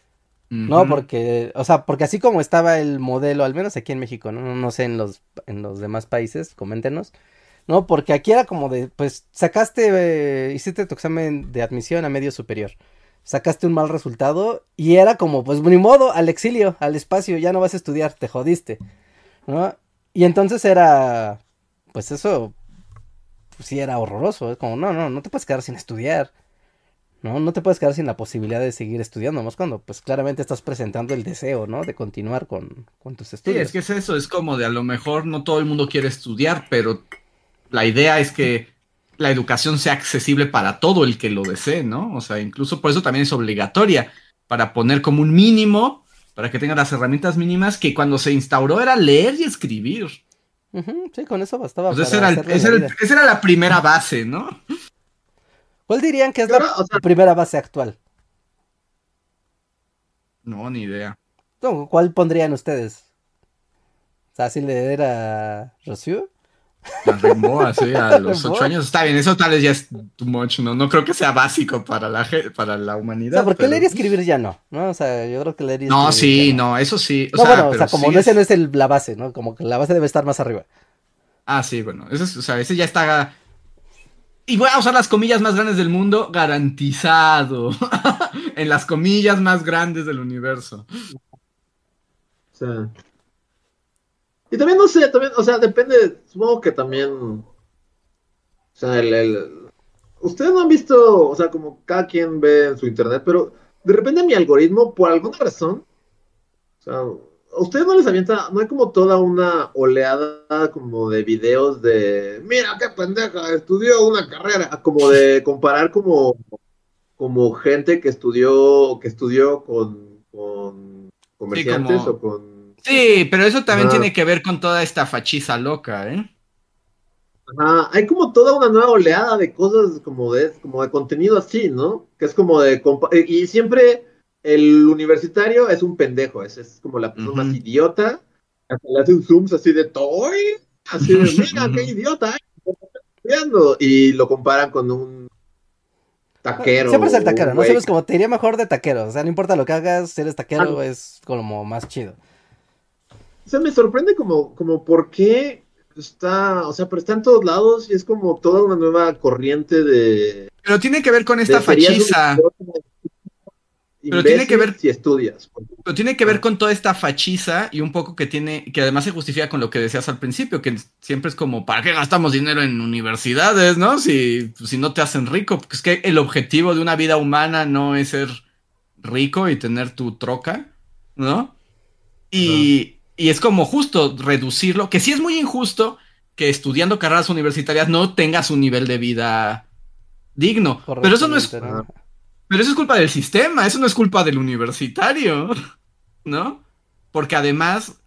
No, Ujú. porque, o sea, porque así como estaba el modelo, al menos aquí en México, ¿no? No, no sé en los, en los demás países, coméntenos. No, porque aquí era como de, pues, sacaste, eh, hiciste tu examen de admisión a medio superior. Sacaste un mal resultado y era como, pues, ni modo, al exilio, al espacio, ya no vas a estudiar, te jodiste, ¿no? Y entonces era, pues eso, pues sí era horroroso, es como, no, no, no te puedes quedar sin estudiar, ¿no? No te puedes quedar sin la posibilidad de seguir estudiando, más cuando, pues, claramente estás presentando el deseo, ¿no? De continuar con, con tus Sí, estudios. es que es eso, es como de a lo mejor no todo el mundo quiere estudiar, pero la idea es que la educación sea accesible para todo el que lo desee, ¿no? O sea, incluso por eso también es obligatoria, para poner como un mínimo, para que tengan las herramientas mínimas, que cuando se instauró era leer y escribir. Ujú, sí, con eso bastaba Pues para esa era, el- hacerle esa la era el- vida. esa era la primera base, ¿no? ¿Cuál dirían que es Y la ahora, o sea, primera base actual? No, ni idea. No, ¿cuál pondrían ustedes? O sea, si leer a Rousseau. La Rimbaud, así, a los ocho Rimbaud. años. Está bien, eso tal vez ya es too much, ¿no? No creo que sea básico para la, ge- para la O humanidad, sea, porque pero... leer y escribir ya no, ¿no? O sea, yo creo que leer y No, escribir sí, ya no. no, eso sí. O No, sea, bueno, o pero sea, como sí no ese no es... es el, la base, ¿no? Como que la base debe estar más arriba. Ah, sí, bueno, ese, es- o sea, ese ya está... Y voy a usar las comillas más grandes del mundo, garantizado. En las comillas más grandes del universo. o sea, y también no sé, también, o sea, depende, supongo que también, o sea, el, el- ustedes no han visto, o sea, como cada quien ve en su internet, pero de repente mi algoritmo, por alguna razón, o sea, a ustedes no les avienta, no hay como toda una oleada como de videos de, mira qué pendeja, estudió una carrera, como de comparar como, como gente que estudió, que estudió con, con Sí, comerciantes o como... con, Sí, pero eso también ajá, tiene que ver con toda esta fachiza loca, ¿eh? ajá, hay como toda una nueva oleada de cosas como de, como de contenido así, ¿no? Que es como de, compa- y siempre el universitario es un pendejo, es, es como la persona más Ujú. idiota, hasta le hacen zooms así de toy, así de, mira, qué Ujú. idiota, ay, ¿qué está estudiando?", y lo comparan con un No, taquero siempre es el o un taquero, ¿no? güey. Siempre es como te iría mejor de taquero. O sea, no importa lo que hagas, si eres Ah, taquero es como más chido. o sea, me sorprende como, como por qué está, o sea, pero está en todos lados y es como toda una nueva corriente de, Pero tiene que ver con esta de serías un fachiza. Pero tiene que imbécil ver si estudias. Pero tiene que ver Ah, con toda esta fachiza y un poco que tiene, que además se justifica con lo que decías al principio, que siempre es como, ¿para qué gastamos dinero en universidades, no? Si, si no te hacen rico, porque es que el objetivo de una vida humana no es ser rico y tener tu troca, ¿no? ajá. Y, y es como justo reducirlo, que sí es muy injusto que estudiando carreras universitarias no tengas un nivel de vida digno, pero eso no es, Correctamente, Ajá. ¿no? pero eso es culpa del sistema, eso no es culpa del universitario. ¿No? Porque además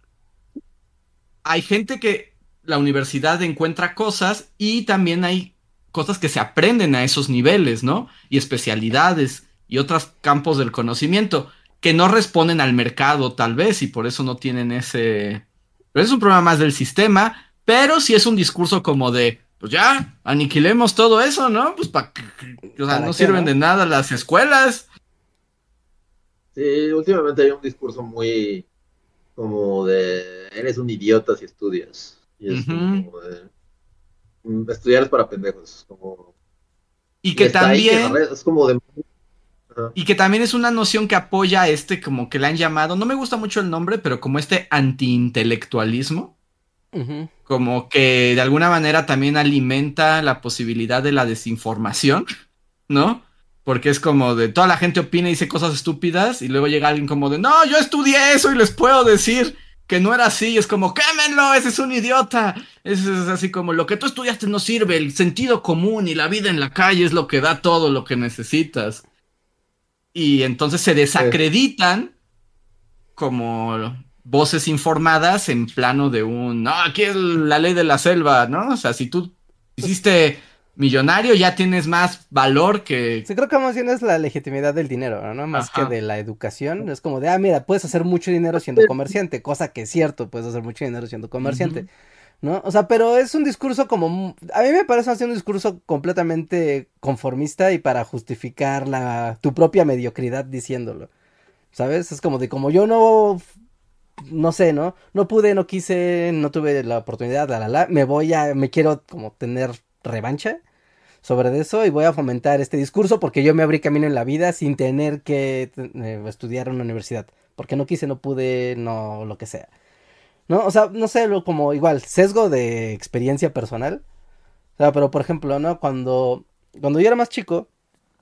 hay gente que la universidad encuentra cosas y también hay cosas que se aprenden a esos niveles, ¿no? Y especialidades y otros campos del conocimiento que no responden al mercado tal vez y por eso no tienen ese... Pero es un problema más del sistema, pero sí es un discurso como de, pues ya, aniquilemos todo eso, ¿no? Pues para... O sea, ¿Para no qué, sirven no? de nada las escuelas. Sí, últimamente hay un discurso muy como de eres un idiota si estudias. Y es Ujú. como de mm, estudiar es para pendejos. Como, Y y que está ahí que en las también... redes, es como de ajá, Y que también es una noción que apoya este, como que le han llamado, no me gusta mucho el nombre, pero como este antiintelectualismo, Ujú. como que de alguna manera también alimenta la posibilidad de la desinformación, ¿no? Porque es como de toda la gente opina y dice cosas estúpidas y luego llega alguien como de, no, yo estudié eso y les puedo decir que no era así, y es como, quémenlo, ese es un idiota. Eso es así como, lo que tú estudiaste no sirve, el sentido común y la vida en la calle es lo que da todo lo que necesitas. Y entonces se eh, desacreditan como voces informadas en plano de un, no, aquí es la ley de la selva, ¿no? O sea, si tú Pues hiciste millonario, ya tienes más valor que... sí, creo que más bien es la legitimidad del dinero, ¿no? Más que Ajá. de la educación. Es como de, ah, mira, puedes hacer mucho dinero siendo comerciante, cosa que es cierto, puedes hacer mucho dinero siendo comerciante, Ujú. ¿no? O sea, pero es un discurso como, mu- a mí me parece así un discurso completamente conformista y para justificar la, tu propia mediocridad diciéndolo, ¿sabes? Es como de, como yo no, no sé, ¿no? No pude, no quise, no tuve la oportunidad, la, la, la, me voy a, me quiero como tener revancha sobre eso y voy a fomentar este discurso porque yo me abrí camino en la vida sin tener que eh, estudiar en una universidad. Porque no quise, no pude, no lo que sea. ¿No? O sea, no sé, lo, como igual, sesgo de experiencia personal. O sea, pero por ejemplo, ¿no? Cuando, cuando yo era más chico,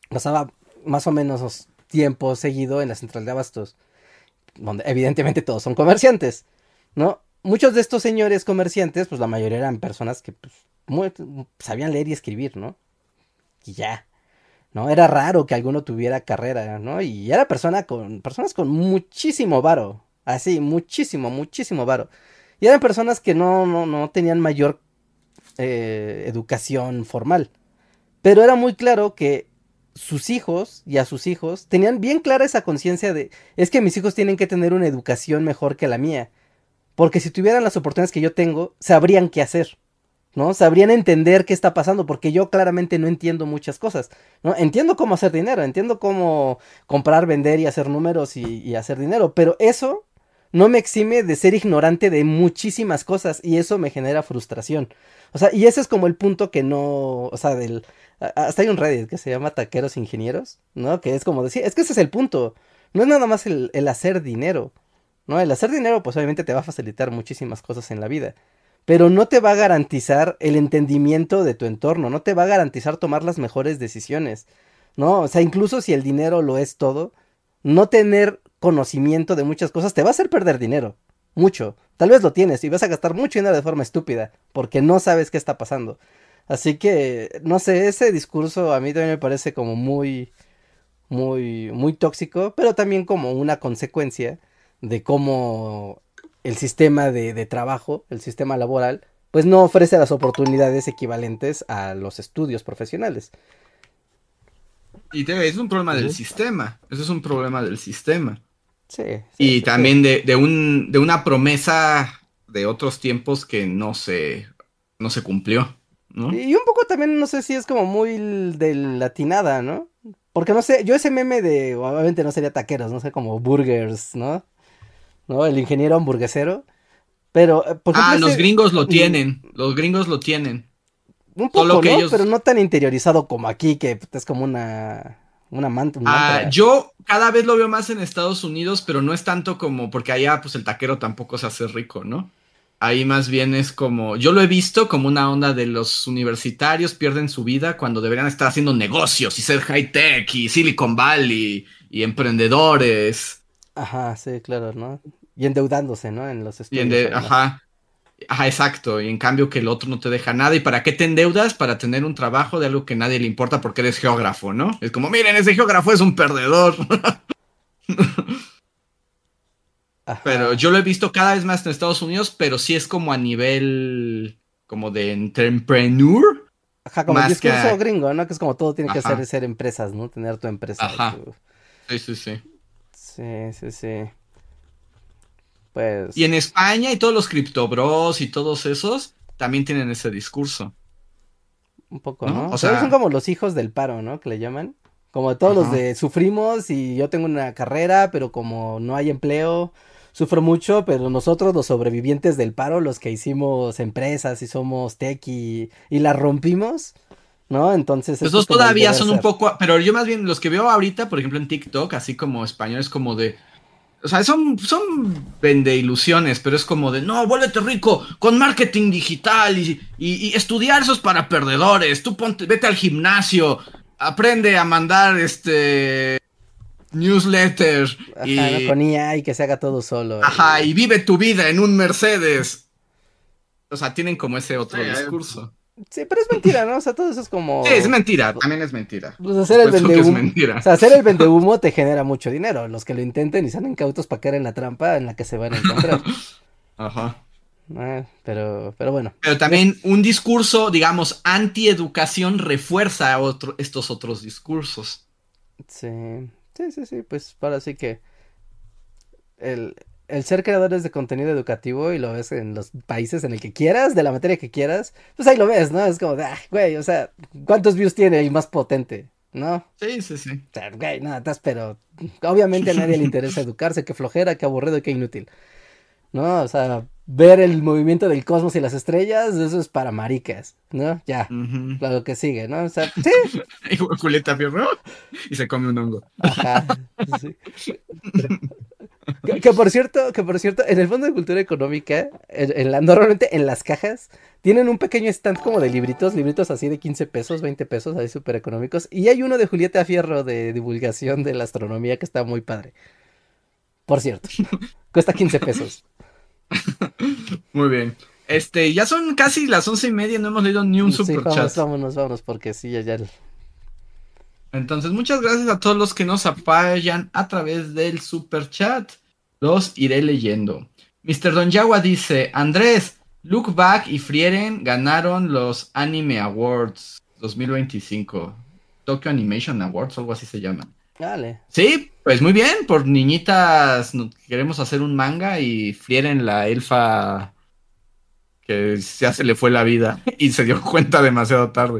pasaba más o menos tiempo seguido en la central de abastos, donde evidentemente todos son comerciantes, ¿no? Muchos de estos señores comerciantes, pues la mayoría eran personas que pues, muy, sabían leer y escribir, ¿no? Y ya, ¿no? Era raro que alguno tuviera carrera, ¿no? Y era persona con, personas con muchísimo varo, así, muchísimo, muchísimo varo. Y eran personas que no, no, no tenían mayor eh, educación formal. Pero era muy claro que sus hijos y a sus hijos tenían bien clara esa conciencia de, es que mis hijos tienen que tener una educación mejor que la mía. Porque si tuvieran las oportunidades que yo tengo, sabrían qué hacer, ¿no? Sabrían entender qué está pasando, porque yo claramente no entiendo muchas cosas, ¿no? Entiendo cómo hacer dinero, entiendo cómo comprar, vender y hacer números y, y hacer dinero, pero eso no me exime de ser ignorante de muchísimas cosas y eso me genera frustración. O sea, y ese es como el punto que no, o sea, del... Hasta hay un Reddit que se llama Taqueros Ingenieros, ¿no? Que es como decir, es que ese es el punto, no es nada más el, el hacer dinero. ¿No? El hacer dinero, pues obviamente te va a facilitar muchísimas cosas en la vida, pero no te va a garantizar el entendimiento de tu entorno, no te va a garantizar tomar las mejores decisiones, ¿no? O sea, incluso si el dinero lo es todo, no tener conocimiento de muchas cosas te va a hacer perder dinero, mucho. Tal vez lo tienes y vas a gastar mucho dinero de forma estúpida, porque no sabes qué está pasando. Así que, no sé, ese discurso a mí también me parece como muy, muy, muy tóxico, pero también como una consecuencia de cómo el sistema de, de trabajo, el sistema laboral, pues no ofrece las oportunidades equivalentes a los estudios profesionales. Y te, es un problema uh-huh. del sistema, eso es un problema del sistema. Sí. sí y sí, también sí. De, de, un, de una promesa de otros tiempos que no se, no se cumplió, ¿no? Y un poco también, no sé si es como muy de latinada, ¿no? Porque no sé, yo ese meme de, obviamente no sería taqueros, no sé, como burgers, ¿no? ¿No? El ingeniero hamburguesero. Pero, por ejemplo, ah, ese... los gringos lo tienen. Los gringos lo tienen. Un poco, Solo que ¿no? ellos... Pero no tan interiorizado como aquí, que es como una... Una manta, un ah, mantra. yo cada vez lo veo más en Estados Unidos, pero no es tanto como... Porque allá, pues, el taquero tampoco se hace rico, ¿no? Ahí más bien es como... Yo lo he visto como una onda de los universitarios pierden su vida cuando deberían estar haciendo negocios y ser high-tech y Silicon Valley y emprendedores. Ajá, sí, claro, ¿no? Y endeudándose, ¿no? En los estudios. Y en de, ajá, ajá, exacto. Y en cambio que el otro no te deja nada. ¿Y para qué te endeudas? Para tener un trabajo de algo que nadie le importa porque eres geógrafo, ¿no? Es como, miren, ese geógrafo es un perdedor. Ajá. Pero yo lo he visto cada vez más en Estados Unidos, pero sí es como a nivel como de entrepreneur. Ajá, como el discurso que... gringo, ¿no? Que es como todo tiene que ajá. ser ser empresas, ¿no? Tener tu empresa. Ajá. Tu... Sí, sí, sí. Sí, sí, sí. Pues... Y en España y todos los criptobros y todos esos también tienen ese discurso. Un poco, ¿no? ¿no? O sea... son como los hijos del paro, ¿no? Que le llaman. Como todos Ajá. los de sufrimos y yo tengo una carrera, pero como no hay empleo, sufro mucho, pero nosotros los sobrevivientes del paro, los que hicimos empresas y somos tech y, y la rompimos, ¿no? Entonces... Esos es todavía son ser. un poco... Pero yo más bien los que veo ahorita, por ejemplo en TikTok, así como españoles como de... O sea, son, son vende ilusiones, pero es como de, no, vuélvete rico con marketing digital y, y, y estudiar eso es para perdedores. Tú ponte, vete al gimnasio, aprende a mandar este newsletter. Ajá, y, ¿no? Con I A y que se haga todo solo. Ajá, y... y vive tu vida en un Mercedes. O sea, tienen como ese otro sí, discurso. Sí, pero es mentira, ¿no? O sea, todo eso es como... Sí, es mentira, también es mentira. Pues hacer el vendehumo, o sea, hacer el vendehumo te genera mucho dinero. Los que lo intenten y salen cautos para caer en la trampa en la que se van a encontrar. Ajá. Eh, pero, pero bueno. Pero también es... un discurso, digamos, anti-educación refuerza otro, estos otros discursos. Sí, sí, sí, sí, pues ahora sí que el... el ser creadores de contenido educativo y lo ves en los países en el que quieras, de la materia que quieras, pues ahí lo ves, ¿no? Es como de, ah, güey, o sea, ¿cuántos views tiene el más potente? ¿No? Sí, sí, sí. O sea, güey, nada, estás, pero obviamente a nadie le interesa educarse, qué flojera, qué aburrido, qué inútil, ¿no? O sea, ver el movimiento del cosmos y las estrellas, eso es para maricas, ¿no? Ya, uh-huh. Lo que sigue, ¿no? O sea, sí. Y Julieta Fierro y se come un hongo. Ajá, sí. Que, que por cierto, que por cierto, en el Fondo de Cultura Económica, en, en la, normalmente en las cajas, tienen un pequeño stand como de libritos, libritos así de quince pesos, veinte pesos, ahí súper económicos. Y hay uno de Julieta Fierro de divulgación de la astronomía que está muy padre. Por cierto, cuesta quince pesos. Muy bien. Este, ya son casi las once y media, no hemos leído ni un Sí, superchat. vamos, vámonos, vámonos, porque sí, ya, ya. Entonces, muchas gracias a todos los que nos apoyan a través del super chat. Los iré leyendo. mister Don Yagua dice: Andrés, Look Back y Frieren ganaron los Anime Awards dos mil veinticinco. Tokyo Animation Awards, algo así se llaman. Dale. Sí, pues muy bien. Por niñitas no- queremos hacer un manga y Frieren, la elfa que ya se le fue la vida y se dio cuenta demasiado tarde.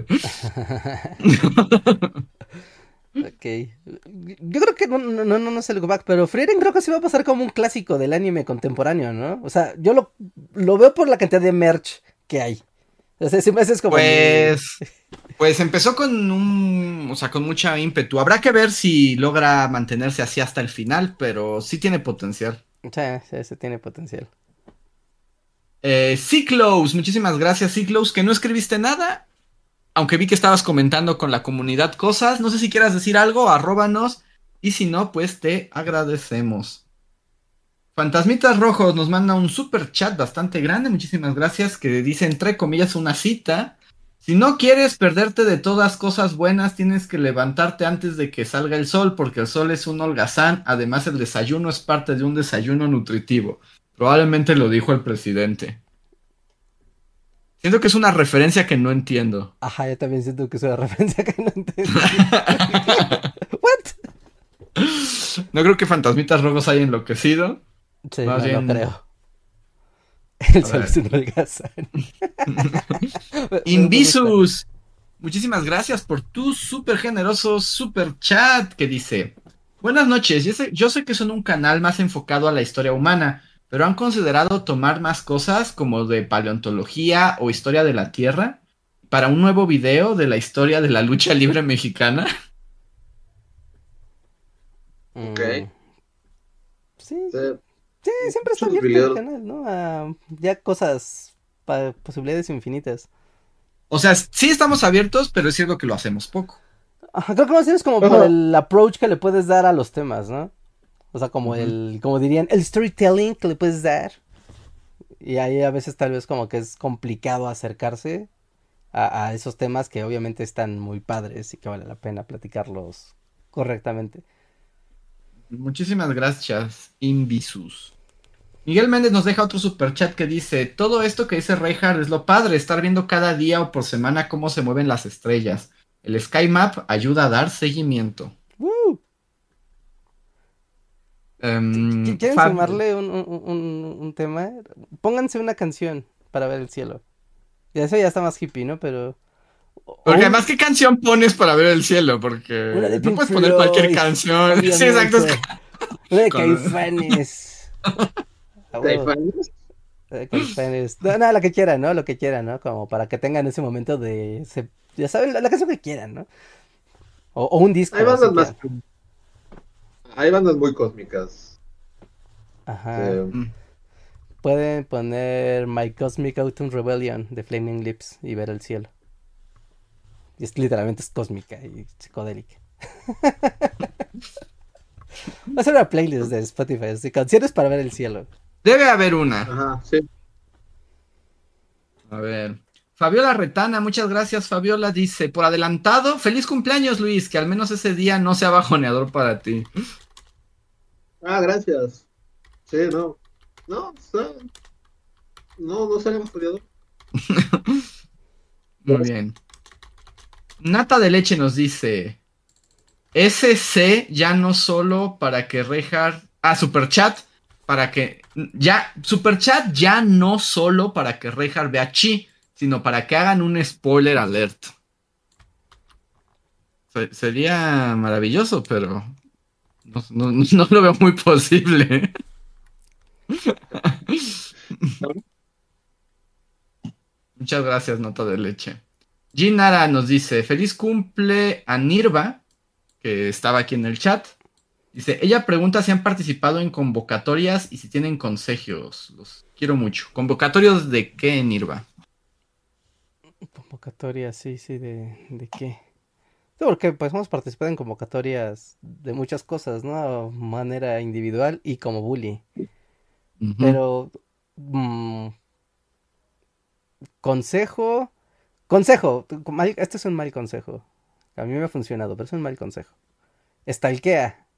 Ok. Yo creo que no, no, no, no sé el Go Back, pero Frieren creo que sí va a pasar como un clásico del anime contemporáneo, ¿no? O sea, yo lo, lo veo por la cantidad de merch que hay. O sea, siempre es como. Pues, pues empezó con un, o sea, con mucha ímpetu. Habrá que ver si logra mantenerse así hasta el final, pero sí tiene potencial. Mi... Sí, sí, sí tiene potencial. Eh, Ciclos, muchísimas gracias, Ciclos, que no escribiste nada, aunque vi que estabas comentando con la comunidad cosas. No sé si quieras decir algo, arróbanos, y si no, pues te agradecemos. Fantasmitas Rojos nos manda un super chat bastante grande, muchísimas gracias, que dice entre comillas una cita. Si no quieres perderte de todas cosas buenas, tienes que levantarte antes de que salga el sol, porque el sol es un holgazán. Además, el desayuno es parte de un desayuno nutritivo. Probablemente lo dijo el presidente. Siento que es una referencia que no entiendo. Ajá, yo también siento que es una referencia que no entendí. ¿What? No creo que Fantasmitas Rojos haya enloquecido. Sí, Más no, bien- no creo. El A sol ver. es un holgazán. Invisus, muchísimas gracias por tu súper generoso super chat que dice: buenas noches, yo sé, yo sé que son un canal más enfocado a la historia humana, pero ¿han considerado tomar más cosas como de paleontología o historia de la Tierra para un nuevo video de la historia de la lucha libre mexicana? Ok. Mm, sí, O sea, sí, siempre está muchos abierto el videos. canal, ¿no? A ya cosas, pa- posibilidades infinitas. O sea, sí estamos abiertos, pero es cierto que lo hacemos poco. Ajá, creo que más bien es como por Ajá. el approach que le puedes dar a los temas, ¿no? O sea, como Ujú. el, como dirían, el storytelling que le puedes dar. Y ahí a veces tal vez como que es complicado acercarse a, a esos temas que obviamente están muy padres y que vale la pena platicarlos correctamente. Muchísimas gracias, Invisus. Miguel Méndez nos deja otro superchat que dice: todo esto que dice Reinhardt es lo padre, estar viendo cada día o por semana cómo se mueven las estrellas. El Sky Map ayuda a dar seguimiento. ¡Woo! Em, ¿Qui- ¿Quieren Fab- sumarle un, un- un- un tema? Pónganse una canción para ver el cielo. Y eso ya está más hippie, ¿no? Pero... o- Porque o un- además, ¿qué canción pones para ver el cielo? Una Porque de no Pink puedes poner cualquier Floyd, canción. Sí, exacto. es obviamente. que- Una de con- Caifanes. A huevo. ¿Caifanes? Eh, Caifanes. No, no, lo que quieran, ¿no? Lo que quieran, ¿no? Como para que tengan ese momento de... se- ya saben, la, la canción que quieran, ¿no? O, o un disco, Hay si bandas más. quieren. Hay bandas muy cósmicas. Ajá. Eh, Mm. Pueden poner My Cosmic Autumn Rebellion de Flaming Lips y ver el cielo. Y es literalmente es cósmica y psicodélica. Va a ser una playlist de Spotify, así, canciones para ver el cielo. Debe haber una. Ajá, sí. A ver. Fabiola Retana, muchas gracias, Fabiola. Dice: por adelantado, feliz cumpleaños, Luis. Que al menos ese día no sea bajoneador para ti. Ah, gracias. Sí, no. No, o sea, no, no seremos peleador. Muy bien. Nata de Leche nos dice: S C ya no solo para que Reinhardt... Ah, Superchat. Para que... Ya... Superchat ya no solo para que Reinhardt vea Chi, sino para que hagan un spoiler alert. Se- sería maravilloso, pero... No, no- no lo veo muy posible. Muchas gracias, Nata de Leche. Ginara nos dice: feliz cumple a Nirva, que estaba aquí en el chat. Dice, ella pregunta si han participado en convocatorias y si tienen consejos. Los quiero mucho. ¿Convocatorios de qué, Nirva? Convocatorias, sí, sí, ¿de, de qué? Sí, porque pues hemos participado en convocatorias de muchas cosas, ¿no? De manera individual y como bully. Ujú. Pero, mm, consejo, consejo, tu- mal- este es un mal consejo. A mí me ha funcionado, pero es un mal consejo. Estalquea,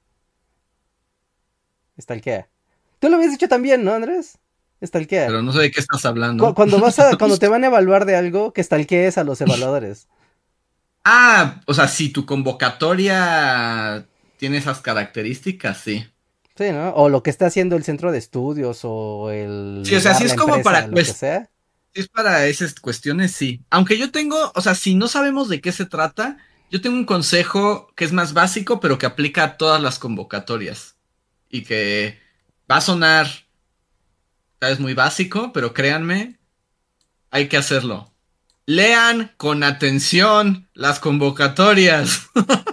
estalquea. Tú lo habías dicho también, ¿no, Andrés? Estalquea. Pero no sé de qué estás Cu- hablando. Cuando vas a, cuando te van a evaluar de algo, que estalquees a los evaluadores. Ah, o sea, si tu convocatoria tiene esas características, sí. Sí, ¿no? O lo que está haciendo el centro de estudios o el Sí, o sea, lugar, si la es como empresa, para lo que cuest- sea. si es para esas cuestiones, sí. Aunque yo tengo, o sea, si no sabemos de qué se trata, yo tengo un consejo que es más básico, pero que aplica a todas las convocatorias. Y que va a sonar, tal vez muy básico, pero créanme, hay que hacerlo. Lean con atención las convocatorias.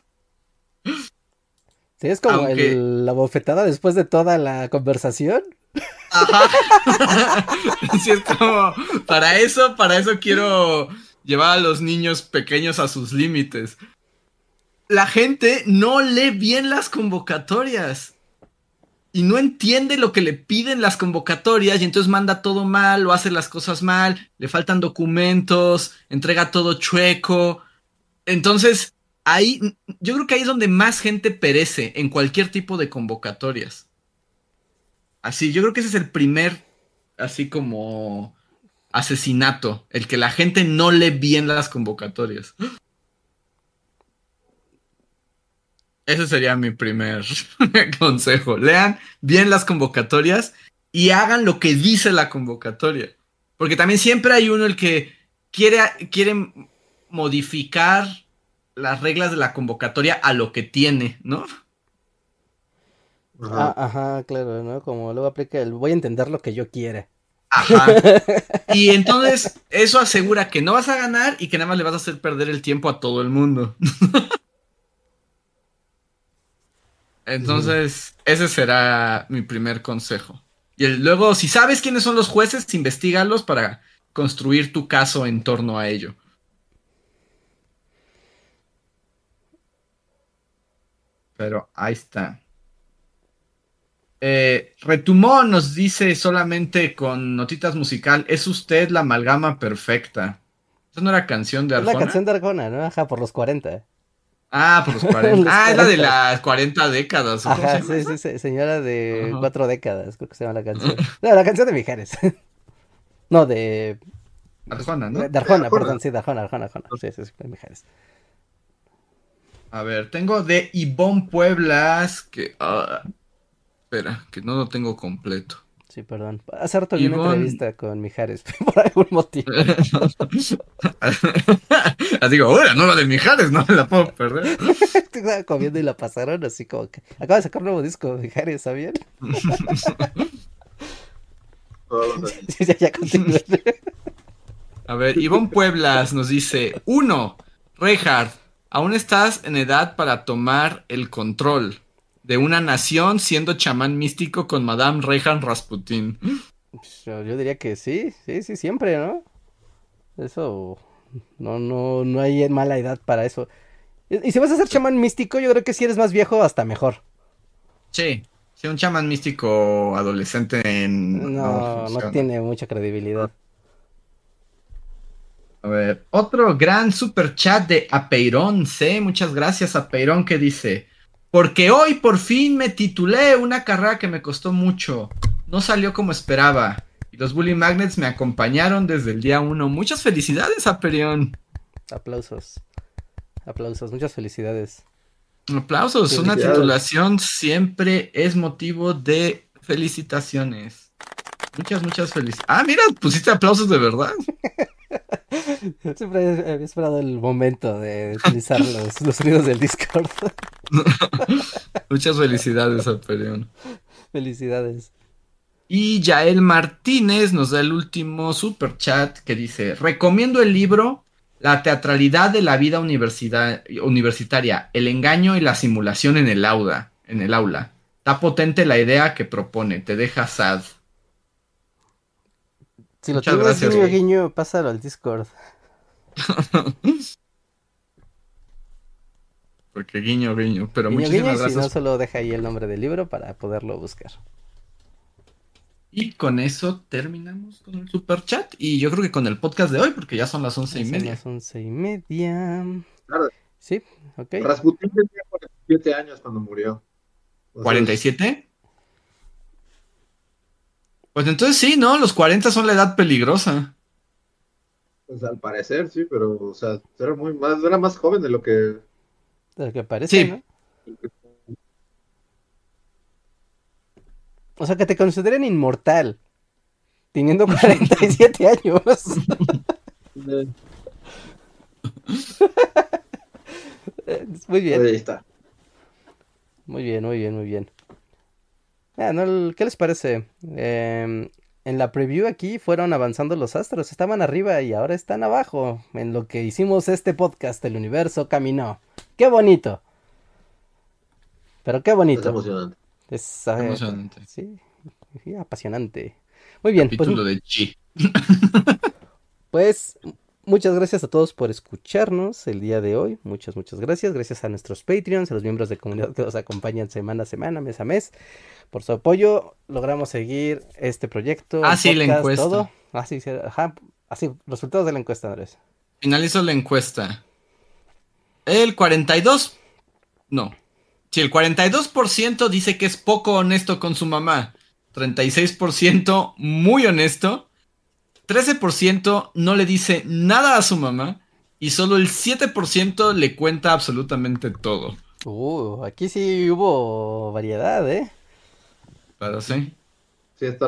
Sí, es como Aunque, el- la bofetada después de toda la conversación. ajá. Sí, es como, para eso, para eso quiero llevar a los niños pequeños a sus límites. La gente no lee bien las convocatorias y no entiende lo que le piden las convocatorias y entonces manda todo mal o hace las cosas mal, le faltan documentos, entrega todo chueco. Entonces, ahí, yo creo que ahí es donde más gente perece en cualquier tipo de convocatorias. Así, yo creo que ese es el primer, así como asesinato, el que la gente no lee bien las convocatorias. Ese sería mi primer consejo. Lean bien las convocatorias y hagan lo que dice la convocatoria. Porque también siempre hay uno el que quiere, quiere modificar las reglas de la convocatoria a lo que tiene, ¿no? Ah, Ajá. ajá, claro, ¿no? Como luego aplica el voy a entender lo que yo quiera. Ajá. Y entonces eso asegura que no vas a ganar y que nada más le vas a hacer perder el tiempo a todo el mundo. Entonces, ese será mi primer consejo. Y el- luego, si sabes quiénes son los jueces, investígalos para construir tu caso en torno a ello. Pero ahí está. Eh, Retumón nos dice solamente con notitas musical, ¿es usted la amalgama perfecta? ¿Esa no era canción de Es la Arjona? canción de Arjona, ¿no? Ajá, por los cuarenta. Ah, por los cuarenta. Los Ah, es la de cuarenta. las cuarenta décadas, ¿o cómo se Ajá, llama sí, esa? sí, sí, señora de Ajá. cuatro décadas, creo que se llama la canción. No, la canción de Mijares. No, de, Arjona, de, ¿no? de Arjona, Arjona. perdón, sí, de Arjona, Arjona, Arjona. Sí, sí, sí, de Mijares. A ver, tengo de Ivonne Pueblas, que... ah, espera, que no lo tengo completo. Sí, perdón. Hace rato vi una Ivonne... entrevista con Mijares, por algún motivo. Así digo, ahora no la de Mijares, no me la puedo perder. Estaba comiendo y la pasaron así como que acaba de sacar un nuevo disco, Mijares, ¿sabían? Todos los años. Sí, ya, ya continúen. A ver, Ivonne Pueblas nos dice, uno, Reinhardt, aún estás en edad para tomar el control de una nación siendo chamán místico con Madame Reinhardt Rasputin. Yo, yo diría que sí, sí, sí, siempre, ¿no? Eso, no, no, no hay mala edad para eso. Y, y si vas a ser chamán místico, yo creo que si eres más viejo, hasta mejor. Sí, sí, un chamán místico adolescente en... No, no funciona. tiene mucha credibilidad. A ver, otro gran super chat de Apeirón C. Muchas gracias, Apeirón, que dice: porque hoy por fin me titulé una carrera que me costó mucho. No salió como esperaba. Y los Bully Magnets me acompañaron desde el día uno. Muchas felicidades, Apeirón. Aplausos. Aplausos, muchas felicidades. Aplausos. Una Felicidades. titulación siempre es motivo de felicitaciones. Muchas, muchas felicidades. Ah, mira, pusiste aplausos de verdad. Siempre había esperado el momento de utilizar los, los sonidos del Discord. Muchas felicidades, Apeirón. Felicidades. Y Yael Martínez nos da el último super chat que dice: recomiendo el libro La teatralidad de la vida universidad- universitaria, el engaño y la simulación en el aula. en el aula. Está potente la idea que propone, te deja sad. Si lo Muchas tienes, gracias, guiño, güey. guiño, pásalo al Discord. Porque guiño, guiño. Pero Guiño, muchísimas guiño, y si gracias. no, solo deja ahí el nombre del libro para poderlo buscar. Y con eso terminamos con el super chat. Y yo creo que con el podcast de hoy, porque ya son las once y Son media. las once y media. Claro, Sí, ok. Rasputin tenía cuarenta y siete años cuando murió. O sea, ¿cuarenta y siete? Pues entonces sí, ¿no? Los cuarenta son la edad peligrosa. Pues al parecer, sí, pero, o sea, era muy más, era más joven de lo que. De lo que parece, Sí. ¿no? O sea, que te consideren inmortal. Teniendo cuarenta y siete años. Muy bien. Ahí está. Muy bien, muy bien, muy bien. Ah, no, ¿qué les parece? Eh, en la preview aquí fueron avanzando los astros, estaban arriba y ahora están abajo. En lo que hicimos este podcast, el universo caminó. ¡Qué bonito! Pero qué Es bonito. emocionante. Es, eh, Emocionante. sí, sí, apasionante. Muy bien, pues, Capítulo de Chi. pues muchas gracias a todos por escucharnos el día de hoy. Muchas, muchas gracias. Gracias a nuestros Patreons, a los miembros de comunidad que nos acompañan semana a semana, mes a mes. Por su apoyo logramos seguir este proyecto. Ah, el sí, la podcast, encuesta. todo. Ah, sí, sí, ajá. Así, resultados de la encuesta, Andrés. Finalizo la encuesta. El cuarenta y dos. No. Sí, el cuarenta y dos por ciento dice que es poco honesto con su mamá. treinta y seis por ciento muy honesto. trece por ciento no le dice nada a su mamá. Y solo el siete por ciento le cuenta absolutamente todo. Uh, aquí sí hubo variedad, ¿eh? Pero sí. Sí, está.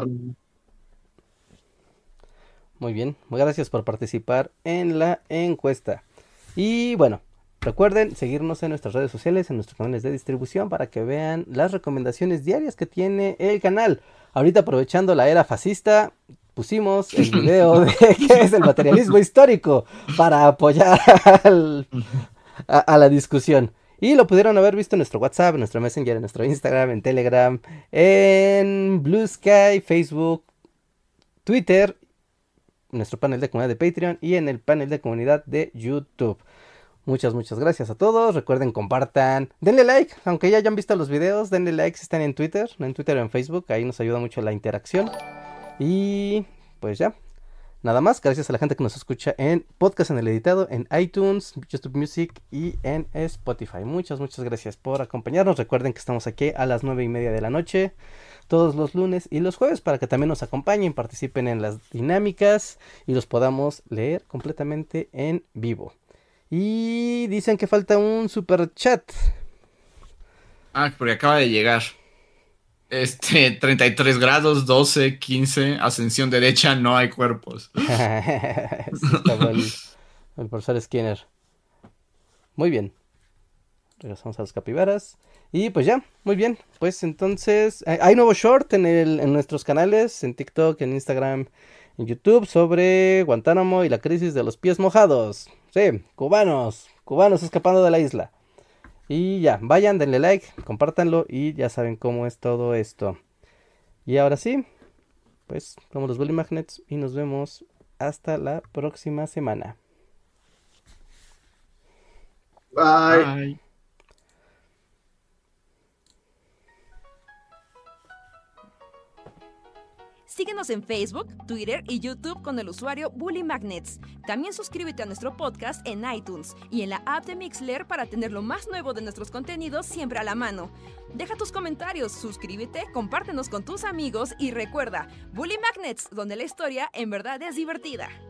Muy bien, muy gracias por participar en la encuesta. Y bueno, recuerden seguirnos en nuestras redes sociales, en nuestros canales de distribución para que vean las recomendaciones diarias que tiene el canal. Ahorita aprovechando la era fascista, pusimos el video de qué es el materialismo histórico para apoyar al, a, a la discusión. Y lo pudieron haber visto en nuestro WhatsApp, en nuestro Messenger, en nuestro Instagram, en Telegram, en Blue Sky, Facebook, Twitter, nuestro panel de comunidad de Patreon y en el panel de comunidad de YouTube. Muchas, muchas gracias a todos. Recuerden, compartan, denle like, aunque ya hayan visto los videos, denle like si están en Twitter, en Twitter o en Facebook, ahí nos ayuda mucho la interacción. Y pues ya, nada más, gracias a la gente que nos escucha en podcast, en el editado, en iTunes, YouTube Music y en Spotify. Muchas, muchas gracias por acompañarnos. Recuerden que estamos aquí a las nueve y media de la noche, todos los lunes y los jueves, para que también nos acompañen, participen en las dinámicas y los podamos leer completamente en vivo. Y dicen que falta un super chat. Ah, porque acaba de llegar. Este, treinta y tres grados, doce, quince, ascensión derecha, no hay cuerpos. Sí, estaba el, el profesor Skinner. Muy bien. Regresamos a los capibaras. Y pues ya, muy bien. Pues entonces, eh, hay nuevo short en, el, en nuestros canales, en TikTok, en Instagram, en YouTube, sobre Guantánamo y la crisis de los pies mojados. Sí, cubanos, cubanos escapando de la isla. Y ya, vayan, denle like, compártanlo y ya saben cómo es todo esto. Y ahora sí, pues somos los Bully Magnets y nos vemos hasta la próxima semana. Bye. Bye. Síguenos en Facebook, Twitter y YouTube con el usuario Bully Magnets. También suscríbete a nuestro podcast en iTunes y en la app de Mixler para tener lo más nuevo de nuestros contenidos siempre a la mano. Deja tus comentarios, suscríbete, compártenos con tus amigos y recuerda, Bully Magnets, donde la historia en verdad es divertida.